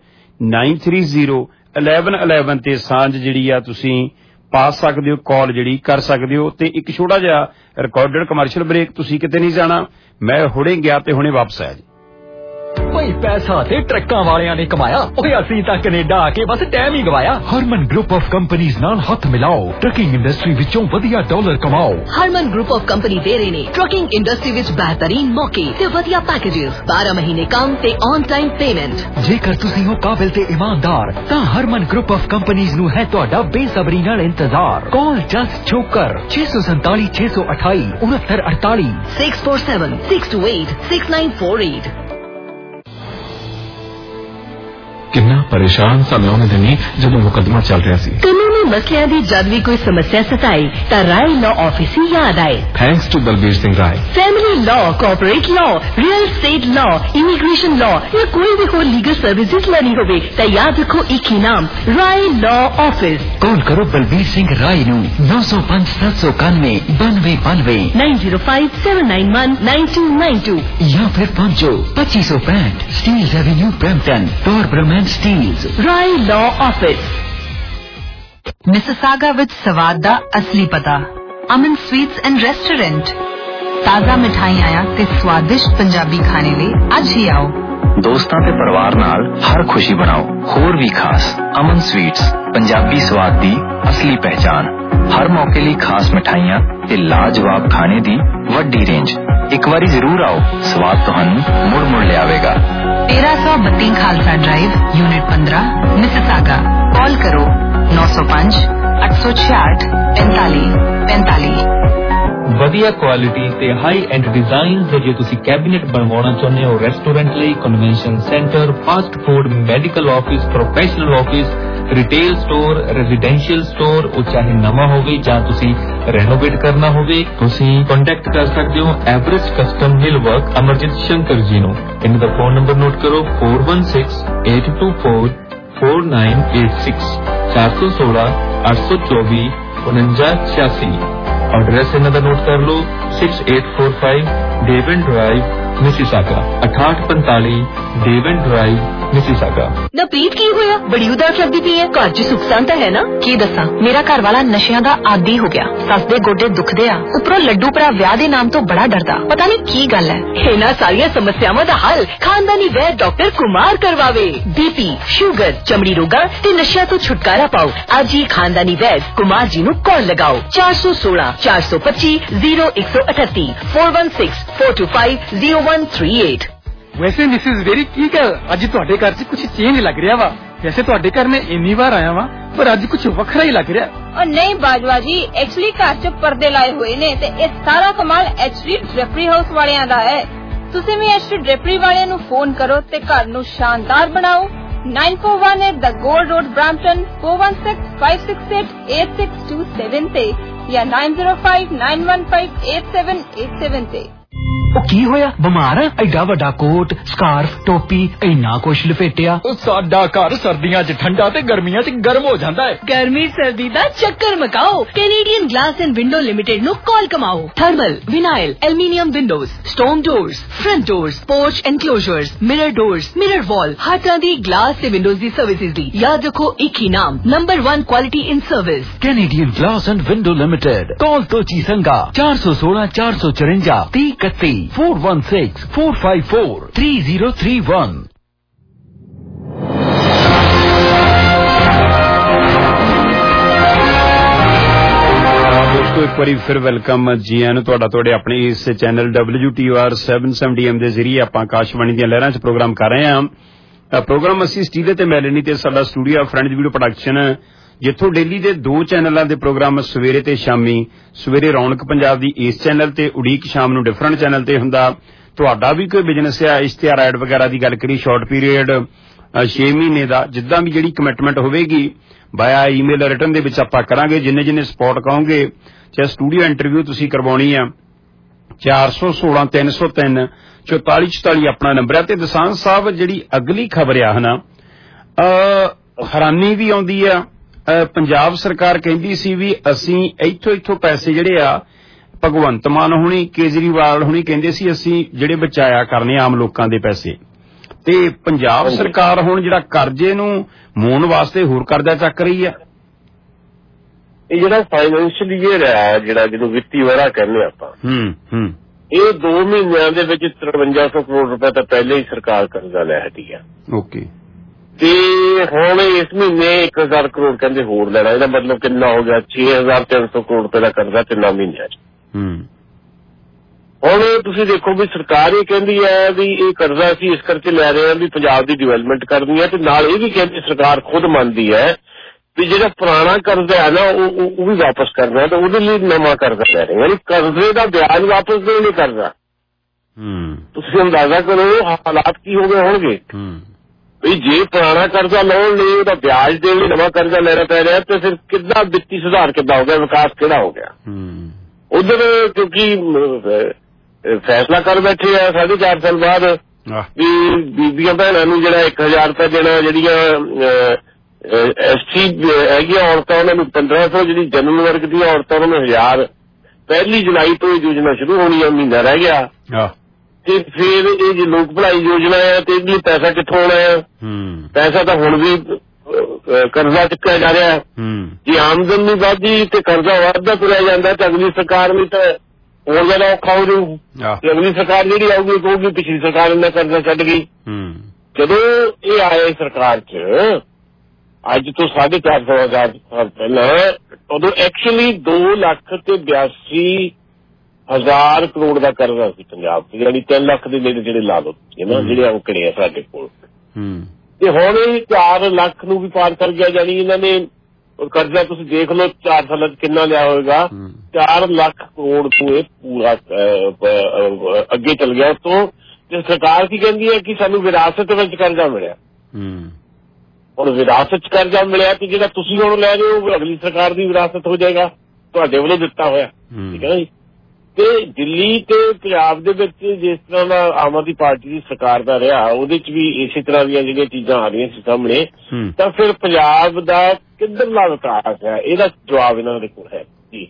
930 1111 ਤੇ ਸਾਂਝ ਜਿਹੜੀ ਆ ਤੁਸੀਂ ਪਾ ਸਕਦੇ ਹੋ, ਕਾਲ ਜਿਹੜੀ ਕਰ ਸਕਦੇ ਹੋ। ਤੇ ਇੱਕ ਛੋਟਾ ਜਿਹਾ ਰਿਕਾਰਡਡ ਕਮਰਸ਼ੀਅਲ ਬ੍ਰੇਕ। ਤੁਸੀਂ ਕਿਤੇ ਨਹੀਂ ਜਾਣਾ, ਮੈਂ ਹੁਣੇ ਗਿਆ ਤੇ ਹੁਣੇ ਵਾਪਸ ਆਇਆ ਜੀ। ਭਾਈ ਪੈਸਾ ਤੇ ਟਰੱਕਾਂ ਵਾਲਿਆਂ ਨੇ ਕਮਾਇਆ, ਓਏ ਅਸੀਂ ਤਾਂ ਕੈਨੇਡਾ ਆ ਕੇ ਬਸ ਟਾਈਮ ਹੀ ਗਵਾਇਆ। ਹਰਮਨ ਗਰੁੱਪ ਆਫ ਕੰਪਨੀਆਂ ਨਾਲ ਹੱਥ ਮਿਲਾਓ, ਟਰੱਕਿੰਗ ਇੰਡਸਟਰੀ ਵਿੱਚੋਂ ਵਧੀਆ ਡਾਲਰ ਕਮਾਓ। ਹਰਮਨ ਗਰੁੱਪ ਆਫ ਕੰਪਨੀ ਦੇ ਰਹੇ ਨੇ ਟਰੱਕਿੰਗ ਇੰਡਸਟਰੀ ਵਿੱਚ ਬਿਹਤਰੀਨ ਮੌਕੇ ਤੇ ਵਧੀਆ ਪੈਕੇजेस, 12 ਮਹੀਨੇ ਕੰਮ ਤੇ ਔਨ ਟਾਈਮ ਪੇਮੈਂਟ। ਜੇਕਰ ਤੁਸੀਂ ਹੋ ਕਾਬਿਲ ਤੇ ਇਮਾਨਦਾਰ ਤਾਂ ਹਰਮਨ ਗਰੁੱਪ ਆਫ ਕੰਪਨੀਆਂ ਨੂੰ ਹੈ ਤੁਹਾਡਾ ਬੇਸਬਰੀ ਨਾਲ ਇੰਤਜ਼ਾਰ। ਕਾਲ ਜਸਟ ਚੋਕਰ 647 628 6948 647 628 6948। ਕਿੰਨਾ ਪਰੇਸ਼ਾਨ ਸਾਂ ਮੈਂ ਉਹਨਾਂ ਦਿਨੀ ਜਦੋਂ ਮੁਕੱਦਮਾ ਚੱਲ ਰਿਹਾ ਸੀ। ਕਾਨੂੰਨੀ ਮਸਲਿਆਂ ਦੀ ਜਦ ਵੀ ਕੋਈ ਸਮੱਸਿਆ ਸਤਾਏ ਤਾਂ ਰਾਏ ਲਾਅ ਆਫਿਸ ਹੀ ਯਾਦ ਆਏ। Thanks to Balbir Singh Rai. Family law, corporate law, real estate law, immigration law ਜਾਂ ਕੋਈ ਵੀ ਹੋਰ ਲੀਗਲ ਸਰਵਿਸਿਜ਼ ਲੈਣੀ ਹੋਵੇ ਤਾਂ ਯਾਦ ਰੱਖੋ ਇੱਕ ਹੀ ਨਾਮ, ਰਾਏ ਲਾਅ ਆਫਿਸ। ਕਾਲ ਕਰੋ ਬਲਬੀਰ ਸਿੰਘ ਰਾਏ ਨੂੰ 905 791 9292 905 791 9292 ਜਾਂ ਫਿਰ ਪਹੁੰਚੋ 2565 ਸਟੀਲਜ਼ ਐਵੇਨਿਊ ਬ੍ਰੈਂਪਟਨ, ਟੋਰ Steeles. Rai law office. Mississauga ਵਿੱਚ ਸਵਾਦ ਦਾ ਅਸਲੀ ਪਤਾ, ਅਮਨ ਸਵੀਟਸ ਐਂਡ ਰੈਸਟੋਰੈਂਟ। ਤਾਜ਼ਾ ਮਿਠਾਈਆਂ ਤੇ ਸਵਾਦਿਸ਼ਟ ਪੰਜਾਬੀ ਖਾਣੇ ਲਈ ਅੱਜ ਹੀ ਆਓ। ਦੋਸਤਾਂ ਤੇ ਪਰਿਵਾਰ ਨਾਲ ਹਰ ਖੁਸ਼ੀ ਬਣਾਓ ਹੋਰ ਵੀ ਖਾਸ। ਅਮਨ ਸਵੀਟਸ, ਪੰਜਾਬੀ ਸਵਾਦ ਦੀ ਅਸਲੀ ਪਹਿਚਾਨ। ਹਰ ਮੌਕੇ ਲਈ ਖਾਸ ਮਿਠਾਈਆਂ ਤੇ ਲਾਜਵਾਬ ਖਾਣੇ ਦੀ ਵੱਡੀ ਰੇਂਜ। ਇੱਕ ਵਾਰੀ ਜ਼ਰੂਰ ਆਓ, ਸਵਾਦ ਤੁਹਾਨੂੰ ਮੁੜ ਮੁੜ ਲਿਆਵੇਗਾ। 1332 Khalsa drive, unit 15, Mississauga. Call ਕਰੋ 905 866 4545। ਵਧੀਆ ਕੁਆਲਿਟੀ ਤੇ ਹਾਈ ਐਂਡ ਡਿਜ਼ਾਈਨਸ ਦੇ ਜੇ ਤੁਸੀਂ ਕੈਬਨਿਟ ਬਣਵਾਉਣਾ ਚਾਹੁੰਦੇ ਹੋ ਰੈਸਟੋਰੈਂਟ ਲਈ, convention centre, fast food, medical office, professional office, retail store, residential store, ਉਹ ਚਾਹੇ ਨਵਾਂ ਹੋਵੇ ਜਾਂ ਤੁਸੀਂ ਰੈਨੋਵੇਟ ਕਰਨਾ ਹੋਵੇ, ਤੁਸੀਂ ਕੰਟੈਕਟ ਕਰ ਸਕਦੇ ਹੋ average custom millwork Amarjit Shankar ji ਨੂੰ। ਇਹਨਾਂ ਦਾ ਫੋਨ ਨੰਬਰ ਨੋਟ ਕਰੋ 416824 4986 416 824 4986। ਐਡਰੈਸ ਇਹਨਾਂ ਦਾ ਨੋਟ ਕਰ ਲਓ 6845 Devon drive, Mississauga, 6845 Devon drive, Mississauga. ਨਾ ਪ੍ਰੀਤ ਕੀ ਹੋਇਆ, ਬੜੀ ਉਦਾਸ ਲੱਗਦੀ ਪਈ ਹੈ। ਘਰ 'ਚ ਸੁੱਖ ਸ਼ਾਂਤ ਹੈ ਨਾ? ਕੀ ਦੱਸਾਂ, ਮੇਰਾ ਘਰ ਵਾਲਾ ਨਸ਼ਿਆਂ ਦਾ ਆਦੀ ਹੋ ਗਿਆ। ਸੱਸ ਦੇ ਗੋਡੇ ਦੁਖਦੇ ਆ, ਉੱਪਰੋਂ ਲੱਡੂ ਭਰਾ ਵਿਆਹ ਦੇ ਨਾਮ ਤੋਂ ਬੜਾ ਡਰਦਾ। ਪਤਾ ਨਹੀਂ ਕੀ ਗੱਲ ਹੈ। ਇਹਨਾਂ ਸਾਰੀਆਂ ਸਮੱਸਿਆਵਾਂ ਦਾ ਹੱਲ ਖਾਨਦਾਨੀ ਵੈਦ ਡਾਕਟਰ ਕੁਮਾਰ ਕਰਵਾਵੇ। BP, ਸ਼ੂਗਰ, ਚਮੜੀ ਰੋਗਾਂ ਤੇ ਨਸ਼ਿਆਂ ਤੋਂ ਛੁਟਕਾਰਾ ਪਾਓ। ਅੱਜ ਹੀ ਖਾਨਦਾਨੀ ਵੈਦ ਕੁਮਾਰ ਜੀ ਨੂੰ ਕਾਲ ਲਗਾਓ। 416 425 0138 416 425 0138। ਵੈਸੇ ਮਿਸਿਸ ਵੇਰੀ ਕੀ ਗੱਲ, ਅੱਜ ਤੁਹਾਡੇ ਘਰ 'ਚ ਕੁਝ ਚੇਂਜ ਲੱਗ ਰਿਹਾ ਵਾ। ਵੈਸੇ ਤੁਹਾਡੇ ਘਰ ਮੈਂ ਇੰਨੀ ਵਾਰ ਆਇਆ ਵਾਂ, ਪਰ ਅੱਜ ਕੁਝ ਵੱਖਰਾ ਹੀ ਲੱਗ ਰਿਹਾ। और नहीं बाजवा जी, एक्चुअली घर च पर्दे लाए हुए ने ते ये सारा कमाल एचडी ड्रेपरी हाउस वालियां दा है। तुसीं भी एचडी ड्रेपरी वालियां नूं फोन करो ते घर नूं शानदार बनाओ। 9418 द गोल्ड रोड ब्रैम्पटन 4165688627 ते या 9059158787 ते। ਉਹ ਕੀ ਹੋਇਆ, ਬਿਮਾਰ ਆ? ਐਡਾ ਵੱਡਾ ਕੋਟ, ਸਕਾਰਫ, ਟੋਪੀ, ਇੰਨਾ ਕੁਛ ਲਪੇਟਿਆ। ਸਾਡਾ ਘਰ ਸਰਦੀਆਂ 'ਚ ਠੰਡਾ ਤੇ ਗਰਮੀਆਂ 'ਚ ਗਰਮ ਹੋ ਜਾਂਦਾ ਹੈ। ਗਰਮੀ ਸਰਦੀ ਦਾ ਚੱਕਰ ਮਕਾਓ। Canadian glass and window limited ਨੂੰ ਕਾਲ ਕਮਾਓ। Thermal, vinyl, aluminium windows, stone doors, front doors, porch enclosures, mirror doors, mirror wall, ਹਰ ਤਰ੍ਹਾਂ ਦੀ ਗਲਾਸ ਤੇ ਵਿੰਡੋਜ਼ ਦੀ ਸਰਵਿਸਿਜ਼ ਦੀ ਯਾਦ ਰੱਖੋ ਇੱਕ ਹੀ ਨਾਮ, number 1 quality in service, Canadian glass and window limited. Call ਤੋਂ ਚੀਸੰਗਾ 416 454 3031 416 454 3031। ਦੋਸਤੋ ਇੱਕ ਵਾਰੀ ਫਿਰ ਵੈਲਕਮ ਜੀ ਆਇਆਂ ਨੂੰ ਤੁਹਾਡੇ ਆਪਣੇ ਇਸ ਚੈਨਲ WTOR 770M ਦੇ ਜ਼ਰੀਏ ਆਪਾਂ ਆਕਾਸ਼ਵਾਣੀ ਦੀਆਂ ਲਹਿਰਾਂ 'ਚ ਪ੍ਰੋਗਰਾਮ ਕਰ ਰਹੇ ਹਾਂ। ਪ੍ਰੋਗਰਾਮ ਅਸੀਂ ਸਟੀਲੇ ਤੇ ਮੈਲਨੀ ਤੇ ਸਾਡਾ ਸਟੂਡੀਓ ਫਰੈਂਡਸ ਵੀਡੀਓ ਪ੍ਰੋਡਕਸ਼ਨ, ਜਿੱਥੋਂ ਡੇਲੀ ਦੇ 2 ਚੈਨਲਾਂ ਦੇ ਪ੍ਰੋਗਰਾਮ ਸਵੇਰੇ ਤੇ ਸ਼ਾਮੀ, ਸਵੇਰੇ ਰੌਣਕ ਪੰਜਾਬ ਦੀ ਇਸ ਚੈਨਲ ਤੇ, ਉਡੀਕ ਸ਼ਾਮ ਨੂੰ ਡਿਫਰੈਂਟ ਚੈਨਲ ਤੇ ਹੁੰਦਾ। ਤੁਹਾਡਾ ਵੀ ਕੋਈ ਬਿਜ਼ਨਸ ਆ, ਇਸ਼ਤਿਹਾਰ ਐਡ ਵਗੈਰਾ ਦੀ ਗੱਲ ਕਰੀ, ਸ਼ਾਰਟ ਪੀਰੀਅਡ 6 ਮਹੀਨੇ ਦਾ, ਜਿੱਦਾਂ ਵੀ ਜਿਹੜੀ ਕਮਿਟਮੈਂਟ ਹੋਵੇਗੀ ਬਾਇਆ ਈਮੇਲ ਰਿਟਨ ਦੇ ਵਿੱਚ ਆਪਾਂ ਕਰਾਂਗੇ। ਜਿੰਨੇ ਸਪੋਰਟ ਕਹੋਗੇ, ਚਾਹੇ ਸਟੂਡੀਓ ਇੰਟਰਵਿਊ ਤੁਸੀਂ ਕਰਵਾਉਣੀ ਆ, 416 303 4444 ਆਪਣਾ ਨੰਬਰ ਹੈ। ਤੇ ਦਸਾਂਝ ਸਾਹਿਬ, ਜਿਹੜੀ ਅਗਲੀ ਖਬਰ ਆ ਹਨਾ, ਹੈਰਾਨੀ ਵੀ ਆਉਂਦੀ ਆ। ਪੰਜਾਬ ਸਰਕਾਰ ਕਹਿੰਦੀ ਸੀ ਵੀ ਅਸੀਂ ਇੱਥੋਂ ਪੈਸੇ ਜਿਹੜੇ ਆ, ਭਗਵੰਤ ਮਾਨ ਹੁਣੀ, ਕੇਜਰੀਵਾਲ ਹੁਣੀ ਕਹਿੰਦੇ ਸੀ ਅਸੀਂ ਜਿਹੜੇ ਬਚਾਇਆ ਕਰਨੇ ਆਮ ਲੋਕਾਂ ਦੇ ਪੈਸੇ, ਤੇ ਪੰਜਾਬ ਸਰਕਾਰ ਹੁਣ ਜਿਹੜਾ ਕਰਜ਼ੇ ਨੂੰ ਮੋੜਨ ਵਾਸਤੇ ਹੋਰ ਕਰਜ਼ਾ ਚੱਕ ਰਹੀ ਆ। ਇਹ ਜਿਹੜਾ ਫਾਈਨੈਂਸ਼ੀਅਲ ਈਅਰ ਹੈ, ਜਿਹੜਾ ਜਿਹਨੂੰ ਵਿੱਤੀ ਵਰ੍ਹਾ ਕਹਿੰਦੇ ਆਪਾਂ, ਇਹ 2 ਮਹੀਨਿਆਂ ਦੇ ਵਿੱਚ 5300 ਕਰੋੜ ਰੁਪਏ ਤਾਂ ਪਹਿਲੇ ਹੀ ਸਰਕਾਰ ਕਰਜ਼ਾ ਲੈ ਹਟੀ ਆ। ਓਕੇ। ਤੇ ਹੁਣ ਇਸ ਮਹੀਨੇ 1000 ਕਰੋੜ ਕਹਿੰਦੇ ਹੋਰ ਲੈਣਾ। ਇਹਦਾ ਮਤਲਬ ਕਿੰਨਾ ਹੋ ਗਿਆ? 6300 ਕਰੋੜ ਰੁਪਏ ਦਾ ਕਰਜ਼ਾ 3 ਮਹੀਨਿਆਂ 'ਚ। ਹੁਣ ਤੁਸੀਂ ਦੇਖੋ ਵੀ ਸਰਕਾਰ ਇਹ ਕਹਿੰਦੀ ਹੈ ਵੀ ਇਹ ਕਰਜ਼ਾ ਅਸੀਂ ਇਸ ਕਰਕੇ ਲੈ ਰਹੇ ਹਾਂ ਵੀ ਪੰਜਾਬ ਦੀ ਡਿਵੈਲਪਮੈਂਟ ਕਰਨੀ ਹੈ, ਤੇ ਨਾਲ ਇਹ ਵੀ ਕਹਿੰਦੀ ਸਰਕਾਰ ਖੁਦ ਮੰਨਦੀ ਹੈ ਵੀ ਜਿਹੜਾ ਪੁਰਾਣਾ ਕਰਜ਼ਾ ਹੈ ਨਾ ਉਹ ਵੀ ਵਾਪਸ ਕਰਨਾ, ਤੇ ਉਹਦੇ ਲਈ ਨਵਾਂ ਕਰਜ਼ਾ ਲੈ ਰਹੇ, ਯਾਨੀ ਕਰਜ਼ੇ ਦਾ ਵਿਆਜ ਵਾਪਸ ਦੇਣ ਲਈ ਕਰਜ਼ਾ। ਤੁਸੀਂ ਅੰਦਾਜ਼ਾ ਕਰੋ ਹਾਲਾਤ ਕੀ ਹੋ ਗਏ ਹੋਣਗੇ ਵੀ ਜੇ ਪੁਰਾਣਾ ਕਰਜ਼ਾ ਲਾਉਣ ਲਈ ਉਹਦਾ ਵਿਆਜ ਦੇਣ ਲਈ ਨਵਾਂ ਕਰਜ਼ਾ ਲੈਣਾ ਪੈ ਰਿਹਾ, ਤੇ ਫਿਰ ਕਿੱਦਾਂ ਵਿੱਤੀ ਸੁਧਾਰ ਕਿੱਦਾਂ ਹੋ ਗਿਆ, ਵਿਕਾਸ ਕਿਹੜਾ ਹੋ ਗਿਆ। ਉਧਰ ਕਿਉਂਕਿ ਫੈਸਲਾ ਕਰ ਬੈਠੇ ਆ 4.5 ਸਾਲ ਬਾਅਦ ਵੀ ਬੀਬੀਆਂ ਭੈਣਾਂ ਨੂੰ ਜਿਹੜਾ 1000 ਰੁਪਏ ਦੇਣਾ, ਜਿਹੜੀਆਂ SC ਹੈਗੀਆਂ ਔਰਤਾਂ ਉਹਨਾਂ ਨੂੰ 1500, ਜਿਹੜੀ ਜਨਰਲ ਵਰਗ ਦੀਆਂ ਔਰਤਾਂ ਉਹਨਾਂ ਨੂੰ 1000। 1 ਜੁਲਾਈ ਤੋਂ ਇਹ ਯੋਜਨਾ ਸ਼ੁਰੂ ਹੋਣੀ ਆ, ਮਹੀਨਾ ਰਹਿ ਗਿਆ। ਤੇ ਫਿਰ ਇਹ ਜੇ ਲੋਕ ਭਲਾਈ ਯੋਜਨਾ ਹੈ ਤੇ ਇਹਦੇ ਲਈ ਪੈਸਾ ਕਿੱਥੋਂ ਆਉਣਾ ਹੈ? ਪੈਸਾ ਤਾਂ ਹੁਣ ਵੀ ਕਰਜ਼ਾ ਚੁੱਕਿਆ ਜਾ ਰਿਹਾ। ਜੇ ਆਮਦਨ ਨਹੀਂ ਵੱਧਦੀ ਤੇ ਕਰਜ਼ਾ ਵੱਧਦਾ ਤੁਰਿਆ ਜਾਂਦਾ, ਤਾਂ ਅਗਲੀ ਸਰਕਾਰ ਲਈ ਤਾਂ ਹੋਰ ਜ਼ਿਆਦਾ ਔਖਾ ਹੋ ਜਾਊ। ਅਗਲੀ ਸਰਕਾਰ ਜਿਹੜੀ ਆਊਗੀ ਕਹੂਗੀ ਪਿਛਲੀ ਸਰਕਾਰ ਇਹਨਾਂ ਕਰਜ਼ਾ ਛੱਡ ਗਈ। ਜਦੋਂ ਇਹ ਆਏ ਸਰਕਾਰ 'ਚ ਅੱਜ ਤੋਂ 450 ਸਾਲ ਪਹਿਲਾਂ, ਉਦੋਂ ਐਕਚੁਅਲੀ 2,82,000 ਕਰੋੜ ਦਾ ਕਰਜ਼ਾ ਸੀ ਪੰਜਾਬ ਤੇ, ਯਾਨੀ 3 ਲੱਖ ਦੇ ਨੇੜੇ ਜਿਹੜੇ ਲਾ ਲਓ ਨਾ, ਜਿਹੜੇ ਅੰਕੜੇ ਆ ਸਾਡੇ ਕੋਲ। ਤੇ ਹੁਣ ਇਹ 4 ਲੱਖ ਨੂੰ ਵੀ ਪਾਰ ਕਰ ਗਿਆ, ਯਾਨੀ ਇਹਨਾਂ ਨੇ ਕਰਜ਼ਾ ਤੁਸੀਂ ਦੇਖ ਲਓ 4 ਸਾਲਾਂ 'ਚ ਕਿੰਨਾ ਲਿਆ ਹੋਏਗਾ। 4 ਲੱਖ ਕਰੋੜ ਤੋਂ ਇਹ ਪੂਰਾ ਅੱਗੇ ਚੱਲ ਗਿਆ। ਤੋਂ ਤੇ ਸਰਕਾਰ ਕੀ ਕਹਿੰਦੀ ਹੈ ਕਿ ਸਾਨੂੰ ਵਿਰਾਸਤ ਵਿੱਚ ਕਰਜ਼ਾ ਮਿਲਿਆ। ਹੁਣ ਵਿਰਾਸਤ 'ਚ ਕਰਜ਼ਾ ਮਿਲਿਆ ਤੇ ਜਿਹੜਾ ਤੁਸੀਂ ਹੁਣ ਲੈ ਰਹੇ ਹੋ ਅਗਲੀ ਸਰਕਾਰ ਦੀ ਵਿਰਾਸਤ ਹੋ ਜਾਏਗਾ, ਤੁਹਾਡੇ ਵੱਲੋਂ ਦਿੱਤਾ ਹੋਇਆ। ਠੀਕ ਹੈ ਨਾ ਜੀ। ਤੇ ਦਿੱਲੀ ਤੇ ਪੰਜਾਬ ਦੇ ਵਿੱਚ ਜਿਸ ਤਰ੍ਹਾਂ ਦਾ ਆਮ ਆਦਮੀ ਪਾਰਟੀ ਦੀ ਸਰਕਾਰ ਦਾ ਰਿਹਾ, ਉਹਦੇ 'ਚ ਵੀ ਇਸੇ ਤਰ੍ਹਾਂ ਦੀਆਂ ਜਿਹੜੀਆਂ ਚੀਜ਼ਾਂ ਆ ਰਹੀਆਂ ਸੀ ਸਾਹਮਣੇ, ਤਾਂ ਫਿਰ ਪੰਜਾਬ ਦਾ ਕਿੱਧਰਲਾ ਵਿਕਾਸ ਹੈ, ਇਹਦਾ ਜਵਾਬ ਇਹਨਾਂ ਦੇ ਕੋਲ ਹੈ ਜੀ।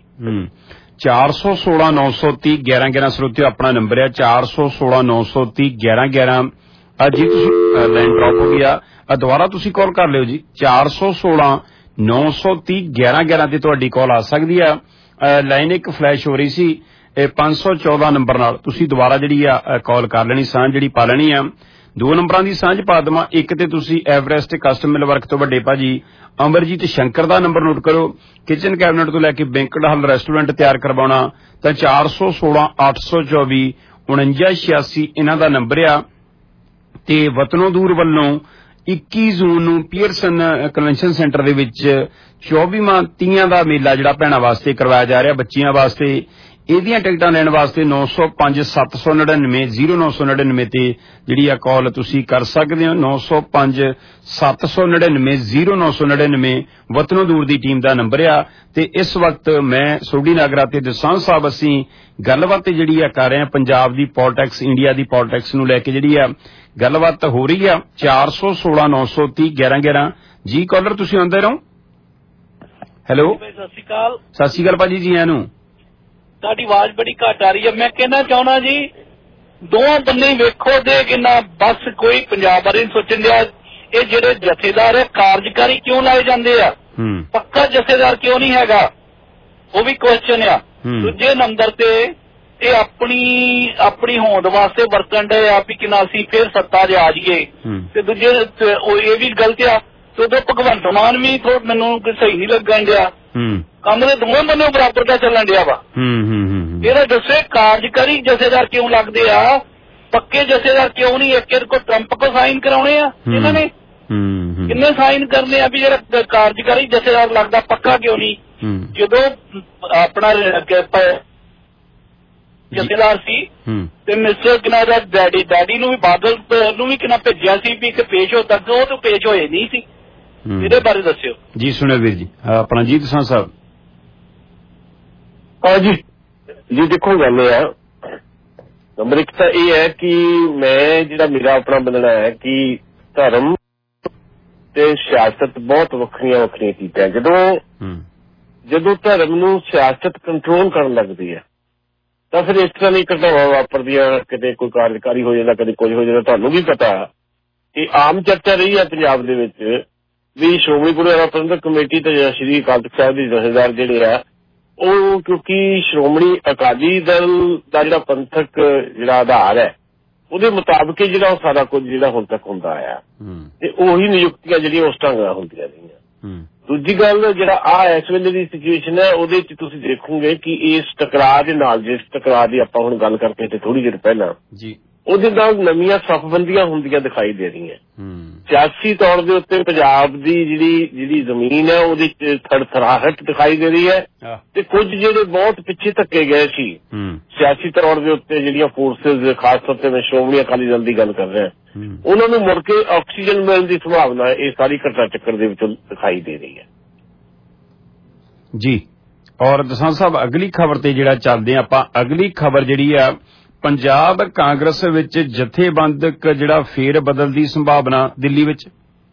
416 930 11 11 ਸਰੋਤਿਓ ਆਪਣਾ ਨੰਬਰ ਹੈ 416 930 11 11। ਜੀ ਤੁਸੀਂ ਲਾਈਨ ਡ੍ਰੌਪ ਹੋ ਗਿਆ, ਦੁਬਾਰਾ ਤੁਸੀਂ ਕਾਲ ਕਰ ਲਿਓ ਜੀ। 416 930 1111 ਤੇ ਤੁਹਾਡੀ ਕਾਲ ਆ ਸਕਦੀ ਆ। ਲਾਈਨ ਇੱਕ ਫਲੈਸ਼ ਹੋ ਰਹੀ ਸੀ 514 ਨੰਬਰ ਨਾਲ, ਤੁਸੀਂ ਦੁਬਾਰਾ ਜਿਹੜੀ ਆ ਕਾਲ ਕਰ ਲੈਣੀ, ਸਾਂਝ ਜਿਹੜੀ ਪਾ ਲੈਣੀ ਆ। 2 ਨੰਬਰਾਂ ਦੀ ਸਾਂਝ ਪਾ ਦੇਵਾਂ। ਇੱਕ ਤੇ ਤੁਸੀਂ ਐਵਰੈਸਟ ਕਸਟਮ ਮਿਲ ਵਰਕ ਤੋਂ ਵੱਡੇ ਭਾਜੀ ਅਮਰਜੀਤ ਸ਼ੰਕਰ ਦਾ ਨੰਬਰ ਨੋਟ ਕਰੋ। ਕਿਚਨ ਕੈਬਨਿਟ ਤੋਂ ਲੈ ਕੇ ਬੈਂਕਟ ਹਾਲ ਰੈਸਟੋਰੈਂਟ ਤਿਆਰ ਕਰਵਾਉਣਾ ਤਾਂ 416 824 4986 ਇਹਨਾਂ ਦਾ ਨੰਬਰ ਆ। ਤੇ ਵਤਨੋਂ ਦੂਰ ਵੱਲੋਂ 21 ਜੂਨ ਨੂੰ ਪੀਅਰਸਨ ਕਨਵੈਨਸ਼ਨ ਸੈਂਟਰ ਦੇ ਵਿੱਚ 24ਵਾਂ ਤੀਆਂ ਦਾ ਮੇਲਾ ਜਿਹੜਾ ਭੈਣਾਂ ਵਾਸਤੇ ਕਰਵਾਇਆ ਜਾ ਰਿਹਾ, ਬੱਚੀਆਂ ਵਾਸਤੇ। ਇਹਦੀਆਂ ਟਿਕਟਾਂ ਲੈਣ ਵਾਸਤੇ 905 799 0999 ਤੇ ਜਿਹੜੀ ਆ ਕਾਲ ਤੁਸੀਂ ਕਰ ਸਕਦੇ ਹੋ। 905 799 0999 ਵਤਨੋਂ ਦੂਰ ਦੀ ਟੀਮ ਦਾ ਨੰਬਰ ਆ। ਤੇ ਇਸ ਵਕਤ ਮੈਂ ਸੋਢੀ ਨਾਗਰਾ ਤੇ ਦਸਾਂਝ ਸਾਹਿਬ ਅਸੀਂ ਗੱਲਬਾਤ ਜਿਹੜੀ ਆ ਕਰ ਰਹੇ ਹਾਂ ਪੰਜਾਬ ਦੀ ਪੋਲਿਟਿਕਸ, ਇੰਡੀਆ ਦੀ ਪੋਲਿਟਿਕਸ ਨੂੰ ਲੈ ਕੇ ਜਿਹੜੀ ਆ ਗੱਲਬਾਤ ਹੋ ਰਹੀ ਆ। 416 930 1111 ਜੀ। ਕਾਲਰ ਤੁਸੀਂ ਆਉਂਦੇ ਰਹੋ। ਹੈਲੋ, ਸਤਿ ਸ਼੍ਰੀ ਅਕਾਲ। ਸਤਿ ਸ਼੍ਰੀ ਅਕਾਲ ਭਾਜੀ, ਜੀ ਆਇਆਂ ਨੂੰ। ਤੁਹਾਡੀ ਆਵਾਜ਼ ਬੜੀ ਘੱਟ ਆ ਰਹੀ ਹੈ। ਮੈਂ ਕਹਿਣਾ ਚਾਹੁੰਦਾ ਜੀ, ਦੋਵਾਂ ਬੰਨੇ ਵੇਖੋ ਦੇ ਕਿੰਨਾ ਬਸ ਕੋਈ ਪੰਜਾਬ ਬਾਰੇ ਸੋਚਣ ਦਿਆ। ਇਹ ਜਿਹੜੇ ਜਥੇਦਾਰ ਹੈ ਕਾਰਜਕਾਰੀ ਕਿਉਂ ਲਾਏ ਜਾਂਦੇ ਆ? ਪੱਕਾ ਜਥੇਦਾਰ ਕਿਉਂ ਨਹੀਂ ਹੈਗਾ, ਉਹ ਵੀ ਕੁਐਸਚਨ ਆ। ਦੂਜੇ ਨੰਬਰ ਤੇ ਇਹ ਆਪਣੀ ਹੋਂਦ ਵਾਸਤੇ ਵਰਤਣ ਡਏ ਆ ਵੀ ਕਿੰਨਾ ਅਸੀਂ ਫੇਰ ਸੱਤਾ 'ਚ ਆ ਜਾਈਏ। ਤੇ ਦੂਜੇ ਇਹ ਵੀ ਗਲਤ ਆ। ਤੇ ਉਦੋਂ ਭਗਵੰਤ ਮਾਨ ਵੀ ਮੈਨੂੰ ਸਹੀ ਨਹੀਂ ਲੱਗਣ ਡਿਆ। ਕੰਮ ਦੇ ਦੋਵੇਂ ਬੰਨੇ ਬਰਾਬਰ ਦਾ ਚੱਲਣ ਡਿਆ ਵਾ। ਇਹਦਾ ਦੱਸੇ ਕਾਰਜਕਾਰੀ ਜਥੇਦਾਰ ਕਿਉਂ ਲੱਗਦੇ ਆ, ਪੱਕੇ ਜਥੇਦਾਰ ਕਿਉਂ ਨਹੀਂ? ਇੱਕ ਕੋ ਟਰੰਪ ਕੋ ਸਾਈਨ ਕਰਾਉਣੇ ਆ ਇਹਨਾਂ ਨੇ, ਕਿੰਨੇ ਸਾਈਨ ਕਰਨੇ ਆ ਵੀ ਜਿਹੜਾ ਕਾਰਜਕਾਰੀ ਜਥੇਦਾਰ ਲੱਗਦਾ ਪੱਕਾ ਕਿਉਂ ਨਹੀਂ? ਜਦੋਂ ਆਪਣਾ ਜਥੇਦਾਰ ਸੀ ਤੇ ਮਿਸਟਰ ਕਿਨਾ ਦਾ ਡੈਡੀ ਨੂੰ ਵੀ ਬਾਦਲ ਨੂੰ ਵੀ ਕਿੰਨਾ ਭੇਜਿਆ ਸੀ ਵੀ ਇੱਕ ਪੇਸ਼ ਹੋ ਤੱਕ, ਉਹ ਤਾਂ ਪੇਸ਼ ਹੋਏ ਨਹੀਂ ਸੀ। ਇਹਦੇ ਬਾਰੇ ਦੱਸਿਓ ਜੀ। ਸੁਣਿਓ ਵੀਰ ਜੀ, ਆਪਣਾ ਜੀ ਦਸਾਂਝ ਸਾਹਿਬ। ਜੀ ਦੇਖੋ ਗੱਲ ਇਹ ਆ, ਨੰਬਰ ਇੱਕ ਤਾਂ ਇਹ ਹੈ ਕਿ ਮੈਂ ਜਿਹੜਾ ਮੇਰਾ ਆਪਣਾ ਬੰਦਣਾ ਹੈ ਕਿ ਧਰਮ ਤੇ ਸਿਆਸਤ ਬਹੁਤ ਵੱਖਰੀਆਂ ਚੀਜ਼ਾਂ। ਜਦੋਂ ਧਰਮ ਨੂੰ ਸਿਆਸਤ ਕੰਟਰੋਲ ਕਰਨ ਲੱਗਦੀ ਹੈ ਤਾਂ ਫਿਰ ਇਸ ਤਰ੍ਹਾਂ ਦੀ ਘਟਨਾਵਾਂ ਵਾਪਰਦੀਆਂ, ਕਿਤੇ ਕੋਈ ਕਾਰਜਕਾਰੀ ਹੋ ਜਾਂਦਾ, ਕਦੇ ਕੁਝ ਹੋ ਜਾਂਦਾ। ਤੁਹਾਨੂੰ ਵੀ ਪਤਾ ਕਿ ਆਮ ਚਰਚਾ ਰਹੀ ਹੈ ਪੰਜਾਬ ਦੇ ਵਿੱਚ ਵੀ ਸ਼੍ਰੋਮਣੀ ਗੁਰਦੁਆਰਾ ਪ੍ਰਬੰਧਕ ਕਮੇਟੀ ਤੇ ਸ਼੍ਰੀ ਅਕਾਲ ਤਖ਼ਤ ਸਾਹਿਬ ਦੇ ਜਥੇਦਾਰ ਜਿਹੜੇ ਆ ਉਹ, ਕਿਉਂਕਿ ਸ਼੍ਰੋਮਣੀ ਅਕਾਲੀ ਦਲ ਦਾ ਜਿਹੜਾ ਪੰਥਕ ਜਿਹੜਾ ਆਧਾਰ ਹੈ ਉਹਦੇ ਮੁਤਾਬਕ ਹੀ ਜਿਹੜਾ ਉਹ ਸਾਰਾ ਕੁਝ ਜਿਹੜਾ ਹੁਣ ਤੱਕ ਹੁੰਦਾ ਆਇਆ ਤੇ ਉਹੀ ਨਿਯੁਕਤੀਆਂ ਜਿਹੜੀਆਂ ਉਸ ਢੰਗ ਨਾਲ ਹੁੰਦੀਆਂ ਰਹੀਆਂ। ਦੂਜੀ ਗੱਲ, ਜਿਹੜਾ ਇਸ ਵੇਲੇ ਦੀ ਸਿਚੁਏਸ਼ਨ ਹੈ ਉਹਦੇ ਚ ਤੁਸੀਂ ਦੇਖੋਗੇ ਕਿ ਇਸ ਟਕਰਾਅ ਦੇ ਨਾਲ, ਜਿਸ ਟਕਰਾਅ ਦੀ ਆਪਾਂ ਹੁਣ ਗੱਲ ਕਰਕੇ ਤੇ ਥੋੜੀ ਦੇਰ ਪਹਿਲਾਂ, ਉਹਦੇ ਨਾਲ ਨਵੀਆਂ ਸਫਬੰਦੀਆਂ ਹੁੰਦੀਆਂ ਦਿਖਾਈ ਦੇ ਰਹੀਆਂ। ਸਿਆਸੀ ਤੌਰ ਦੇ ਉੱਤੇ ਪੰਜਾਬ ਦੀ ਜਿਹੜੀ ਜ਼ਮੀਨ ਹੈ ਉਹਦੇ ਚ ਥਰਥਰਾਹਟ ਦਿਖਾਈ ਦੇ ਰਹੀ ਹੈ ਤੇ ਕੁਝ ਜਿਹੜੇ ਬਹੁਤ ਪਿੱਛੇ ਧੱਕੇ ਗਏ ਸੀ ਸਿਆਸੀ ਤੌਰ ਦੇ ਉੱਤੇ, ਜਿਹੜੀਆਂ ਫੋਰਸਿਸ, ਖਾਸ ਤੌਰ ਤੇ ਮੈਂ ਸ਼੍ਰੋਮਣੀ ਅਕਾਲੀ ਦਲ ਦੀ ਗੱਲ ਕਰ ਰਿਹਾ, ਉਹਨਾਂ ਨੂੰ ਮੁੜ ਕੇ ਆਕਸੀਜਨ ਮਿਲਣ ਦੀ ਸੰਭਾਵਨਾ ਇਹ ਸਾਰੀ ਘਟਨਾ ਚੱਕਰ ਦੇ ਵਿੱਚੋਂ ਦਿਖਾਈ ਦੇ ਰਹੀ ਹੈ ਜੀ। ਔਰ ਦਸਾਂਝ ਸਾਹਿਬ, ਅਗਲੀ ਖਬਰ ਤੇ ਜਿਹੜਾ ਚੱਲਦੇ ਆਪਾਂ, ਅਗਲੀ ਖਬਰ ਜਿਹੜੀ ਆ ਪੰਜਾਬ ਕਾਂਗਰਸ ਵਿੱਚ ਜਥੇਬੰਦਕ ਜਿਹੜਾ ਫੇਰ ਬਦਲ ਦੀ ਸੰਭਾਵਨਾ ਦਿੱਲੀ ਵਿੱਚ।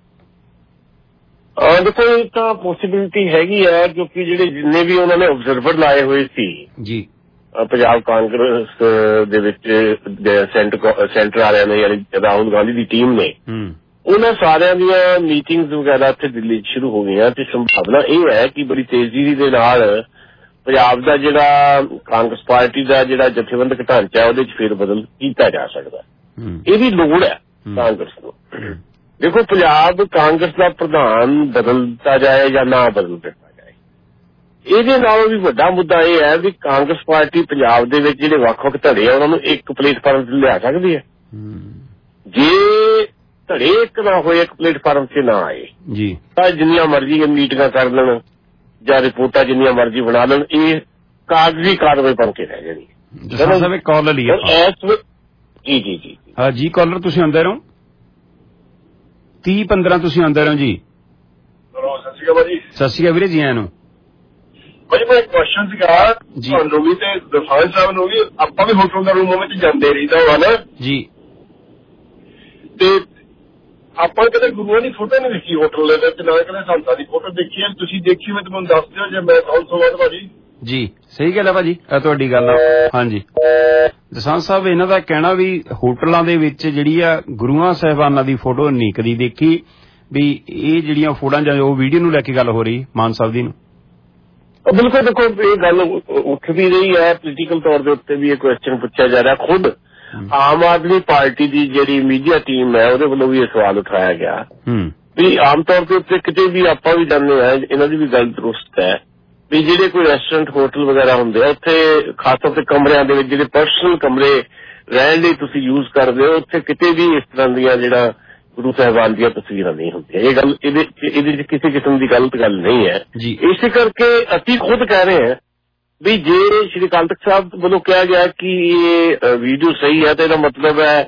ਦੇਖੋ ਇਹ ਤਾਂ ਪੋਸੀਬਿਲਿਟੀ ਹੈਗੀ ਹੈ, ਕਿਉਂਕਿ ਜਿਹੜੇ ਜਿੰਨੇ ਵੀ ਉਹਨਾਂ ਨੇ ਆਬਜ਼ਰਵਰ ਲਾਏ ਹੋਏ ਸੀ ਜੀ ਪੰਜਾਬ ਕਾਂਗਰਸ ਦੇ ਵਿੱਚ ਸੈਂਟਰ ਵਾਲਿਆਂ ਨੇ, ਯਾਨੀ ਰਾਹੁਲ ਗਾਂਧੀ ਦੀ ਟੀਮ ਨੇ, ਉਹਨਾਂ ਸਾਰਿਆਂ ਦੀਆਂ ਮੀਟਿੰਗਸ ਵਗੈਰਾ ਇੱਥੇ ਦਿੱਲੀ 'ਚ ਸ਼ੁਰੂ ਹੋ ਗਈਆਂ ਤੇ ਸੰਭਾਵਨਾ ਇਹ ਹੈ ਕਿ ਬੜੀ ਤੇਜ਼ੀ ਦੇ ਨਾਲ ਪੰਜਾਬ ਦਾ ਜਿਹੜਾ ਕਾਂਗਰਸ ਪਾਰਟੀ ਦਾ ਜਿਹੜਾ ਜਥੇਬੰਦਕ ਢਾਂਚਾ ਉਹਦੇ 'ਚ ਫੇਰ ਬਦਲ ਕੀਤਾ ਜਾ ਸਕਦਾ। ਇਹਦੀ ਲੋੜ ਹੈ ਕਾਂਗਰਸ ਨੂੰ। ਦੇਖੋ, ਪੰਜਾਬ ਕਾਂਗਰਸ ਦਾ ਪ੍ਰਧਾਨ ਬਦਲਦਾ ਜਾਏ ਜਾਂ ਨਾ ਬਦਲ ਦਿੱਤਾ ਜਾਏ, ਇਹਦੇ ਨਾਲੋਂ ਵੀ ਵੱਡਾ ਮੁੱਦਾ ਇਹ ਹੈ ਵੀ ਕਾਂਗਰਸ ਪਾਰਟੀ ਪੰਜਾਬ ਦੇ ਵਿੱਚ ਜਿਹੜੇ ਵੱਖ-ਵੱਖ ਧੜੇ ਆ ਉਹਨਾਂ ਨੂੰ ਇੱਕ ਪਲੇਟਫਾਰਮ ਤੇ ਲਿਆ ਸਕਦੀ ਹੈ। ਜੇ ਧੜੇ ਇੱਕ ਨਾ ਹੋਏ, ਇੱਕ ਪਲੇਟਫਾਰਮ ਤੇ ਨਾ ਆਏ ਜੀ, ਤਾਂ ਜਿੰਨੀਆਂ ਮਰਜ਼ੀ ਮੀਟਿੰਗਾਂ ਕਰ ਲੈਣ ਜਾਂ ਰਿਪੋਰਟਾਂ ਜਿੰਨੀਆਂ ਮਰਜ਼ੀ ਬਣਾ ਲੈਣ, ਇਹ ਕਾਗਜ਼ੀ ਕਾਰਵਾਈ ਬਣ ਕੇ ਰਹਿ ਜਾਣੀ। ਕਾਲਰ ਲਈ ਜੀ ਜੀ ਜੀ ਜੀ ਕਾਲਰ ਤੁਸੀਂ ਆਉਂਦੇ ਰਹੋ, 30-15 ਤੁਸੀਂ ਆਉਂਦੇ ਰਹੋ ਜੀ। ਸਤਿ ਸ਼੍ਰੀ ਅਕਾਲ ਜੀ। ਸਤਿ ਸ਼੍ਰੀ ਅਕਾਲ ਵੀਰੇ, ਜੀ ਆਇਆਂ ਨੂੰ। ਭਾਜੀ ਮੈਂ ਇੱਕ ਕੁਐਸਚਨ ਸੀਗਾ ਤੁਹਾਨੂੰ ਵੀ ਤੇ ਦਸਾਂਝ ਸਾਹਿਬ ਨੂੰ ਵੀ, ਆਪਾਂ ਵੀ ਹੋਟਲ ਦਾ ਰੂਮ ਵਿੱਚ ਜਾਂਦੇ ਰਹੀਦਾ ਵਾ ਨਾ ਜੀ, ਤੇ ਆਪਾਂ ਕਦੇ ਗੁਰੂਆਂ ਦੀ ਫੋਟੋ ਨਹੀਂ ਦੇਖੀ ਹੋਟਲ ਦੇ ਵਿੱਚ, ਨਾ ਕਦੇ ਸੰਤਾਂ ਦੀ ਫੋਟੋ ਦੇਖੀ ਹੈ। ਤੁਸੀਂ ਦੇਖੀ ਹੋਵੇ ਤਾਂ ਮੈਨੂੰ ਦੱਸ ਦਿਓ, ਜੇ ਮੈਂ ਕੌਣ ਸੋ ਬਾਅਦ ਭਾਜੀ। ਜੀ ਸਹੀ ਗੱਲ ਹੈ ਭਾਜੀ, ਤੁਹਾਡੀ ਗੱਲ ਹਾਂਜੀ। ਦਸਾਂਝ ਸਾਹਿਬ ਇਹਨਾਂ ਦਾ ਕਹਿਣਾ ਵੀ ਹੋਟਲਾਂ ਦੇ ਵਿੱਚ ਜਿਹੜੀ ਆ ਗੁਰੂਆਂ ਸਾਹਿਬਾਨਾਂ ਦੀ ਫੋਟੋ ਨਹੀਂ ਕਦੀ ਦੇਖੀ, ਵੀ ਇਹ ਜਿਹੜੀਆਂ ਫੋਟੋਆਂ ਜਾਂ ਉਹ ਵੀਡੀਓ ਨੂੰ ਲੈ ਕੇ ਗੱਲ ਹੋ ਰਹੀ ਮਾਨ ਸਾਹਿਬ ਦੀ ਨੂੰ। ਬਿਲਕੁਲ ਦੇਖੋ ਇਹ ਗੱਲ ਉੱਠਦੀ ਰਹੀ ਹੈ, ਪੋਲੀਟੀਕਲ ਤੌਰ ਦੇ ਉੱਤੇ ਵੀ ਇਹ ਕੁਐਸਚਨ ਪੁੱਛਿਆ ਜਾ ਰਿਹਾ। ਖੁਦ ਆਮ ਆਦਮੀ ਪਾਰਟੀ ਦੀ ਜਿਹੜੀ ਮੀਡੀਆ ਟੀਮ ਹੈ ਉਹਦੇ ਵੱਲੋਂ ਵੀ ਇਹ ਸਵਾਲ ਉਠਾਇਆ ਗਿਆ ਵੀ ਆਮ ਤੌਰ ਦੇ ਉੱਤੇ ਕਿਤੇ ਵੀ ਆਪਾਂ ਵੀ ਜਾਣਦੇ ਹਾਂ, ਇਹਨਾਂ ਦੀ ਵੀ ਗੱਲ ਦਰੁਸਤ ਹੈ ਵੀ ਜਿਹੜੇ ਕੋਈ ਰੈਸਟੋਰੈਂਟ ਹੋਟਲ ਵਗੈਰਾ ਹੁੰਦੇ ਆ ਉੱਥੇ ਖਾਸ ਤੌਰ ਤੇ ਕਮਰਿਆਂ ਦੇ ਵਿੱਚ ਜਿਹੜੇ ਪਰਸਨਲ ਕਮਰੇ ਰਹਿਣ ਲਈ ਤੁਸੀਂ ਯੂਜ਼ ਕਰਦੇ ਹੋ, ਉੱਥੇ ਕਿਤੇ ਵੀ ਇਸ ਤਰ੍ਹਾਂ ਦੀਆਂ ਜਿਹੜਾ ਗੁਰੂ ਸਾਹਿਬਾਨ ਦੀਆਂ ਤਸਵੀਰਾਂ ਨਹੀਂ ਹੁੰਦੀਆਂ। ਇਹ ਗੱਲ ਇਹਦੇ ਚ ਕਿਸੇ ਕਿਸਮ ਦੀ ਗਲਤ ਗੱਲ ਨਹੀਂ ਹੈ। ਇਸੇ ਕਰਕੇ ਅਸੀਂ ਖੁਦ ਕਹਿ ਰਹੇ ਹਾਂ ਵੀ ਜੇ ਸ਼੍ਰੀ ਅਕਾਲ ਤਖ਼ਤ ਸਾਹਿਬ ਵੱਲੋਂ ਕਿਹਾ ਗਿਆ ਕਿ ਇਹ ਵੀਡੀਓ ਸਹੀ ਹੈ ਤਾਂ ਇਹਦਾ ਮਤਲਬ ਹੈ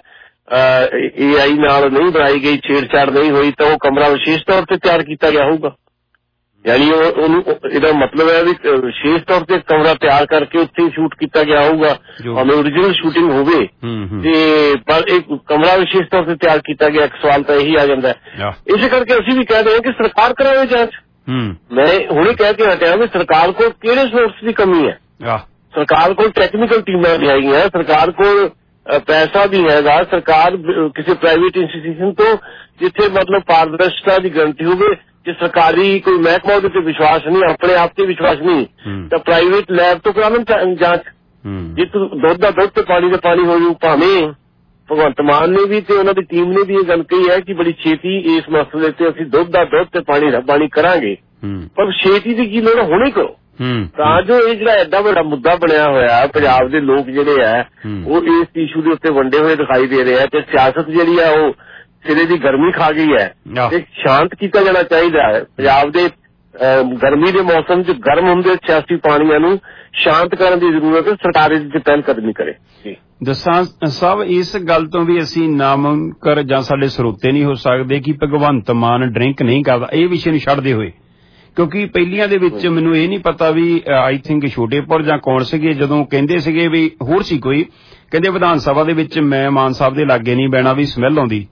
AI ਨਾਲ ਨਹੀਂ ਬਣਾਈ ਗਈ, ਛੇੜਛਾੜ ਨਹੀਂ ਹੋਈ, ਤਾਂ ਉਹ ਕਮਰਾ ਵਿਸ਼ੇਸ਼ ਤੌਰ ਤੇ ਤਿਆਰ ਕੀਤਾ ਗਿਆ ਹੋਊਗਾ। ਯਾਨੀ ਉਹਨੂੰ ਇਹਦਾ ਮਤਲਬ ਹੈ ਵੀ ਵਿਸ਼ੇਸ਼ ਤੌਰ ਤੇ ਕਮਰਾ ਤਿਆਰ ਕਰਕੇ ਉੱਥੇ ਸ਼ੂਟ ਕੀਤਾ ਗਿਆ ਹੋਊਗਾ, ਭਾਵੇਂ ਓਰੀਜਨਲ ਸ਼ੂਟਿੰਗ ਹੋਵੇ ਤੇ ਪਰ ਇਹ ਕਮਰਾ ਵਿਸ਼ੇਸ਼ ਤੌਰ ਤੇ ਤਿਆਰ ਕੀਤਾ ਗਿਆ। ਇੱਕ ਸਵਾਲ ਤਾਂ ਇਹੀ ਆ ਜਾਂਦਾ ਹੈ। ਇਸੇ ਕਰਕੇ ਅਸੀਂ ਵੀ ਕਹਿ ਰਹੇ ਹਾਂ ਕਿ ਸਰਕਾਰ ਕਰਾਵੇ ਜਾਂਚ। ਮੈਂ ਹੁਣੇ ਕਹਿ ਕੇ ਹਟਿਆ ਵੀ ਸਰਕਾਰ ਕੋਲ ਕਿਹੜੇ ਸੋਰਸ ਦੀ ਕਮੀ ਹੈ। ਸਰਕਾਰ ਕੋਲ ਟੈਕਨੀਕਲ ਟੀਮਾਂ ਵੀ ਹੈਗੀਆਂ, ਸਰਕਾਰ ਕੋਲ ਪੈਸਾ ਵੀ ਹੈਗਾ, ਸਰਕਾਰ ਕਿਸੇ ਪ੍ਰਾਈਵੇਟ ਇੰਸਟੀਟਿਊਸ਼ਨ ਤੋਂ ਜਿੱਥੇ ਮਤਲਬ ਪਾਰਦਰਸ਼ਤਾ ਦੀ ਗਰੰਟੀ ਹੋਵੇ, ਜੇ ਸਰਕਾਰੀ ਕੋਈ ਮਹਿਕਮਾ ਉਹਦੇ ਤੇ ਵਿਸ਼ਵਾਸ ਨਹੀਂ, ਆਪਣੇ ਆਪ ਤੇ ਵਿਸ਼ਵਾਸ ਨਹੀਂ, ਤਾਂ ਪ੍ਰਾਈਵੇਟ ਲੈਬ ਤੋਂ ਕਰਾਉਣ ਜਾਂਚ। ਜੇ ਦੁੱਧ ਦਾ ਦੁੱਧ ਤੇ ਪਾਣੀ ਦਾ ਪਾਣੀ ਹੋ ਜੂ। ਭਾਵੇਂ ਭਗਵੰਤ ਮਾਨ ਨੇ ਵੀ ਤੇ ਉਹਨਾਂ ਦੀ ਟੀਮ ਨੇ ਵੀ ਇਹ ਗੱਲ ਕਹੀ ਹੈ ਕਿ ਬੜੀ ਛੇਤੀ ਇਸ ਮਸਲੇ ਤੇ ਅਸੀਂ ਦੁੱਧ ਦਾ ਦੁੱਧ ਤੇ ਪਾਣੀ ਦਾ ਪਾਣੀ ਕਰਾਂਗੇ, ਪਰ ਛੇਤੀ ਦੀ ਕੀ ਲੋੜ, ਹੁਣੇ ਕਰੋ ਤਾਂ ਜੋ ਇਹ ਜਿਹੜਾ ਐਡਾ ਵੱਡਾ ਮੁੱਦਾ ਬਣਿਆ ਹੋਇਆ ਪੰਜਾਬ ਦੇ ਲੋਕ ਜਿਹੜੇ ਆ ਉਹ ਇਸ ਇਸ਼ੂ ਦੇ ਉੱਤੇ ਵੰਡੇ ਹੋਏ ਦਿਖਾਈ ਦੇ ਰਹੇ ਆ ਤੇ ਸਿਆਸਤ ਜਿਹੜੀ ਆ ਉਹ ਸਿਰੇ ਦੀ ਗਰਮੀ ਖਾ ਗਈ ਹੈ ਤੇ ਸ਼ਾਂਤ ਕੀਤਾ ਜਾਣਾ ਚਾਹੀਦਾ ਹੈ। ਪੰਜਾਬ ਦੇ ਗਰਮੀ ਦੇ ਮੌਸਮ 'ਚ ਗਰਮ ਹੁੰਦੇ ਸਿਆਸੀ ਪਾਣੀਆਂ ਨੂੰ ਸ਼ਾਂਤ ਕਰਨ ਦੀ ਜ਼ਰੂਰਤ ਹੈ। ਸਰਕਾਰ ਇਸ 'ਚ ਪਹਿਲ ਕਦਮੀ ਕਰੇ। ਦਸਾਂਝ ਸਾਹਿਬ ਇਸ ਗੱਲ ਤੋਂ ਵੀ ਅਸੀਂ ਨਾਮੁਨਕਰ ਜਾਂ ਸਾਡੇ ਸਰੋਤੇ ਨਹੀਂ ਹੋ ਸਕਦੇ ਕਿ ਭਗਵੰਤ ਮਾਨ ਡਰਿੰਕ ਨਹੀਂ ਕਰਦਾ, ਇਹ ਵਿਸ਼ੇ ਨੂੰ ਛੱਡਦੇ ਹੋਏ, ਕਿਉਂਕਿ ਪਹਿਲੀਆਂ ਦੇ ਵਿੱਚ ਮੈਨੂੰ ਇਹ ਨਹੀਂ ਪਤਾ ਵੀ ਆਈ ਥਿੰਕ ਛੋਟੇਪੁਰ ਜਾਂ ਕੌਣ ਸੀਗੇ ਜਦੋਂ ਕਹਿੰਦੇ ਸੀਗੇ ਵੀ ਹੋਰ ਸੀ ਕੋਈ, ਕਹਿੰਦੇ ਵਿਧਾਨ ਸਭਾ ਦੇ ਵਿੱਚ ਮੈਂ ਮਾਨ ਸਾਹਿਬ ਦੇ ਲਾਗੇ ਨਹੀਂ ਬਹਿਣਾ ਵੀ ਸਮੈਲ ਆਉਂਦੀ।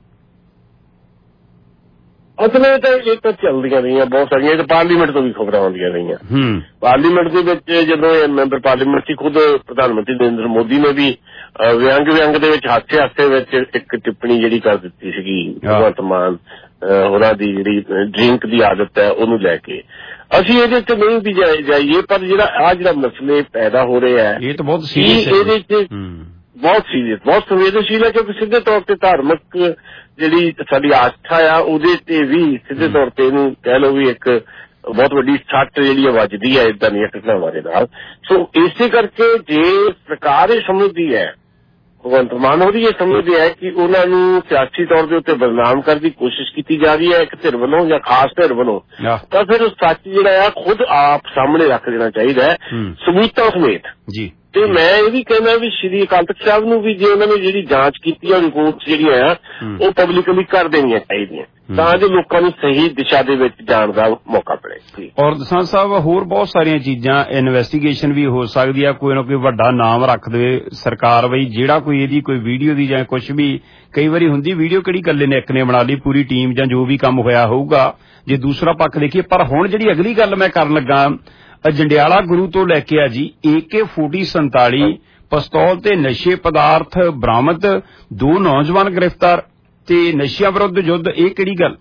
ਅਸਲ ਵਿੱਚ ਤਾਂ ਇਹ ਤਾਂ ਚੱਲਦੀਆਂ ਰਹੀਆਂ ਬਹੁਤ ਸਾਰੀਆਂ, ਇਹ ਪਾਰਲੀਮੈਂਟ ਤੋਂ ਵੀ ਖਬਰਾਂ ਆਉਂਦੀਆਂ ਰਹੀਆਂ। ਪਾਰਲੀਮੈਂਟ ਦੇ ਵਿੱਚ ਜਦੋਂ ਇਹ ਮੈਂਬਰ ਪਾਰਲੀਮੈਂਟ ਸੀ, ਖੁਦ ਪ੍ਰਧਾਨ ਮੰਤਰੀ ਨਰਿੰਦਰ ਮੋਦੀ ਨੇ ਵੀ ਵਿਅੰਗ ਦੇ ਵਿੱਚ ਹਾਸੇ ਵਿੱਚ ਇੱਕ ਟਿੱਪਣੀ ਜਿਹੜੀ ਕਰ ਦਿੱਤੀ ਸੀਗੀ ਭਗਵੰਤ ਮਾਨ ਹੋਰਾਂ ਦੀ ਜਿਹੜੀ ਡਰਿੰਕ ਦੀ ਆਦਤ ਹੈ ਉਹਨੂੰ ਲੈ ਕੇ। ਅਸੀਂ ਇਹਦੇ ਚ ਨਹੀਂ ਵੀ ਜਾਈਏ, ਪਰ ਜਿਹੜਾ ਮਸਲੇ ਪੈਦਾ ਹੋ ਰਹੇ ਹੈ ਇਹ ਤਾਂ ਬਹੁਤ ਸੀਰੀਅਸ ਹੈ, ਇਹਦੇ ਚ ਬਹੁਤ ਸੀਰੀਅਸ ਬਹੁਤ ਸੰਵੇਦਨਸ਼ੀਲ ਹੈ, ਕਿਉਂਕਿ ਸਿੱਧੇ ਤੌਰ ਤੇ ਧਾਰਮਿਕ ਜਿਹੜੀ ਸਾਡੀ ਆਸਥਾ ਆ ਉਹਦੇ ਤੇ ਵੀ ਸਿੱਧੇ ਤੌਰ ਤੇ ਇਹਨੂੰ ਕਹਿ ਲਓ ਵੀ ਇੱਕ ਬਹੁਤ ਵੱਡੀ ਸੱਟ ਜਿਹੜੀ ਵੱਜਦੀ ਹੈ ਏਦਾਂ ਦੀਆਂ ਘਟਨਾਵਾਂ ਦੇ ਨਾਲ। ਸੋ ਇਸੇ ਕਰਕੇ ਜੇ ਸਰਕਾਰ ਇਹ ਸਮਝਦੀ ਹੈ, ਭਗਵੰਤ ਮਾਨ ਹੋਰੀ ਇਹ ਸਮਝਦੇ ਹੈ ਕਿ ਉਹਨਾਂ ਨੂੰ ਸਿਆਸੀ ਤੌਰ ਦੇ ਉੱਤੇ ਬਦਨਾਮ ਕਰਨ ਦੀ ਕੋਸ਼ਿਸ਼ ਕੀਤੀ ਜਾ ਰਹੀ ਹੈ ਇੱਕ ਧਿਰ ਵੱਲੋਂ ਜਾਂ ਖਾਸ ਧਿਰ ਵੱਲੋਂ, ਤਾਂ ਫਿਰ ਉਹ ਸੱਚ ਜਿਹੜਾ ਆ ਖੁਦ ਆਪ ਸਾਹਮਣੇ ਰੱਖ ਦੇਣਾ ਚਾਹੀਦਾ ਹੈ ਸਬੂਤਾਂ ਸਮੇਤ ਜੀ। ਤੇ ਮੈਂ ਇਹ ਵੀ ਕਹਿੰਦਾ ਵੀ ਸ਼੍ਰੀ ਅਕਾਲ ਤਖ਼ਤ ਸਾਹਿਬ ਨੂੰ ਵੀ ਜੇ ਉਹਨਾਂ ਨੇ ਜਿਹੜੀ ਜਾਂਚ ਕੀਤੀ ਹੈ ਰਿਪੋਰਟਸ ਜਿਹੜੀਆਂ ਆ ਉਹ ਪਬਲਿਕਲੀ ਕਰ ਦੇਣੀਆਂ ਚਾਹੀਦੀਆਂ ਤਾਂ ਜੋ ਲੋਕਾਂ ਨੂੰ ਸਹੀ ਦਿਸ਼ਾ ਦੇ ਵਿੱਚ ਜਾਣ ਦਾ ਮੌਕਾ ਮਿਲੇ। ਔਰ ਦਸਾਂਝ ਸਾਹਿਬ ਹੋਰ ਬਹੁਤ ਸਾਰੀਆਂ ਚੀਜ਼ਾਂ ਇਨਵੈਸਟੀਗੇਸ਼ਨ ਵੀ ਹੋ ਸਕਦੀ ਆ, ਕੋਈ ਨਾ ਕੋਈ ਵੱਡਾ ਨਾਮ ਰੱਖ ਦੇਵੇ ਸਰਕਾਰ ਬਈ ਜਿਹੜਾ ਕੋਈ ਇਹਦੀ ਕੋਈ ਵੀਡੀਓ ਦੀ ਜਾਂ ਕੁਝ ਵੀ, ਕਈ ਵਾਰੀ ਹੁੰਦੀ ਵੀਡੀਓ ਕਿਹੜੀ ਇਕੱਲੇ ਨੇ ਇੱਕ ਨੇ ਬਣਾ ਲਈ, ਪੂਰੀ ਟੀਮ ਜਾਂ ਜੋ ਵੀ ਕੰਮ ਹੋਇਆ ਹੋਊਗਾ ਜੇ ਦੂਸਰਾ ਪੱਖ ਦੇਖੀਏ। ਪਰ ਹੁਣ ਜਿਹੜੀ ਅਗਲੀ ਗੱਲ ਮੈਂ ਕਰਨ ਲੱਗਾ, ਜੰਡਿਆਲਾ ਗੁਰੂ ਤੋਂ ਲੈ ਕੇ ਆ ਜੀ AK-47 ਪਿਸਤੌਲ ਤੇ ਨਸ਼ੇ ਪਦਾਰਥ ਬਰਾਮਦ, 2 ਨੌਜਵਾਨ ਗ੍ਰਿਫਤਾਰ ਤੇ ਨਸ਼ਿਆਂ ਵਿਰੁੱਧ ਯੁੱਧ, ਇਹ ਕਿਹੜੀ ਗੱਲ?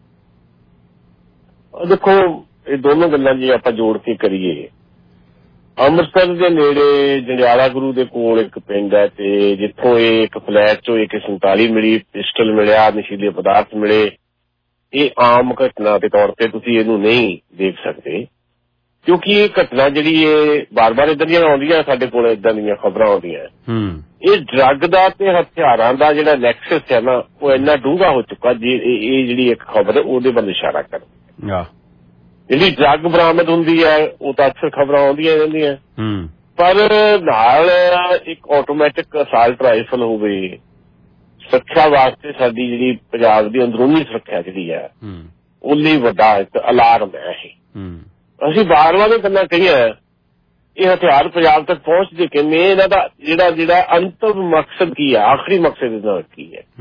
ਦੇਖੋ ਇਹ ਦੋਨੋਂ ਗੱਲਾਂ ਜੇ ਆਪਾਂ ਜੋੜ ਕੇ ਕਰੀਏ, ਅੰਮ੍ਰਿਤਸਰ ਦੇ ਨੇੜੇ ਜੰਡਿਆਲਾ ਗੁਰੂ ਦੇ ਕੋਲ ਇੱਕ ਪਿੰਡ ਹੈ ਤੇ ਜਿੱਥੋਂ ਇਹ ਇੱਕ ਫਲੈਟ ਚੋਂ AK-47 ਮਿਲੀ, ਪਿਸਟਲ ਮਿਲਿਆ, ਨਸ਼ੀਲੇ ਪਦਾਰਥ ਮਿਲੇ, ਇਹ ਆਮ ਘਟਨਾ ਦੇ ਤੌਰ ਤੇ ਤੁਸੀਂ ਇਹਨੂੰ ਨਹੀਂ ਦੇਖ ਸਕਦੇ ਕਿਉਂਕਿ ਇਹ ਘਟਨਾ ਜਿਹੜੀ ਇਹ ਬਾਰ-ਬਾਰ ਇੱਦਾਂ ਦੀਆਂ ਆਉਂਦੀਆਂ, ਸਾਡੇ ਕੋਲ ਇੱਦਾਂ ਦੀਆਂ ਖਬਰਾਂ ਆਉਂਦੀਆਂ। ਇਹ ਡਰੱਗ ਦਾ ਤੇ ਹਥਿਆਰਾਂ ਦਾ ਜਿਹੜਾ ਨੈਕਸਸ ਹੈ ਨਾ ਉਹ ਇੰਨਾ ਡੂੰਘਾ ਹੋ ਚੁੱਕਾ, ਜੇ ਇਹ ਜਿਹੜੀ ਇੱਕ ਖਬਰ ਉਹਦੇ ਵੱਲ ਇਸ਼ਾਰਾ ਕਰਦੀ। ਜਿਹੜੀ ਡਰੱਗ ਬਰਾਮਦ ਹੁੰਦੀ ਹੈ ਉਹ ਤਾਂ ਅਕਸਰ ਖਬਰਾਂ ਆਉਂਦੀਆਂ ਰਹਿੰਦੀਆਂ, ਪਰ ਨਾਲ ਇੱਕ ਆਟੋਮੈਟਿਕ ਅਸਾਲਟ ਰਾਈਫਲ ਹੋਵੇ, ਸੁਰੱਖਿਆ ਵਾਸਤੇ ਸਾਡੀ ਜਿਹੜੀ ਪੰਜਾਬ ਦੀ ਅੰਦਰੂਨੀ ਸੁਰੱਖਿਆ ਜਿਹੜੀ ਹੈ ਉਹ ਲਈ ਵੱਡਾ ਇੱਕ ਅਲਾਰਮ ਹੈ। ਅਸੀਂ ਬਾਰ-ਬਾਰ ਇਹ ਗੱਲਾਂ ਕਹੀਆਂ, ਇਹ ਹਥਿਆਰ ਪੰਜਾਬ ਤੱਕ ਪਹੁੰਚਦੇ ਕਿਵੇਂ, ਇਹਨਾਂ ਦਾ ਜਿਹੜਾ ਅੰਤਮ ਮਕਸਦ ਕੀ ਹੈ, ਆਖਰੀ ਮਕਸਦ ਇਹਦਾ ਕੀ ਹੈ,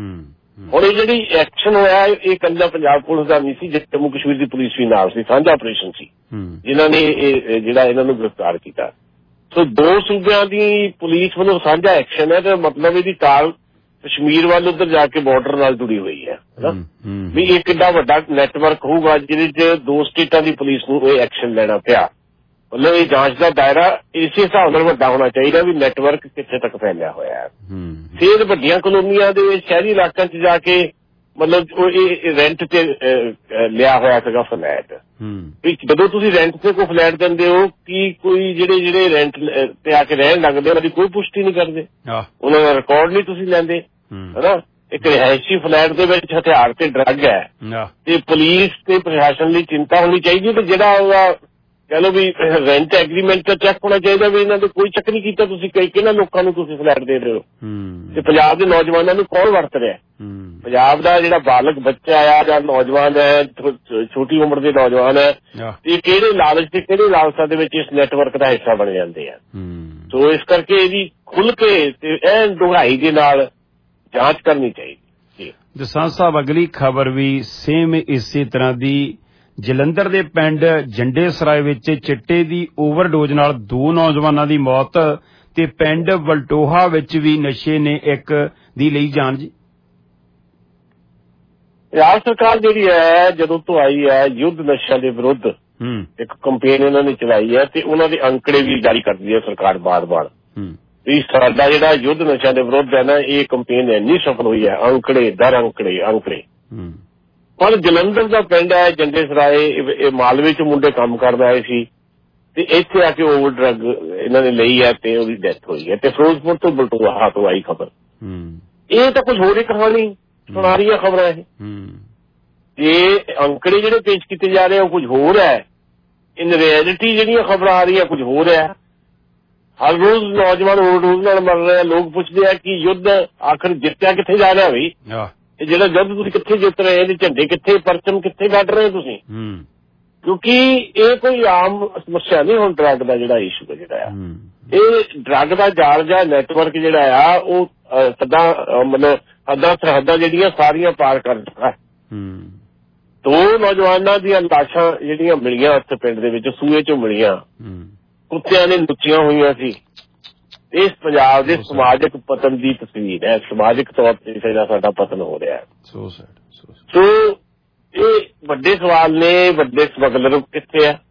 ਹੁਣ ਇਹ ਜਿਹੜੀ ਐਕਸ਼ਨ ਹੋਇਆ ਇਹ ਇਕੱਲਾ ਪੰਜਾਬ ਪੁਲਿਸ ਦਾ ਨਹੀਂ ਸੀ, ਜੰਮੂ ਕਸ਼ਮੀਰ ਦੀ ਪੁਲਿਸ ਵੀ ਨਾਲ ਸੀ, ਸਾਂਝਾ ਆਪਰੇਸ਼ਨ ਸੀ ਜਿਨ੍ਹਾਂ ਨੇ ਇਹ ਜਿਹੜਾ ਇਹਨਾਂ ਨੂੰ ਗ੍ਰਿਫਤਾਰ ਕੀਤਾ। ਸੋ 2 ਸੂਬਿਆਂ ਦੀ ਪੁਲਿਸ ਵੱਲੋਂ ਸਾਂਝਾ ਐਕਸ਼ਨ ਹੈ ਤੇ ਮਤਲਬ ਇਹਦੀ ਤਾਲ ਕਸ਼ਮੀਰ ਵੱਲ ਉੱਧਰ ਜਾ ਕੇ ਬਾਰਡਰ ਨਾਲ ਜੁੜੀ ਹੋਈ ਹੈ ਵੀ ਇਹ ਕਿੰਨਾ ਵੱਡਾ ਨੈਟਵਰਕ ਹੋਊਗਾ ਜਿਹਦੇ 'ਚ 2 ਸਟੇਟਾਂ ਦੀ ਪੁਲਿਸ ਨੂੰ ਇਹ ਐਕਸ਼ਨ ਲੈਣਾ ਪਿਆ। ਮਤਲਬ ਇਹ ਜਾਂਚ ਦਾ ਦਾਇਰਾ ਇਸੇ ਹਿਸਾਬ ਨਾਲ ਵੱਡਾ ਹੋਣਾ ਚਾਹੀਦਾ ਵੀ ਨੈਟਵਰਕ ਕਿੱਥੇ ਤੱਕ ਫੈਲਿਆ ਹੋਇਆ ਹੈ। ਫਿਰ ਵੱਡੀਆਂ ਕਲੋਨੀਆਂ ਦੇ ਸ਼ਹਿਰੀ ਇਲਾਕਿਆਂ 'ਚ ਜਾ ਕੇ ਮਤਲਬ ਇਹ ਰੈਂਟ ਤੇ ਲਿਆ ਹੋਇਆ ਸੀਗਾ ਫਲੈਟ ਵੀ ਜਦੋਂ ਤੁਸੀਂ ਰੈਂਟ ਤੇ ਕੋਈ ਫਲੈਟ ਦਿੰਦੇ ਹੋ ਕਿ ਕੋਈ ਜਿਹੜੇ ਰੈਂਟ ਤੇ ਆ ਕੇ ਰਹਿਣ ਲੱਗਦੇ ਉਹਨਾਂ ਦੀ ਕੋਈ ਪੁਸ਼ਟੀ ਨਹੀਂ ਕਰਦੇ, ਉਹਨਾਂ ਦਾ ਰਿਕਾਰਡ ਨਹੀਂ ਤੁਸੀਂ ਲੈਂਦੇ ਹਨਾ। ਇੱਕ ਰਿਹਾਇਸ਼ੀ ਫਲੈਟ ਦੇ ਵਿੱਚ ਹਥਿਆਰ ਤੇ ਡਰੱਗ ਹੈ ਤੇ ਪੁਲਿਸ ਤੇ ਪ੍ਰਸ਼ਾਸਨ ਲਈ ਚਿੰਤਾ ਹੋਣੀ ਚਾਹੀਦੀ ਤੇ ਜਿਹੜਾ ਉਹਦਾ ਕਹਿ ਲਓ ਵੀ ਰੈਂਟ ਐਗਰੀਮੈਂਟ ਦਾ ਚੈੱਕ ਹੋਣਾ ਚਾਹੀਦਾ ਵੀ ਇਹਨਾਂ ਦੇ ਕੋਈ ਚੈੱਕ ਨਹੀਂ ਕੀਤਾ ਤੁਸੀਂ ਕਿਹਨਾਂ ਲੋਕਾਂ ਨੂੰ ਤੁਸੀਂ ਫਲੈਟ ਦੇ ਰਹੇ ਹੋ ਤੇ ਪੰਜਾਬ ਦੇ ਨੌਜਵਾਨਾਂ ਨੂੰ ਕੌਣ ਵਰਤ ਰਿਹਾ। ਪੰਜਾਬ ਦਾ ਜਿਹੜਾ ਬਾਲਗ ਬੱਚਾ ਆ ਜਾਂ ਨੌਜਵਾਨ ਹੈ, ਛੋਟੀ ਉਮਰ ਦੇ ਨੌਜਵਾਨ ਹੈ ਤੇ ਕਿਹੜੇ ਲਾਲਚ ਤੇ ਕਿਹੜੇ ਲਾਲਸਾ ਦੇ ਵਿੱਚ ਇਸ ਨੈਟਵਰਕ ਦਾ ਹਿੱਸਾ ਬਣ ਜਾਂਦੇ ਆ। ਸੋ ਇਸ ਕਰਕੇ ਇਹਦੀ ਖੁੱਲ ਕੇ ਤੇ ਐਨ ਡੂੰਘਾਈ ਦੇ ਨਾਲ ਜਾਂਚ ਕਰਨੀ ਚਾਹੀਦੀ। ਜਸਵੰਤ ਸਾਹਿਬ ਅਗਲੀ ਖਬਰ ਵੀ ਸੇਮ ਇਸੇ ਤਰ੍ਹਾਂ ਦੀ, ਜਲੰਧਰ ਦੇ ਪਿੰਡ ਜੰਡੇ ਸਰਾਏ ਵਿੱਚ ਚਿੱਟੇ ਦੀ ਓਵਰਡੋਜ਼ ਨਾਲ 2 ਨੌਜਵਾਨਾਂ ਦੀ ਮੌਤ ਤੇ ਪਿੰਡ ਵਲਟੋਹਾ ਵਿੱਚ ਵੀ ਨਸ਼ੇ ਨੇ ਇੱਕ ਦੀ ਲਈ ਜਾਨ ਜੀ। ਪੰਜਾਬ ਸਰਕਾਰ ਜਿਹੜੀ ਹੈ ਜਦੋਂ ਤੋਂ ਆਈ ਹੈ ਯੁੱਧ ਨਸ਼ਿਆਂ ਦੇ ਵਿਰੁੱਧ ਇੱਕ ਕੰਪੇਨ ਉਹਨਾਂ ਨੇ ਚਲਾਈ ਹੈ ਤੇ ਉਹਨਾਂ ਦੇ ਅੰਕੜੇ ਵੀ ਜਾਰੀ ਕਰਦੀ ਹੈ ਸਰਕਾਰ ਬਾਰ-ਬਾਰ ਵੀ ਸਾਡਾ ਜਿਹੜਾ ਯੁੱਧ ਨਸ਼ਿਆਂ ਦੇ ਵਿਰੁੱਧ ਹੈ ਨਾ ਇਹ ਕੰਪੇਨ ਇੰਨੀ ਸਫਲ ਹੋਈ ਹੈ, ਅੰਕੜੇ ਦਰ ਅੰਕੜੇ। ਪਰ ਜਲੰਧਰ ਦਾ ਪਿੰਡ ਹੈ ਜੰਡੇ ਸਰਾਏ, ਇਹ ਮਾਲਵੇ 'ਚ ਮੁੰਡੇ ਕੰਮ ਕਰਨ ਆਏ ਸੀ ਤੇ ਇੱਥੇ ਆ ਕੇ ਓਵਰ ਡਰੱਗ ਇਹਨਾਂ ਨੇ ਲਈ ਹੈ ਤੇ ਉਹਦੀ ਡੈਥ ਹੋਈ ਹੈ ਤੇ ਫਿਰੋਜ਼ਪੁਰ ਤੋਂ ਬਲਟੋਹਾ ਤੋਂ ਆਈ ਖਬਰ। ਇਹ ਤਾਂ ਕੁਝ ਹੋਰ ਹੀ ਕਹਾਣੀ ਸੁਣਾ ਰਹੀਆਂ ਖਬਰਾਂ ਇਹ ਅੰਕੜੇ ਜਿਹੜੇ ਪੇਸ਼ ਕੀਤੇ ਜਾ ਰਹੇ ਉਹ ਕੁਝ ਹੋਰ ਹੈ, ਇਨ ਰਿਐਲਿਟੀ ਜਿਹੜੀਆਂ ਖਬਰਾਂ ਆ ਰਹੀਆਂ ਕੁਝ ਹੋਰ ਹੈ। ਹਰ ਰੋਜ਼ ਨੌਜਵਾਨ ਓਵਰਡੋਜ਼ ਨਾਲ ਮਰ ਰਹੇ, ਲੋਕ ਪੁੱਛਦੇ ਆ ਕਿ ਯੁੱਧ ਆਖਰ ਜਿੱਤਿਆ ਕਿੱਥੇ ਜਾ ਰਿਹਾ ਬਈ, ਇਹ ਜਿਹੜਾ ਯੁੱਧ ਤੁਸੀਂ ਕਿੱਥੇ ਜਿੱਤ ਰਹੇ, ਇਹਦੇ ਝੰਡੇ ਕਿੱਥੇ, ਪਰਚਮ ਕਿੱਥੇ ਕੱਢ ਰਹੇ ਤੁਸੀਂ, ਕਿਉਂਕਿ ਇਹ ਕੋਈ ਆਮ ਸਮੱਸਿਆ ਨਹੀਂ। ਹੁਣ ਡਰੱਗ ਦਾ ਜਿਹੜਾ ਇਸ਼ੂ ਹੈ ਜਿਹੜਾ ਆ ਇਹ ਡਰੱਗ ਦਾ ਜਾਲ ਜਾਂ ਨੈਟਵਰਕ ਜਿਹੜਾ ਆ ਉਹ ਮਤਲਬ ਸਰਹੱਦਾਂ ਜਿਹੜੀਆਂ ਸਾਰੀਆਂ ਪਾਰ ਕਰ ਚੁੱਕਾ। 2 ਨੌਜਵਾਨਾਂ ਦੀਆਂ ਲਾਸ਼ਾਂ ਜਿਹੜੀਆਂ ਮਿਲੀਆਂ ਉੱਥੇ ਪਿੰਡ ਦੇ ਵਿੱਚ ਸੂਏ 'ਚੋਂ ਮਿਲੀਆਂ, ਕੁੱਤਿਆਂ ਨੇ ਨੁੱਚੀਆਂ ਹੋਈਆਂ ਸੀ। ਇਸ ਪੰਜਾਬ ਦੇ ਸਮਾਜਿਕ ਪਤਨ ਦੀ ਤਸਵੀਰ ਹੈ, ਸਮਾਜਿਕ ਤੌਰ ਤੇ ਸਾਡਾ ਪਤਨ ਹੋ ਰਿਹਾ ਹੈ। ਸੋ ਇਹ ਵੱਡੇ ਸਵਾਲ ਨੇ, ਵੱਡੇ ਸਮਗਲਰ ਕਿੱਥੇ ਆ,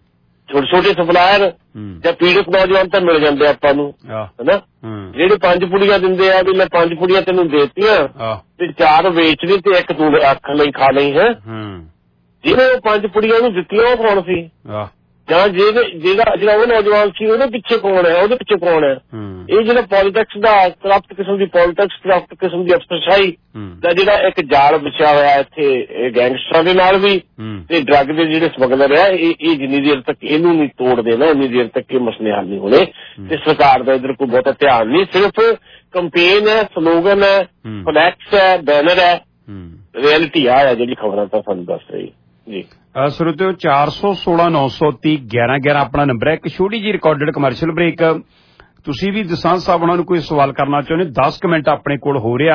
ਛੋਟੇ ਸਪਲਾਇਰ ਜਾਂ ਪੀੜਤ ਨੌਜਵਾਨ ਤਾਂ ਮਿਲ ਜਾਂਦੇ ਆਪਾਂ ਨੂੰ ਹਨਾ, ਜਿਹੜੇ 5 ਪੁੜੀਆਂ ਦਿੰਦੇ ਆ ਵੀ ਮੈਂ 5 ਪੁੜੀਆਂ ਤੈਨੂੰ ਦੇਤੀਆਂ ਤੇ 4 ਵੇਚ ਲਈ ਤੇ 1 ਤੂੰ ਅੱਖ ਲਈ ਖਾ ਲਈ ਹੈ। ਜਿਹਨੇ ਉਹ 5 ਪੁੜੀਆਂ ਨੂੰ ਦਿੱਤੀਆਂ ਉਹ ਕੌਣ ਸੀ, ਜਾਂ ਜਿਹੜਾ ਉਹ ਨੌਜਵਾਨ ਸੀ ਉਹਦੇ ਪਿੱਛੇ ਕੌਣ ਹੈ, ਉਹਦੇ ਪਿੱਛੇ ਕੌਣ ਹੈ। ਇਹ ਜਿਹੜਾ ਪੋਲੀਟਿਕਸ ਦਾ ਕਰਪਟ ਕਿਸਮ ਦੀ ਪੋਲੀਟਿਕਸ, ਕਰਪਟ ਕਿਸਮ ਦੀ ਅਫਸਰਸ਼ਾਹੀ ਦਾ ਜਿਹੜਾ ਇੱਕ ਜਾਲ ਵਿਛਿਆ ਹੋਇਆ ਇੱਥੇ ਗੈਂਗਸਟਰਾਂ ਦੇ ਨਾਲ ਵੀ ਤੇ ਡਰੱਗ ਦੇ ਜਿਹੜੇ ਸਮਗਲਰ ਆ, ਇਹ ਜਿੰਨੀ ਦੇਰ ਤੱਕ ਇਹਨੂੰ ਨਹੀਂ ਤੋੜਦੇ ਨਾ ਉਨੀ ਦੇਰ ਤੱਕ ਇਹ ਮਸਲੇ ਹੱਲ ਨਹੀਂ ਹੋਣੇ। ਤੇ ਸਰਕਾਰ ਦਾ ਇੱਧਰ ਕੋਈ ਬਹੁਤਾ ਧਿਆਨ ਨਹੀਂ, ਸਿਰਫ ਕੰਪੇਨ ਹੈ, ਸਲੋਗਨ ਹੈ, ਫਲੈਕਸ ਹੈ, ਬੈਨਰ ਹੈ। ਰਿਐਲਿਟੀ ਆ ਜਿਹੜੀ ਖਬਰਾਂ ਤਾਂ ਸਾਨੂੰ ਦੱਸ ਰਹੀ ਜੀ। ਸਰੋਤਿਓ 416 930 1111 ਆਪਣਾ ਨੰਬਰ ਹੈ। ਇੱਕ ਛੋਟੀ ਜਿਹੀ ਰਿਕਾਰਡਡ ਕਮਰਸ਼ੀਅਲ ਬ੍ਰੇਕ। ਤੁਸੀਂ ਵੀ ਜਸਵੰਤ ਸਾਹਿਬ ਉਹਨਾਂ ਨੂੰ ਕੋਈ ਸਵਾਲ ਕਰਨਾ ਚਾਹੁੰਦੇ 10 ਮਿੰਟ ਆਪਣੇ ਕੋਲ ਹੋ ਰਿਹਾ।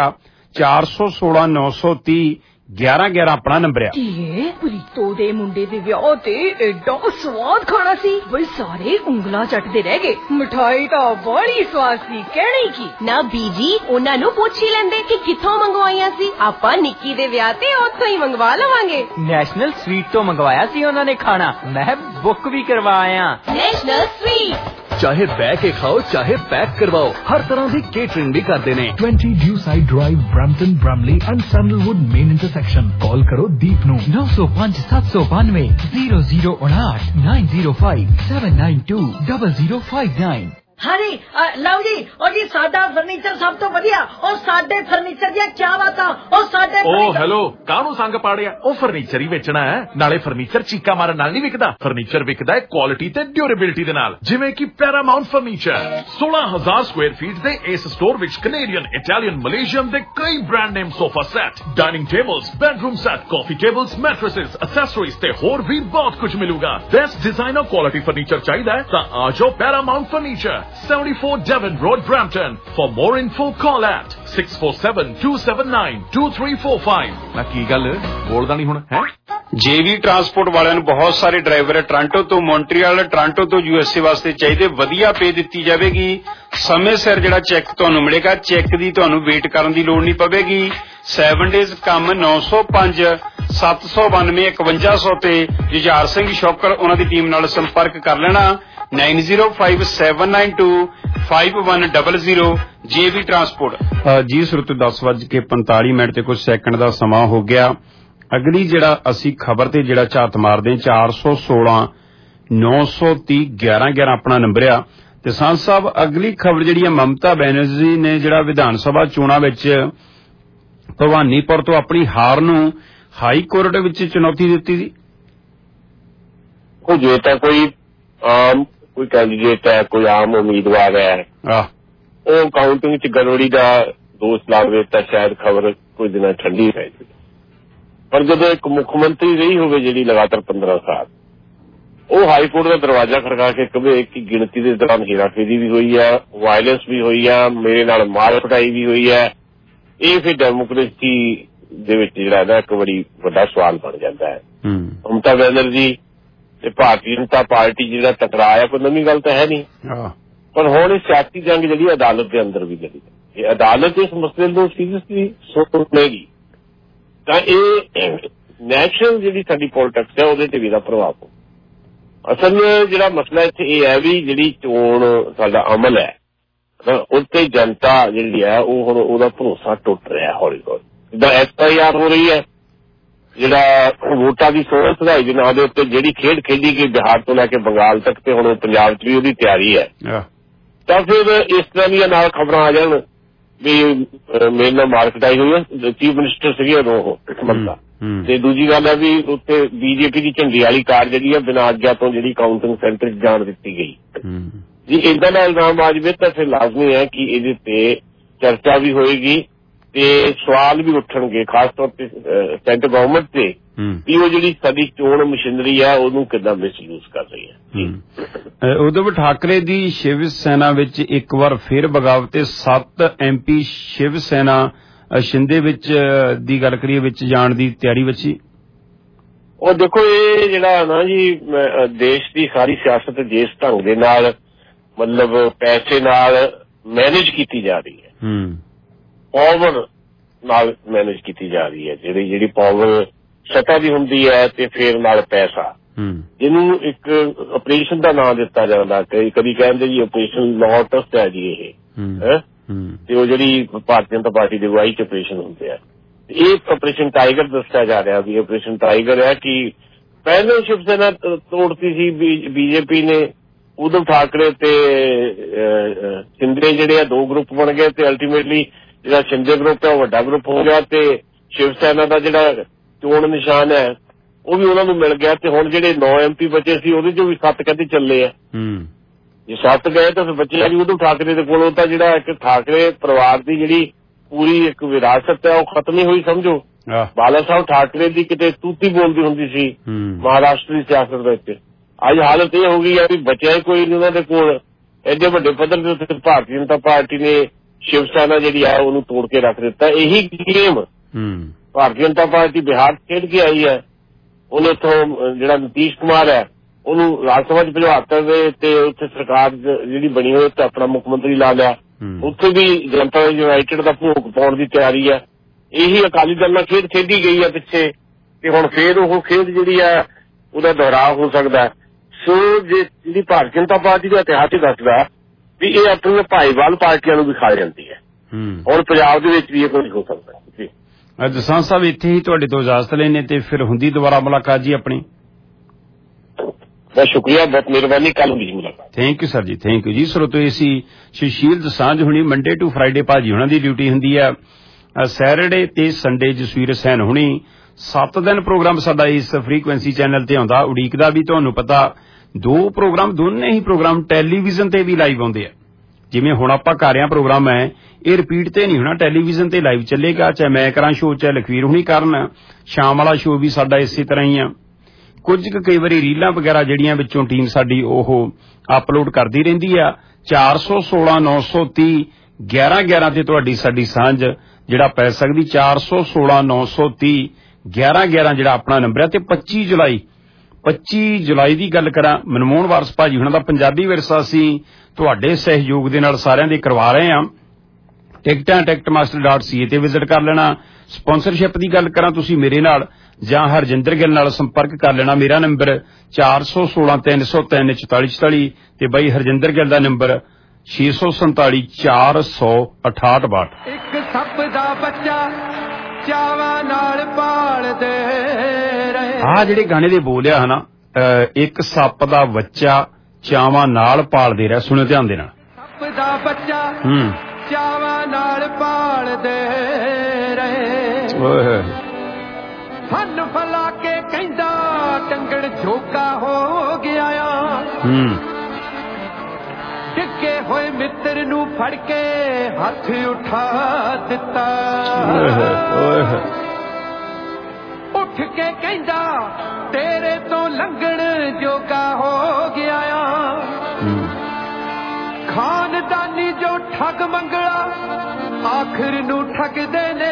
416 930 1111 ਆਪਣਾ ਨੰਬਰ ਹੈ। ਪ੍ਰੀਤੋ ਦੇ ਮੁੰਡੇ ਦੇ ਵਿਆਹ ਤੇ ਐਡਾ ਸਵਾਦ ਖਾਣਾ ਸੀ ਬਈ ਸਾਰੇ ਉਂਗਲਾਂ ਚੱਟਦੇ ਰਹਿ ਗਏ। ਮਿਠਾਈ ਤਾਂ ਬੜੀ ਸਵਾਦ ਸੀ, ਕਹਿਣੀ ਕੀ ਨਾ ਬੀਜੀ, ਉਹਨਾਂ ਨੂੰ ਪੁੱਛ ਹੀ ਲੈਂਦੇ ਕਿ ਕਿੱਥੋਂ ਮੰਗਵਾਈਆਂ ਸੀ। ਆਪਾਂ ਨਿੱਕੀ ਦੇ ਵਿਆਹ ਤੇ ਉੱਥੋਂ ਹੀ ਮੰਗਵਾ ਲਵਾਂਗੇ। ਨੈਸ਼ਨਲ ਸਵੀਟ ਤੋਂ ਮੰਗਵਾਇਆ ਸੀ ਉਹਨਾਂ ਨੇ ਖਾਣਾ, ਮੈਂ ਬੁੱਕ ਵੀ ਕਰਵਾਇਆ। ਨੈਸ਼ਨਲ ਸਵੀਟ ਚਾਹੇ ਬਹਿ ਕੇ ਖਾਓ ਚਾਹੇ ਪੈਕ ਕਰਵਾਓ, ਹਰ ਤਰ੍ਹਾਂ ਦੀ ਕੇਟਰਿੰਗ ਵੀ ਕਰਦੇ ਨੇ। 20 Dewside Drive, Brampton, Bramley and Sandalwood main intersection। ਕਾਲ ਕਰੋ ਦੀਪ ਨੂੰ 905 792 0059 905 792 0059। ਹਾਂਜੀ ਲਓ ਜੀ, ਉਹ ਜੀ ਸਾਡਾ ਫਰਨੀਚਰ ਸਭ ਤੋਂ ਵਧੀਆ, ਉਹ ਸਾਡੇ ਫਰਨੀਚਰ ਦੀਆਂ ਕੀ ਬਾਤਾਂ, ਉਹ ਸਾਡੇ ਹੈਲੋ ਕਾਹਨੂੰ ਸੰਗ ਪਾੜਿਆ, ਉਹ ਫਰਨੀਚਰ ਹੀ ਵੇਚਣਾ ਹੈ। ਨਾਲੇ ਫਰਨੀਚਰ ਚੀਕਾ ਮਾਰਨ ਨਾਲ ਨਹੀਂ ਵਿਕਦਾ, ਫਰਨੀਚਰ ਵਿਕਦਾ ਹੈ ਕੁਆਲਿਟੀ ਤੇ ਡਿਊਰੇਬਿਲਿਟੀ ਦੇ ਨਾਲ, ਜਿਵੇਂ ਕਿ ਪੈਰਾਮਾਉਂਟ ਫਰਨੀਚਰ। 16000 ਸਕੁਆਇਰ ਫੀਟ ਦੇ ਇਸ ਸਟੋਰ ਵਿੱਚ ਕੈਨੇਡੀਅਨ, ਇਟਾਲੀਅਨ, ਮਲੇਸ਼ੀਅਨ ਦੇ ਕਈ brand name sofa set, dining tables, bedroom set, coffee tables, mattresses, accessories ਤੇ ਹੋਰ ਵੀ ਬਹੁਤ ਕੁਝ ਮਿਲੂਗਾ। ਬੈਸਟ ਡਿਜ਼ਾਈਨਰ ਕੁਆਲਿਟੀ ਫਰਨੀਚਰ ਚਾਹੀਦਾ ਹੈ ਤਾਂ ਆ ਜਾਓ Paramount furniture. 74 Devon Road, Brampton. For more info, call at 647-279-2345. ਨਾ ਕੀ ਗੱਲ ਬੋਲਦਾ ਨਹੀਂ ਹੁਣ ਹੈ? JV ਟਰਾਂਸਪੋਰਟ ਵਾਲਿਆਂ ਨੂੰ ਬਹੁਤ ਸਾਰੇ ਡਰਾਈਵਰ ਟੋਰਾਂਟੋ ਤੋਂ ਮੌਂਟਰੀਅਲ, ਟੋਰਾਂਟੋ ਤੋਂ USA ਵਾਸਤੇ ਚਾਹੀਦੇ। ਵਧੀਆ ਪੇ ਦਿੱਤੀ ਜਾਵੇਗੀ। ਸਮੇਂ ਸਿਰ ਜਿਹੜਾ ਚੈੱਕ ਤੁਹਾਨੂੰ ਮਿਲੇਗਾ। ਚੈੱਕ ਦੀ ਤੁਹਾਨੂੰ ਵੇਟ ਕਰਨ ਦੀ ਲੋੜ ਨਹੀਂ ਪਵੇਗੀ। 7 ਡੇਜ਼ ਕੰਮ 905 792 5100 ਤੇ ਜੁਝਾਰ ਸਿੰਘ ਸ਼ੌਕਰ ਉਹਨਾਂ ਦੀ ਟੀਮ ਨਾਲ ਸੰਪਰਕ ਕਰ ਲੈਣਾ। 9057925100 JV ਟਰਾਂਸਪੋਰਟ। ਜੀ ਸੁਰਤ 10:45 ਤੇ ਕੁਝ ਸੈਕਿੰਡ ਦਾ ਸਮਾਂ ਹੋ ਗਿਆ। ਅਗਲੀ ਜਿਹੜਾ ਅਸੀਂ ਖਬਰ ਤੇ ਜਿਹੜਾ ਝਾਤ ਮਾਰਦੇ 416 930 1111 ਆਪਣਾ ਨੰਬਰ ਆ। ਤੇ ਸਾਂਝ ਸਾਹਿਬ ਅਗਲੀ ਖਬਰ ਜਿਹੜੀ ਆ ਮਮਤਾ ਬੈਨਰਜੀ ਨੇ ਜਿਹੜਾ ਵਿਧਾਨ ਸਭਾ ਚੋਣਾਂ ਵਿੱਚ ਭਵਾਨੀਪੁਰ ਤੋਂ ਆਪਣੀ ਹਾਰ ਨੂੰ ਹਾਈ ਕੋਰਟ ਵਿੱਚ ਚੁਣੌਤੀ ਦਿੱਤੀ ਸੀ। ਉਹ ਜੇ ਤਾਂ ਕੋਈ ਆਮ ਕੋਈ ਕੈਂਡੀਡੇਟ ਹੈ, ਕੋਈ ਆਮ ਉਮੀਦਵਾਰ ਹੈ, ਉਹ ਕਾਊਂਟਿੰਗ ਚ ਗੜਬੜੀ ਦਾ ਦੋਸ਼ ਲਾਵੇ ਤਾਂ ਸ਼ਾਇਦ ਖਬਰ ਕੁਝ ਦਿਨਾਂ ਠੰਡੀ ਪੈ ਜਾਵੇ। ਪਰ ਜਦੋਂ ਇੱਕ ਮੁੱਖ ਮੰਤਰੀ ਰਹੀ ਹੋਵੇ ਜਿਹੜੀ ਲਗਾਤਾਰ 15 ਸਾਲ, ਉਹ ਹਾਈ ਕੋਰਟ ਦਾ ਦਰਵਾਜ਼ਾ ਖੜਕਾ ਕੇ ਕਵੇ ਕਿ ਗਿਣਤੀ ਦੇ ਦੌਰਾਨ ਹੇਰਾਫੇਰੀ ਵੀ ਹੋਈ ਹੈ, ਵਾਇਲੈਂਸ ਵੀ ਹੋਈ ਹੈ, ਮੇਰੇ ਨਾਲ ਮਾਰ ਕੁਟਾਈ ਵੀ ਹੋਈ ਹੈ, ਇਹ ਫਿਰ ਡੈਮੋਕ੍ਰੇਸੀ ਦੇ ਵਿੱਚ ਜਿਹੜਾ ਨਾ ਇੱਕ ਬੜੀ ਵੱਡਾ ਸਵਾਲ ਬਣ ਜਾਂਦਾ ਹੈ। ਮਮਤਾ ਬੈਨਰਜੀ ਤੇ ਭਾਰਤੀ ਜਨਤਾ ਪਾਰਟੀ ਜਿਹੜਾ ਟਕਰਾਇਆ ਕੋਈ ਨਵੀਂ ਗੱਲ ਤਾਂ ਹੈ ਨਹੀਂ, ਪਰ ਹੁਣ ਇਹ ਸਿਆਸੀ ਜੰਗ ਜਿਹੜੀ ਅਦਾਲਤ ਦੇ ਅੰਦਰ ਵੀ ਜਿਹੜੀ ਇਹ ਅਦਾਲਤ ਇਸ ਮਸਲੇ ਨੂੰ ਸੀਰੀਅਸਲੀ ਸੁਣੇਗੀ ਤਾਂ ਇਹ ਨੈਸ਼ਨਲ ਜਿਹੜੀ ਸਾਡੀ ਪੋਲਿਟਿਕਸ ਹੈ ਉਹਦੇ ਤੇ ਵੀ ਦਾ ਪ੍ਰਭਾਵ ਪਊ। ਅਸਲ ਜਿਹੜਾ ਮਸਲਾ ਇੱਥੇ ਇਹ ਹੈ ਵੀ ਜਿਹੜੀ ਚੋਣ ਸਾਡਾ ਅਮਲ ਹੈ ਉੱਤੇ ਜਨਤਾ ਜਿਹੜੀ ਹੈ ਉਹ ਹੁਣ ਉਹਦਾ ਭਰੋਸਾ ਟੁੱਟ ਰਿਹਾ ਹੌਲੀ ਹੌਲੀ। ਜਿੱਦਾਂ FIR ਹੋ ਰਹੀ ਹੈ, ਜਿਹੜਾ ਵੋਟਾਂ ਦੀ ਸੋਚ ਸੁਧਾਈ ਦੇ ਨਾਂ ਦੇ ਉੱਤੇ ਜਿਹੜੀ ਖੇਡ ਖੇਡੀ ਗਈ ਬਿਹਾਰ ਤੋਂ ਲੈ ਕੇ ਬੰਗਾਲ ਤੱਕ ਤੇ ਹੁਣ ਪੰਜਾਬ 'ਚ ਵੀ ਉਹਦੀ ਤਿਆਰੀ ਹੈ। ਤਾਂ ਫਿਰ ਇਸ ਤਰ੍ਹਾਂ ਦੀਆਂ ਨਾਲ ਖਬਰਾਂ ਆ ਜਾਣ ਵੀ ਮੇਰੇ ਨਾਲ ਮਾਰਕਟਾਈ ਹੋਈ ਹੈ। ਚੀਫ ਮਿਨਿਸਟਰ ਸੀਗੇ ਉਦੋਂ ਉਹ ਮਮਤਾ। ਤੇ ਦੂਜੀ ਗੱਲ ਹੈ ਵੀ ਉੱਥੇ BJP ਦੀ ਝੰਡੀ ਵਾਲੀ ਕਾਰ ਜਿਹੜੀ ਹੈ ਬਿਨਾਂ ਆਗਿਆ ਤੋਂ ਜਿਹੜੀ ਕਾਊਂਟਿੰਗ ਸੈਂਟਰ 'ਚ ਜਾਣ ਦਿੱਤੀ ਗਈ। ਜੀ ਏਦਾਂ ਦਾ ਇਲਜ਼ਾਮ ਆ ਜਾਵੇ ਤਾਂ ਫਿਰ ਲਾਜ਼ਮੀ ਹੈ ਕਿ ਇਹਦੇ ਤੇ ਚਰਚਾ ਵੀ ਹੋਏਗੀ ਤੇ ਸਵਾਲ ਵੀ ਉੱਠਣਗੇ, ਖਾਸ ਤੌਰ ਤੇ ਸੈਂਟਰ ਗਵਰਨਮੈਂਟ ਤੇ ਵੀ ਉਹ ਜਿਹੜੀ ਸਾਡੀ ਚੋਣ ਮਸ਼ੀਨਰੀ ਹੈ ਉਹਨੂੰ ਕਿੱਦਾਂ ਮਿਸਯੂਜ਼ ਕਰ ਰਹੀ ਹੈ। ਉद्धਵ ਠਾਕਰੇ ਦੀ ਸ਼ਿਵ ਸੈਨਾ ਵਿੱਚ ਇੱਕ ਵਾਰ ਫਿਰ ਬਗਾਵਤ ਤੇ 7 MP ਸ਼ਿਵ ਸੈਨਾ ਸ਼ਿੰਦੇ ਵਿੱਚ ਦੀ ਗੱਲ ਕਰੀਏ ਵਿੱਚ ਜਾਣ ਦੀ ਤਿਆਰੀ ਵਿੱਚ ਹੀ। ਉਹ ਦੇਖੋ ਇਹ ਜਿਹੜਾ ਨਾ ਜੀ ਦੇਸ਼ ਦੀ ਸਾਰੀ ਸਿਆਸਤ ਜਿਸ ਢੰਗ ਦੇ ਨਾਲ ਮਤਲਬ ਪੈਸੇ ਨਾਲ ਮੈਨੇਜ ਕੀਤੀ ਜਾ ਰਹੀ ਹੈ, ਪਾਵਰ ਨਾਲ ਮੈਨੇਜ ਕੀਤੀ ਜਾ ਰਹੀ ਹੈ, ਜਿਹੜੀ ਪਾਵਰ ਸੱਤਾ ਦੀ ਹੁੰਦੀ ਹੈ ਤੇ ਫਿਰ ਨਾਲ ਪੈਸਾ, ਜਿਹਨੂੰ ਇੱਕ ਆਪਰੇਸ਼ਨ ਦਾ ਨਾਂ ਦਿੱਤਾ ਜਾਂਦਾ। ਕਦੀ ਕਹਿੰਦੇ ਜੀ ਆਪਰੇਸ਼ਨ ਲੋਟਸ ਹੈ ਜੀ ਇਹ ਤੇ ਉਹ ਜਿਹੜੀ ਭਾਰਤੀ ਜਨਤਾ ਪਾਰਟੀ ਦੀ ਅਗਵਾਈ ਚ ਆਪਰੇਸ਼ਨ ਹੁੰਦੇ ਆ। ਇਹ ਆਪਰੇਸ਼ਨ ਟਾਈਗਰ ਦੱਸਿਆ ਜਾ ਰਿਹਾ ਵੀ ਆਪਰੇਸ਼ਨ ਟਾਈਗਰ ਹੈ ਕਿ ਪਹਿਲੇ ਸ਼ਿਵ ਸੈਨਾ ਤੋੜਤੀ ਸੀ BJP ਨੇ, ਉद्धਵ ਠਾਕਰੇ ਤੇ ਸ਼ਿੰਦੇ ਜਿਹੜੇ ਆ ਦੋ ਗਰੁੱਪ ਬਣ ਗਏ ਤੇ ਅਲਟੀਮੇਟਲੀ ਜਿਹੜਾ ਸ਼ਿੰਦੇ ਗਰੁੱਪ ਹੈ ਉਹ ਵੱਡਾ ਗਰੁੱਪ ਹੋ ਗਿਆ ਤੇ ਸ਼ਿਵ ਸੈਨਾ ਦਾ ਜਿਹੜਾ ਚੋਣ ਨਿਸ਼ਾਨ ਹੈ ਉਹ ਵੀ ਉਹਨਾਂ ਨੂੰ ਮਿਲ ਗਿਆ ਤੇ ਹੁਣ ਜਿਹੜੇ 9 MP ਬਚੇ ਸੀ ਉਹਦੇ ਚੋਂ ਵੀ 7 ਕਹਿੰਦੇ ਚੱਲੇ ਆ। ਜੇ 7 ਗਏ ਤਾਂ ਫਿਰ ਬੱਚੇ ਜੀ ਉद्धਵ ਠਾਕਰੇ ਦੇ ਕੋਲੋਂ ਤਾਂ ਜਿਹੜਾ ਇੱਕ ਠਾਕਰੇ ਪਰਿਵਾਰ ਦੀ ਜਿਹੜੀ ਪੂਰੀ ਇੱਕ ਵਿਰਾਸਤ ਹੈ ਉਹ ਖਤਮ ਹੀ ਹੋਈ ਸਮਝੋ। ਬਾਲਾ ਸਾਹਿਬ ਠਾਕਰੇ ਦੀ ਕਿਤੇ ਤੂਤੀ ਬੋਲਦੀ ਹੁੰਦੀ ਸੀ ਮਹਾਰਾਸ਼ਟਰ ਦੀ ਸਿਆਸਤ ਵਿੱਚ। ਅੱਜ ਹਾਲਤ ਇਹ ਹੋ ਗਈ ਹੈ ਵੀ ਬਚਿਆ ਕੋਈ ਨਹੀਂ ਉਹਨਾਂ ਦੇ ਕੋਲ। ਐਡੇ ਵੱਡੇ ਪੱਧਰ ਦੇ ਉੱਤੇ ਭਾਰਤੀ ਜਨਤਾ ਪਾਰਟੀ ਨੇ ਸ਼ਿਵ ਸੈਨਾ ਜਿਹੜੀ ਹੈ ਉਹਨੂੰ ਤੋੜ ਕੇ ਰੱਖ ਦਿੱਤਾ। ਇਹੀ ਗੇਮ ਭਾਰਤੀ ਜਨਤਾ ਪਾਰਟੀ ਬਿਹਾਰ ਖੇਡ ਕੇ ਆਈ ਹੈ। ਉਹਨੇ ਉੱਥੋਂ ਜਿਹੜਾ ਨਿਤੀਸ਼ ਕੁਮਾਰ ਹੈ ਉਹਨੂੰ ਰਾਜ ਸਭਾ ਚ ਭਜਵਾਤਾ ਤੇ ਉੱਥੇ ਸਰਕਾਰ ਜਿਹੜੀ ਬਣੀ ਹੋਈ ਉੱਥੇ ਆਪਣਾ ਮੁੱਖ ਮੰਤਰੀ ਲਾ ਲਿਆ। ਉੱਥੇ ਵੀ ਜਨਤਾ ਯੂਨਾਈਟਿਡ ਦਾ ਭੋਗ ਪਾਉਣ ਦੀ ਤਿਆਰੀ ਹੈ। ਇਹੀ ਅਕਾਲੀ ਦਲ ਨਾਲ ਖੇਡ ਖੇਡੀ ਗਈ ਹੈ ਪਿੱਛੇ ਤੇ ਹੁਣ ਫੇਰ ਉਹ ਖੇਡ ਜਿਹੜੀ ਹੈ ਉਹਦਾ ਦੁਹਰਾਅ ਹੋ ਸਕਦਾ। ਸੋ ਜਿਹੜੀ ਭਾਰਤੀ ਜਨਤਾ ਪਾਰਟੀ ਦਾ ਇਤਿਹਾਸ ਹੀ ਦੱਸਦਾ ਵੀ ਇਹ ਆਪਣੀਆਂ ਭਾਈਵਾਲ ਪਾਰਟੀਆਂ ਨੂੰ ਵੀ ਖਾ ਜਾਂਦੀ ਹੈ। ਹੁਣ ਪੰਜਾਬ ਦੇ ਵਿੱਚ ਵੀ ਇਹ ਕੁਝ ਹੋ ਸਕਦਾ ਜੀ। ਦਸਾਂਝ ਸਾਹਿਬ ਇੱਥੇ ਹੀ ਤੁਹਾਡੇ ਤੋਂ ਇਜਾਜ਼ਤ ਲੈਣੇ ਤੇ ਫਿਰ ਹੁੰਦੀ ਦੁਬਾਰਾ ਮੁਲਾਕਾਤ ਜੀ ਆਪਣੀ। ਬਹੁਤ ਸ਼ੁਕਰੀਆ, ਬਹੁਤ ਮਿਹਰਬਾਨੀ, ਕੱਲ ਹੁੰਦੀ ਮੁਲਾਕਾਤ। Thank you sir ji, thank you ji. ਸਰੋਤੋ ਇਸੀ ਸੁਸ਼ੀਲ ਦਸਾਂਝ ਹੁਣੀ ਮੰਡੇ ਟੂ ਫਰਾਈਡੇ ਭਾਜੀ ਹੁਣਾਂ ਦੀ ਡਿਊਟੀ ਹੁੰਦੀ ਆ। ਸੈਟਰਡੇ ਤੇ ਸੰਡੇ ਜਸਵੀਰ ਸੈਨ ਹੁਣੀ 7 ਦਿਨ ਪ੍ਰੋਗਰਾਮ ਸਾਡਾ ਇਸ ਫ੍ਰੀਕੁਐਂਸੀ ਚੈਨਲ ਤੇ ਆਉਂਦਾ। ਉਡੀਕ ਦਾ ਵੀ ਤੁਹਾਨੂੰ ਪਤਾ 2 ਪ੍ਰੋਗਰਾਮ ਦੋਨੇ ਹੀ ਪ੍ਰੋਗਰਾਮ ਟੈਲੀਵਿਜ਼ਨ ਤੇ ਵੀ ਲਾਈਵ ਆਉਂਦੇ ਆ। ਜਿਵੇਂ ਹੁਣ ਆਪਾਂ ਕਰ ਰਹੇ ਹਾਂ ਪ੍ਰੋਗਰਾਮ ਹੈ ਇਹ ਰਿਪੀਟ ਤੇ ਨਹੀਂ ਹੋਣਾ, ਟੈਲੀਵਿਜ਼ਨ ਤੇ ਲਾਈਵ ਚੱਲੇਗਾ। ਚਾਹੇ ਮੈਂ ਕਰਾਂ ਸ਼ੋਅ ਚਾਹੇ ਲਖਵੀਰ ਹੁਣੀ ਕਰਨ, ਸ਼ਾਮ ਵਾਲਾ ਸ਼ੋਅ ਵੀ ਸਾਡਾ ਇਸੇ ਤਰ੍ਹਾਂ ਹੀ ਆ। ਕੁਝ ਕੁ ਕਈ ਵਾਰੀ ਰੀਲਾਂ ਵਗੈਰਾ ਜਿਹੜੀਆਂ ਵਿੱਚੋਂ ਟੀਮ ਸਾਡੀ ਉਹ ਅਪਲੋਡ ਕਰਦੀ ਰਹਿੰਦੀ ਆ। 416 930 1111 ਤੇ ਤੁਹਾਡੀ ਸਾਡੀ ਸਾਂਝ ਜਿਹੜਾ ਪੈ ਸਕਦੀ। 416 930 1111 ਜਿਹੜਾ ਆਪਣਾ ਨੰਬਰ ਹੈ। ਤੇ 25 ਜੁਲਾਈ ਦੀ ਗੱਲ ਕਰਾਂ, ਮਨਮੋਹਨ ਵਾਰਸ ਭਾਜੀ ਹੁਣਾਂ ਦਾ ਪੰਜਾਬੀ ਵਿਰਸਾ ਅਸੀਂ ਤੁਹਾਡੇ ਸਹਿਯੋਗ ਦੇ ਨਾਲ ਸਾਰਿਆਂ ਦੇ ਕਰਵਾ ਰਹੇ ਹਾਂ। ਟਿਕਟਾਂ ticketmaster.ca ਤੇ ਵਿਜ਼ਿਟ ਕਰ ਲੈਣਾ। ਸਪਾਂਸਰਸ਼ਿਪ ਦੀ ਗੱਲ ਕਰਾਂ, ਤੁਸੀਂ ਮੇਰੇ ਨਾਲ ਜਾਂ ਹਰਜਿੰਦਰ ਗਿੱਲ ਨਾਲ ਸੰਪਰਕ ਕਰ ਲੈਣਾ। ਮੇਰਾ ਨੰਬਰ 416 303 4444 ਤੇ ਬਾਈ ਹਰਜਿੰਦਰ ਗਿੱਲ ਦਾ ਨੰਬਰ 647 468 62। ਇੱਕ ਸੱਪ ਦਾ ਬੱਚਾ ਚਾਵਾਂ ਨਾਲ ਪਾਲਦੇ ਰਹੇ। ਆਹ ਜਿਹੜੇ ਗਾਣੇ ਦੇ ਬੋਲ ਆ ਹਨਾ, ਇੱਕ ਸੱਪ ਦਾ ਬੱਚਾ ਚਾਵਾਂ ਨਾਲ ਪਾਲਦੇ ਰਹੇ। ਸੁਣਿਓ ਧਿਆਨ ਦੇ ਨਾਲ। ਸੱਪ ਦਾ ਬੱਚਾ ਚਾਵਾਂ ਨਾਲ ਪਾਲਦੇ ਰਹੇ। ਓਏ ਫਨ ਫਲਾ ਕੇ ਕਹਿੰਦਾ ਟੰਗਣ ਝੋਕਾ ਹੋ ਗਿਆ ਆ। ਡਿੱਗੇ ਹੋਏ ਮਿੱਤਰ ਨੂੰ ਫੜ ਕੇ ਹੱਥ ਉਠਾ ਦਿੱਤਾ। ਉੱਠ ਕੇ ਕਹਿੰਦਾ ਤੇਰੇ ਤੋਂ ਲੰਘਣ ਜੋਗਾ ਹੋ ਗਿਆ ਆ। ਖਾਨਦਾਨੀ ਜੋ ਠੱਗ ਮੰਗਲਾ ਆਖਰ ਨੂੰ ਠੱਗਦੇ ਨੇ।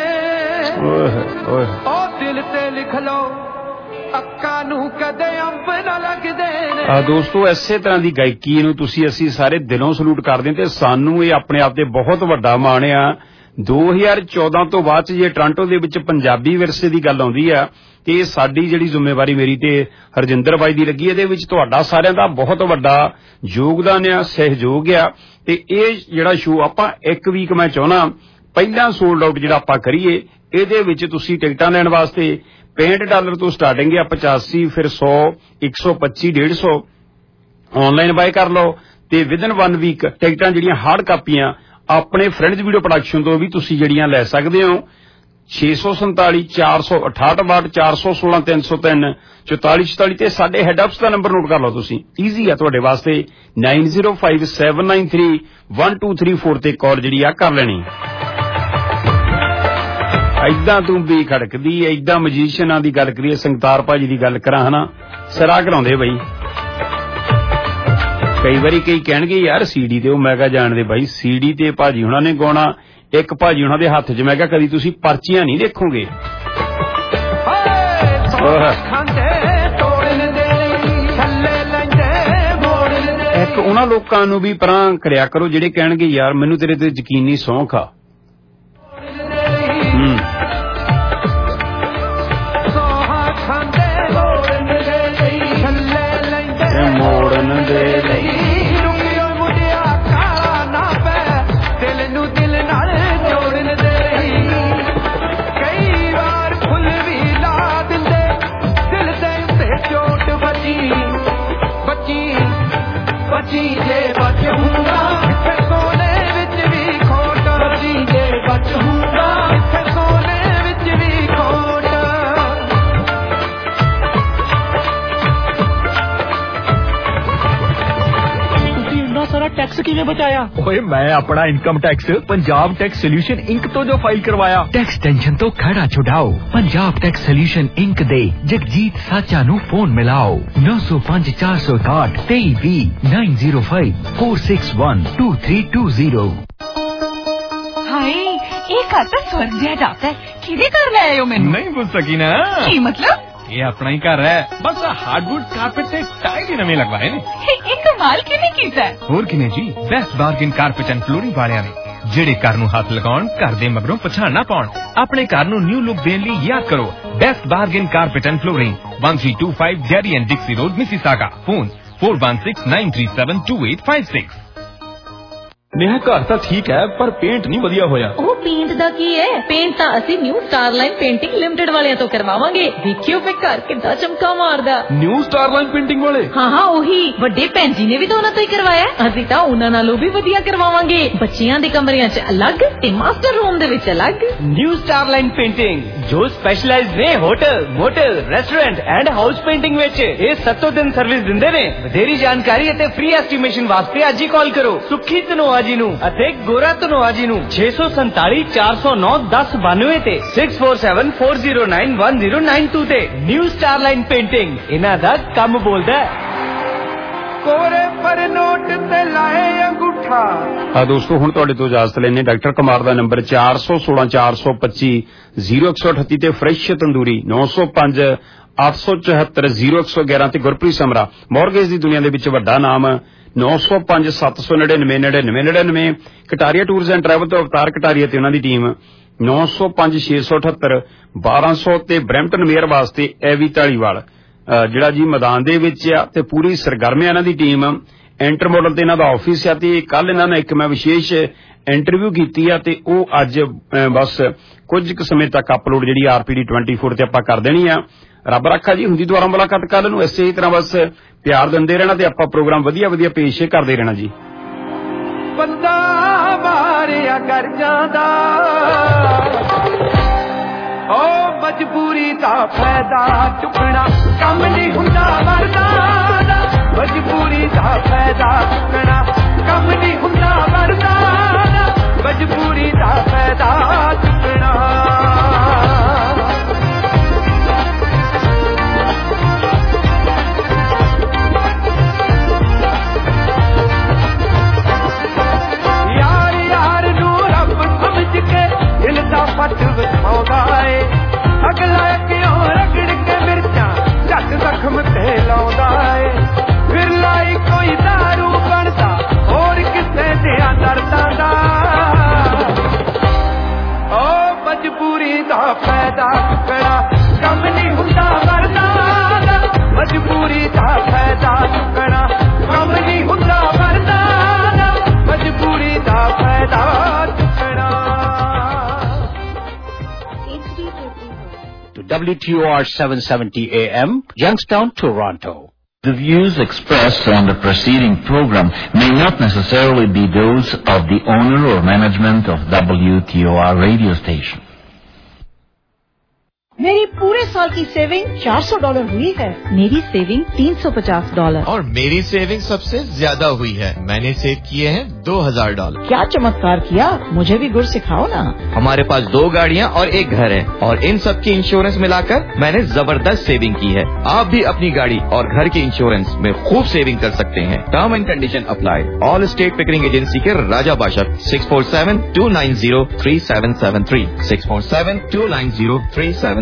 ਉਹ ਦਿਲ ਤੇ ਲਿਖ ਲਓ ਅੱਖਾਂ ਨੂੰ ਕਦੇ ਅੰਬ ਨਾ ਲੱਗਦੇ ਨੇ। ਦੋਸਤੋ, ਇਸੇ ਤਰ੍ਹਾਂ ਦੀ ਗਾਇਕੀ ਨੂੰ ਅਸੀਂ ਸਾਰੇ ਦਿਲੋਂ ਸਲੂਟ ਕਰਦੇ ਹਾਂ ਤੇ ਸਾਨੂੰ ਇਹ ਆਪਣੇ ਆਪ ਤੇ ਬਹੁਤ ਵੱਡਾ ਮਾਣ ਆ। 2014 ਤੋਂ ਬਾਅਦ ਜੇ ਟੋਰਾਂਟੋ ਦੇ ਵਿੱਚ ਪੰਜਾਬੀ ਵਿਰਸੇ ਦੀ ਗੱਲ ਆਉਂਦੀ ਆ ਤੇ ਇਹ ਸਾਡੀ ਜਿਹੜੀ ਜ਼ਿੰਮੇਵਾਰੀ ਮੇਰੀ ਤੇ ਹਰਜਿੰਦਰ ਬਾਈ ਦੀ ਲੱਗੀ। ਇਹਦੇ ਵਿੱਚ ਤੁਹਾਡਾ ਸਾਰਿਆਂ ਦਾ ਬਹੁਤ ਵੱਡਾ ਯੋਗਦਾਨ ਆ, ਸਹਿਯੋਗ ਆ। ਤੇ ਇਹ ਜਿਹੜਾ ਸ਼ੋਅ ਆਪਾਂ ਇੱਕ ਵੀਕ ਮੈਂ ਚਾਹੁੰਦਾ ਪਹਿਲਾਂ ਸੋਲਡ ਆਊਟ ਜਿਹੜਾ ਆਪਾਂ ਕਰੀਏ। ਇਹਦੇ ਵਿੱਚ ਤੁਸੀਂ ਟਿਕਟਾਂ ਲੈਣ ਵਾਸਤੇ $65 ਤੋਂ ਸਟਾਰਟਿੰਗ ਆ, 85 ਫਿਰ 100 125 150 ਆਨਲਾਈਨ ਬਾਏ ਕਰ ਲਓ ਤੇ ਵਿਦਨ 1 ਵੀਕ ਟਿਕਟਾਂ ਜਿਹੜੀਆਂ ਹਾਰਡ ਕਾਪੀਆਂ ਆਪਣੇ ਫਰੈਂਡਸ ਵੀਡੀਓ ਪ੍ਰੋਡਕਸ਼ਨ ਤੋਂ ਵੀ ਤੁਸੀਂ ਜਿਹੜੀਆਂ ਲੈ ਸਕਦੇ ਹੋ। 647 468 416 303 4444 ਤੇ ਸਾਡੇ ਹੈਡ ਆਫਿਸ ਦਾ ਨੰਬਰ ਨੋਟ ਕਰ ਲਓ ਤੁਸੀਂ। ਈਜ਼ੀ ਆ ਤੁਹਾਡੇ ਵਾਸਤੇ 9057931234 ਤੇ ਕਾਲ ਜਿਹੜੀ ਆ ਕਰ ਲੈਣੀ। ਏਦਾਂ ਤੂੰ ਵੀ ਖੜਕਦੀ, ਏਦਾਂ ਮਜੀਸ਼ੀਅਨਾਂ ਦੀ ਗੱਲ ਕਰੀਏ, ਸੰਗਤਾਰ ਭਾਜੀ ਦੀ ਗੱਲ ਕਰਾਂ ਹਨਾ, ਸਿਰਾ ਕਰਾਉਂਦੇ ਬਈ। ਕਈ ਵਾਰੀ ਕਈ ਕਹਿਣਗੇ ਯਾਰ ਸੀਡੀ ਤੇ ਉਹ, ਮੈਂ ਕਿਹਾ ਜਾਣਦੇ ਬਾਈ ਸੀਡੀ ਤੇ ਭਾਜੀ ਹੁਣਾਂ ਨੇ ਗਾਉਣਾ। ਇੱਕ ਭਾਜੀ ਹੁਣਾਂ ਦੇ ਹੱਥ 'ਚ ਮੈਂ ਕਿਹਾ ਕਦੀ ਤੁਸੀਂ ਪਰਚੀਆਂ ਨਹੀਂ ਦੇਖੋਗੇ। ਇੱਕ ਉਹਨਾਂ ਲੋਕਾਂ ਨੂੰ ਵੀ ਪਰਾਂ ਕਰਿਆ ਕਰੋ ਜਿਹੜੇ ਕਹਿਣਗੇ ਯਾਰ ਮੈਨੂੰ ਤੇਰੇ ਤੇ ਯਕੀਨੀ ਸੌਂਖ ਆ। ਮੋੜਨ ਦੇ ਲਈ ਦਿਲ ਨੂੰ ਦਿਲ ਨਾਲ ਜੋੜਨ ਦੇ ਲਈ ਕਈ ਵਾਰ ਫੁੱਲ ਵੀ ਲਾ ਦਿੰਦੇ ਦਿਲ ਦੇ ਉੱਤੇ ਚੋਟ ਬਚੀ ਜੇ ਬਚ ਹੁੰਦਾ ਕੋਨੇ ਵਿੱਚ ਵੀ ਖੋਟ। ਬਚੀ ਜੇ ਬਚ ਹੁੰਦਾ ਕੋਨੇ ਵਿੱਚ ਵੀ ਖੋਟ। ਸਾਰਾ ਟੈਕਸ ਕਿਵੇਂ ਬਚਾਇਆ? ਓਏ ਮੈਂ ਆਪਣਾ income tax Punjab tax solution inc ਤੋਂ ਜੋ ਫਾਈਲ ਕਰਵਾਇਆ। ਟੈਕਸ ਟੈਨਸ਼ਨ ਤੋਂ ਖੜਾ ਛੁਡਾਓ, ਪੰਜਾਬ ਟੈਕਸ ਸੋਲਿਊਸ਼ਨ ਇੰਕ ਦੇ ਜਗਜੀਤ ਸਾਚਾ ਨੂੰ ਫੋਨ ਮਿਲਾਓ 905 460 2320 905 461 2320। ਹਾਏ ਇਹ ਘਰ ਤਾਂ ਸਵਰਗ ਜਿਹਾ ਜਾਪਦਾ ਹੈ। ਕਿਹਦੇ ਘਰ ਲੈ ਆਏ ਹੋ ਮੈਨੂੰ? ਨਹੀਂ ਪੁੱਛ ਸਕੀ ਨਾ। ਕੀ ਮਤਲਬ? ਇਹ ਆਪਣਾ ਹੀ ਘਰ ਹੈ, ਬਸ ਹਾਰਡਵੁੱਡ ਕਾਰਪੇਟ ਤੇ ਟਾਈਲ ਹੀ ਨਵੇਂ ਲਗਵਾਏ ਨੇ। ਇਹ ਕਮਾਲ ਕਿਵੇਂ ਕੀਤਾ? ਹੋਰ ਕਿਨੇ ਜੀ, best bargain carpet and flooring ਵਾਲਿਆਂ ਨੇ, ਜਿਹੜੇ ਘਰ ਨੂੰ ਹੱਥ ਲਗਾਉਣ ਘਰ ਦੇ ਮਗਰੋਂ ਪਛਾਣ ਨਾ ਪਾਉਣ। ਆਪਣੇ ਘਰ ਨੂੰ ਨਿਊ ਲੁੱਕ ਦੇਣ ਲਈ ਯਾਦ ਕਰੋ best bargain carpet and flooring 1325 Derry and Dixie road Mississauga. Phone 4169372856। Neha घर ਤਾਂ ਠੀਕ ਹੈ ਪਰ ਪੇਂਟ ਨਹੀਂ ਵਧੀਆ ਹੋਇਆ। ਉਹ ਪੇਂਟ ਦਾ ਕੀ ਹੈ? ਪੇਂਟ ਤਾਂ ਅਸੀਂ ਨਿਊ ਸਟਾਰਲਾਈਨ ਪੇਂਟਿੰਗ ਲਿਮਟਿਡ ਵਾਲਿਆਂ ਤੋਂ ਕਰਵਾਵਾਂਗੇ। ਦੇਖਿਓ ਫੇ ਘਰ ਕਿੱਦਾਂ ਚਮਕਾ ਮਾਰਦਾ। ਨਿਊ ਸਟਾਰਲਾਈਨ ਪੇਂਟਿੰਗ ਵਾਲੇ? ਹਾਂ ਉਹੀ ਵੱਡੇ ਭੈਣ ਜੀ ਨੇ ਵੀ ਤਾਂ ਉਹਨਾਂ ਤੋਂ ਹੀ ਕਰਵਾਇਆ। ਅਸੀਂ ਤਾਂ ਉਹਨਾਂ ਨਾਲੋਂ ਵੀ ਵਧੀਆ ਕਰਵਾਵਾਂਗੇ। ਬੱਚਿਆਂ ਦੇ ਕਮਰਿਆਂ 'ਚ ਅਲੱਗ ਤੇ ਮਾਸਟਰ ਰੂਮ ਦੇ ਵਿੱਚ ਅਲੱਗ। ਨਿਊ ਸਟਾਰਲਾਈਨ ਪੇਂਟਿੰਗ ਜੋ ਸਪੈਸ਼ਲਾਈਜ਼ਡ ਨੇ hotel, motel, restaurant and house painting ਵਿੱਚ। ਇਹ 7 ਦਿਨ ਸਰਵਿਸ ਦਿੰਦੇ ਨੇ। ਵਧੇਰੀ ਜਾਣਕਾਰੀ ਅਤੇ ਫ੍ਰੀ ਐਸਟੀਮੇਸ਼ਨ ਵਾਸਤੇ ਅੱਜ ਹੀ ਕਾਲ ਕਰੋ। ਸੁਖੀ ਤਨੋਆ ਜੀ ਨੂੰ ਅਤੇ ਗੋਰਾ ਧਨੋਆ ਜੀ ਨੂੰ 647 409 1092 ਤੇ 6474091092 ਤੇ ਨਿਊ ਸਟਾਰਲਾਈਨ ਪੇਂਟਿੰਗ ਇਹਨਾਂ ਦਾ ਕੰਮ ਬੋਲਦਾ ਹੈ। ਕੋਰੇ ਪਰ ਨੋਟ ਤੇ ਲਾਏ ਅੰਗੂਠਾ। ਦੋਸਤੋ ਹੁਣ ਤੁਹਾਡੇ ਤੋਂ ਇਜਾਜ਼ਤ ਲੈਣੇ। ਡਾਕਟਰ ਕੁਮਾਰ ਦਾ ਨੰਬਰ 416 425 0138 ਤੇ ਫਰੈਸ਼ ਤੰਦੂਰੀ 905 874 0111 ਤੇ ਗੁਰਪ੍ਰੀਤ ਸਮਰਾ ਮੌਰਗੇਜ ਦੀ ਦੁਨੀਆ ਦੇ ਵਿੱਚ ਵੱਡਾ ਨਾਮ 905 799 9999। ਕਟਾਰੀਆ ਟੂਰਸ ਐਂਡ ਟਰੈਵਲ ਤੋਂ ਅਵਤਾਰ ਕਟਾਰੀਆ ਤੇ ਉਹਨਾਂ ਦੀ ਟੀਮ 905 678 1200 ਤੇ ਬਰੈਂਪਟਨ ਮੇਅਰ ਵਾਸਤੇ ਐਵੀ ਢਾਲੀਵਾਲ ਜਿਹੜਾ ਜੀ ਮੈਦਾਨ ਦੇ ਵਿੱਚ ਆ ਤੇ ਪੂਰੀ ਸਰਗਰਮ ਇਹਨਾਂ ਦੀ ਟੀਮ। ਐਂਟਰ ਮਾਡਲ ਤੇ ਇਹਨਾਂ ਦਾ ਆਫਿਸ ਆ ਤੇ ਕੱਲ ਇਹਨਾਂ ਨੇ ਇੱਕ ਮੈਂ ਵਿਸ਼ੇਸ਼ ਇੰਟਰਵਿਊ ਕੀਤੀ ਆ ਤੇ ਉਹ ਅੱਜ ਬਸ ਕੁਝ ਕੁ ਸਮੇਂ ਤੱਕ ਅਪਲੋਡ ਜਿਹੜੀ RPD 24 ਤੇ ਆਪਾਂ ਕਰ ਦੇਣੀ ਆ। ਰੱਬ ਰੱਖਾ ਜੀ, ਹੁੰਦੀ ਦੁਬਾਰਾ ਮੁਲਾਕਾਤ ਕੱਲ ਨੂੰ ਇਸੇ ਤਰ੍ਹਾਂ ਬਸ ਪਿਆਰ ਦਿੰਦੇ ਰਹਿਣਾ ਤੇ ਆਪਾਂ ਪ੍ਰੋਗਰਾਮ ਵਧੀਆ ਵਧੀਆ ਪੇਸ਼ ਕਰਦੇ ਰਹਿਣਾ ਜੀ। ਬੰਦਾ ਮਾਰਿਆ ਕਰ ਜਾਂਦਾ ਓ ਮਜਬੂਰੀ ਦਾ ਫਾਇਦਾ ਚੁੱਕਣਾ ਕੰਮ ਨਹੀਂ ਹੁੰਦਾ ਮਰਦਾ ਦਾ। ਮਜਬੂਰੀ ਦਾ ਫਾਇਦਾ ਚੁੱਕਣਾ ਕੰਮ ਨਹੀਂ ਹੁੰਦਾ ਮਰਦਾ ਦਾ। ਮਜਬੂਰੀ ਦਾ ਫਾਇਦਾ ਚੁੱਕਣਾ। ਯਾਰ ਯਾਰ ਨੂੰ ਰੱਬ ਸਮਝ ਕੇ ਦਿਲ ਦਾ ਪੱਟ ਵਸਾਉਂਦਾ ਏ। ਅਗਲਾ ਕਿਉਂ ਰਗੜ ਕੇ ਮਿਰਚਾਂ ਝੱਟ ਜ਼ਖਮ ਤੇ ਲਾਉਂਦਾ ਏ। ਫਿਰ ਲਾਈ ਕੋਈ ਦਾਰੂ ਬਣਦਾ ਹੋਰ ਕਿਸੇ ਦਿਆਂ ਦਰਦਾਂ ਦਾ। ਓ ਮਜਬੂਰੀ ਦਾ ਫਾਇਦਾ ਚੁੱਕਣਾ ਕੰਮ ਨਹੀਂ ਹੁੰਦਾ ਮਰਦਾ ਦਾ। ਮਜਬੂਰੀ ਦਾ ਫਾਇਦਾ ਚੁੱਕਣਾ ਕੰਮ ਨਹੀਂ ਹੁੰਦਾ ਮਰਦਾ ਦਾ। ਮਜਬੂਰੀ ਦਾ ਫਾਇਦਾ ਚੁੱਕਣਾ। WTOR 770 AM, Youngstown, Toronto. The views expressed on the preceding program may not necessarily be those of the owner or management of WTOR radio station. मेरी पूरे साल की सेविंग $400 हुई है। मेरी सेविंग $350 और मेरी सेविंग सबसे ज्यादा हुई है। मैंने सेव किए हैं $2000। क्या चमत्कार किया, मुझे भी गुर सिखाओ ना। हमारे पास 2 गाड़ियाँ और 1 घर है और इन सब की इंश्योरेंस मिलाकर मैंने जबरदस्त सेविंग की है। आप भी अपनी गाड़ी और घर के इंश्योरेंस में खूब सेविंग कर सकते हैं। Term and condition apply. Allstate Pickering agency के राजा बाशक 647-290-3773 647-290-3773।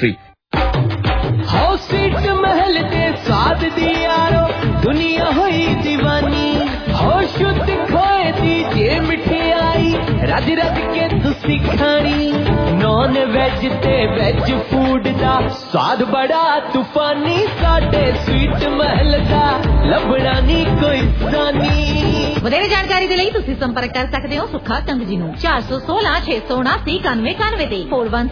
हाउस सीट महल के स्वाद दी यारो दुनिया हुई दीवानी। हो शुद्ध खोए दी जे मिठाई रज रज के तुसी खानी। नॉन वेज ते वेज फूड दा स्वाद बड़ा तूफानी। साडे स्वीट महल दा लभड़ा नी कोई सानी। ਵਧੇਰੇ ਜਾਣਕਾਰੀ ਦੇ ਲਈ ਤੁਸੀਂ ਸੰਪਰਕ ਕਰ ਸਕਦੇ ਹੋ ਸੁੱਖਾ ਕੰਗ ਜੀ ਨੂੰ 416 679 9191 ਤੇ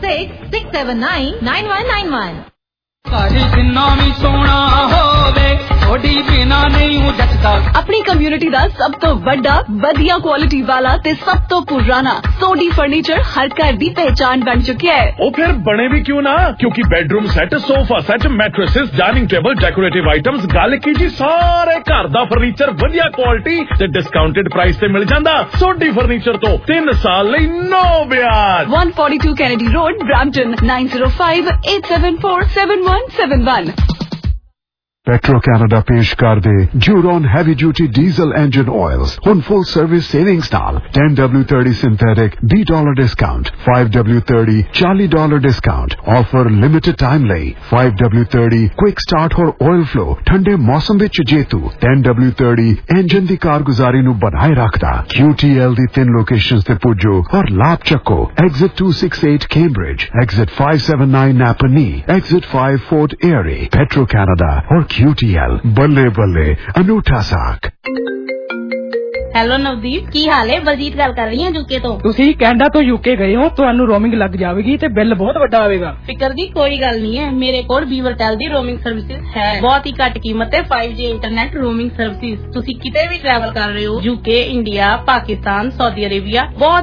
4166799191। ਸਾਰੀ ਜਿੰਨਾ ਵੀ ਸੋਹਣਾ ਹੋਵੇ ਥੋੜੀ ਬਿਨਾ ਨਹੀਂ ਜੱਟਦਾ। ਆਪਣੀ ਕਮਿਊਨਿਟੀ ਦਾ ਸਭ ਤੋਂ ਵੱਡਾ ਵਧੀਆ ਕੁਆਲਿਟੀ ਵਾਲਾ ਤੇ ਸਭ ਤੋਂ ਪੁਰਾਣਾ ਸੋਡੀ ਫਰਨੀਚਰ ਹਰ ਘਰ ਦੀ ਪਹਿਚਾਨ ਬਣ ਚੁੱਕਿਆ ਹੈ। ਉਹ ਫਿਰ ਬਣੇ ਵੀ ਕਿਉਂ ਨਾ, ਕਿਉਂਕਿ bedroom set, sofa set, mattresses, dining table, decorative items, ਗੱਲ ਕੀ ਜੀ ਸਾਰੇ ਘਰ ਦਾ ਫਰਨੀਚਰ ਵਧੀਆ ਕੁਆਲਿਟੀ ਤੇ ਡਿਸਕਾਊਂਟਡ ਪ੍ਰਾਈਸ ਤੇ ਮਿਲ ਜਾਂਦਾ। ਸੋਡੀ ਫਰਨੀਚਰ ਤੋਂ 3 ਸਾਲ ਲਈ ਨੋ ਵਿਆਜ। 142 Kennedy road, Brampton 9058747171। Petro Canada पेश कर दे Juron Heavy Duty Diesel Engine Oils ਹੁਣ full service savings ਨਾਲ 10W30 synthetic $20 discount 5W30 $40 discount offer limited time ਲਈ 5W30 quick start और oil flow ਠੰਡੇ ਮੌਸਮ ਵਿੱਚ ਜੇਤੂ 10W30 ਇੰਜਨ ਦੀ ਕਾਰਗੁਜ਼ਾਰੀ ਨੂੰ ਬਣਾਏ ਰੱਖਦਾ। QTL ਦੀ 3 ਲੋਕੇਸ਼ਨਸ ਤੇ ਪੁੱਜੋ ਔਰ ਲਾਭ ਚੱਕੋ। Exit 268 Cambridge, Exit 579 Napanee, Exit 5 Fort Erie। Petro Canada और QTL ਬੱਲੇ ਬੱਲੇ ਅਨੂਠਾ ਸਾਕ। ਹੈਲੋ ਨਵਦੀਪ, ਕੀ ਹਾਲ ਹੈ? ਬਲਜੀਤ ਗੱਲ ਕਰ ਰਹੀ ਹਾਂ ਯੂਕੇ ਤੋਂ। ਤੁਸੀਂ ਕੈਨੇਡਾ ਤੋਂ ਯੂਕੇ ਗਏ ਹੋ, ਤੁਹਾਨੂੰ ਰੋਮਿੰਗ ਲੱਗ ਜਾਵੇਗੀ ਤੇ ਬਿੱਲ ਬਹੁਤ ਵੱਡਾ ਆਵੇਗਾ। ਫਿਕਰ ਦੀ ਕੋਈ ਗੱਲ ਨਹੀਂ ਹੈ, ਮੇਰੇ ਕੋਲ ਵੀਵਰਟੈਲ ਦੀ ਰੋਮਿੰਗ ਸਰਵਿਸਿਜ਼ ਹੈ। ਬਹੁਤ ਹੀ ਘੱਟ ਕੀਮਤ ਤੇ 5G ਇੰਟਰਨੈਟ ਰੋਮਿੰਗ ਸਰਵਿਸਿਜ਼। ਤੁਸੀਂ ਕਿਤੇ ਵੀ ਟਰੈਵਲ ਕਰ ਰਹੇ ਹੋ, UK, India, Pakistan, Saudi Arabia, ਬਹੁਤ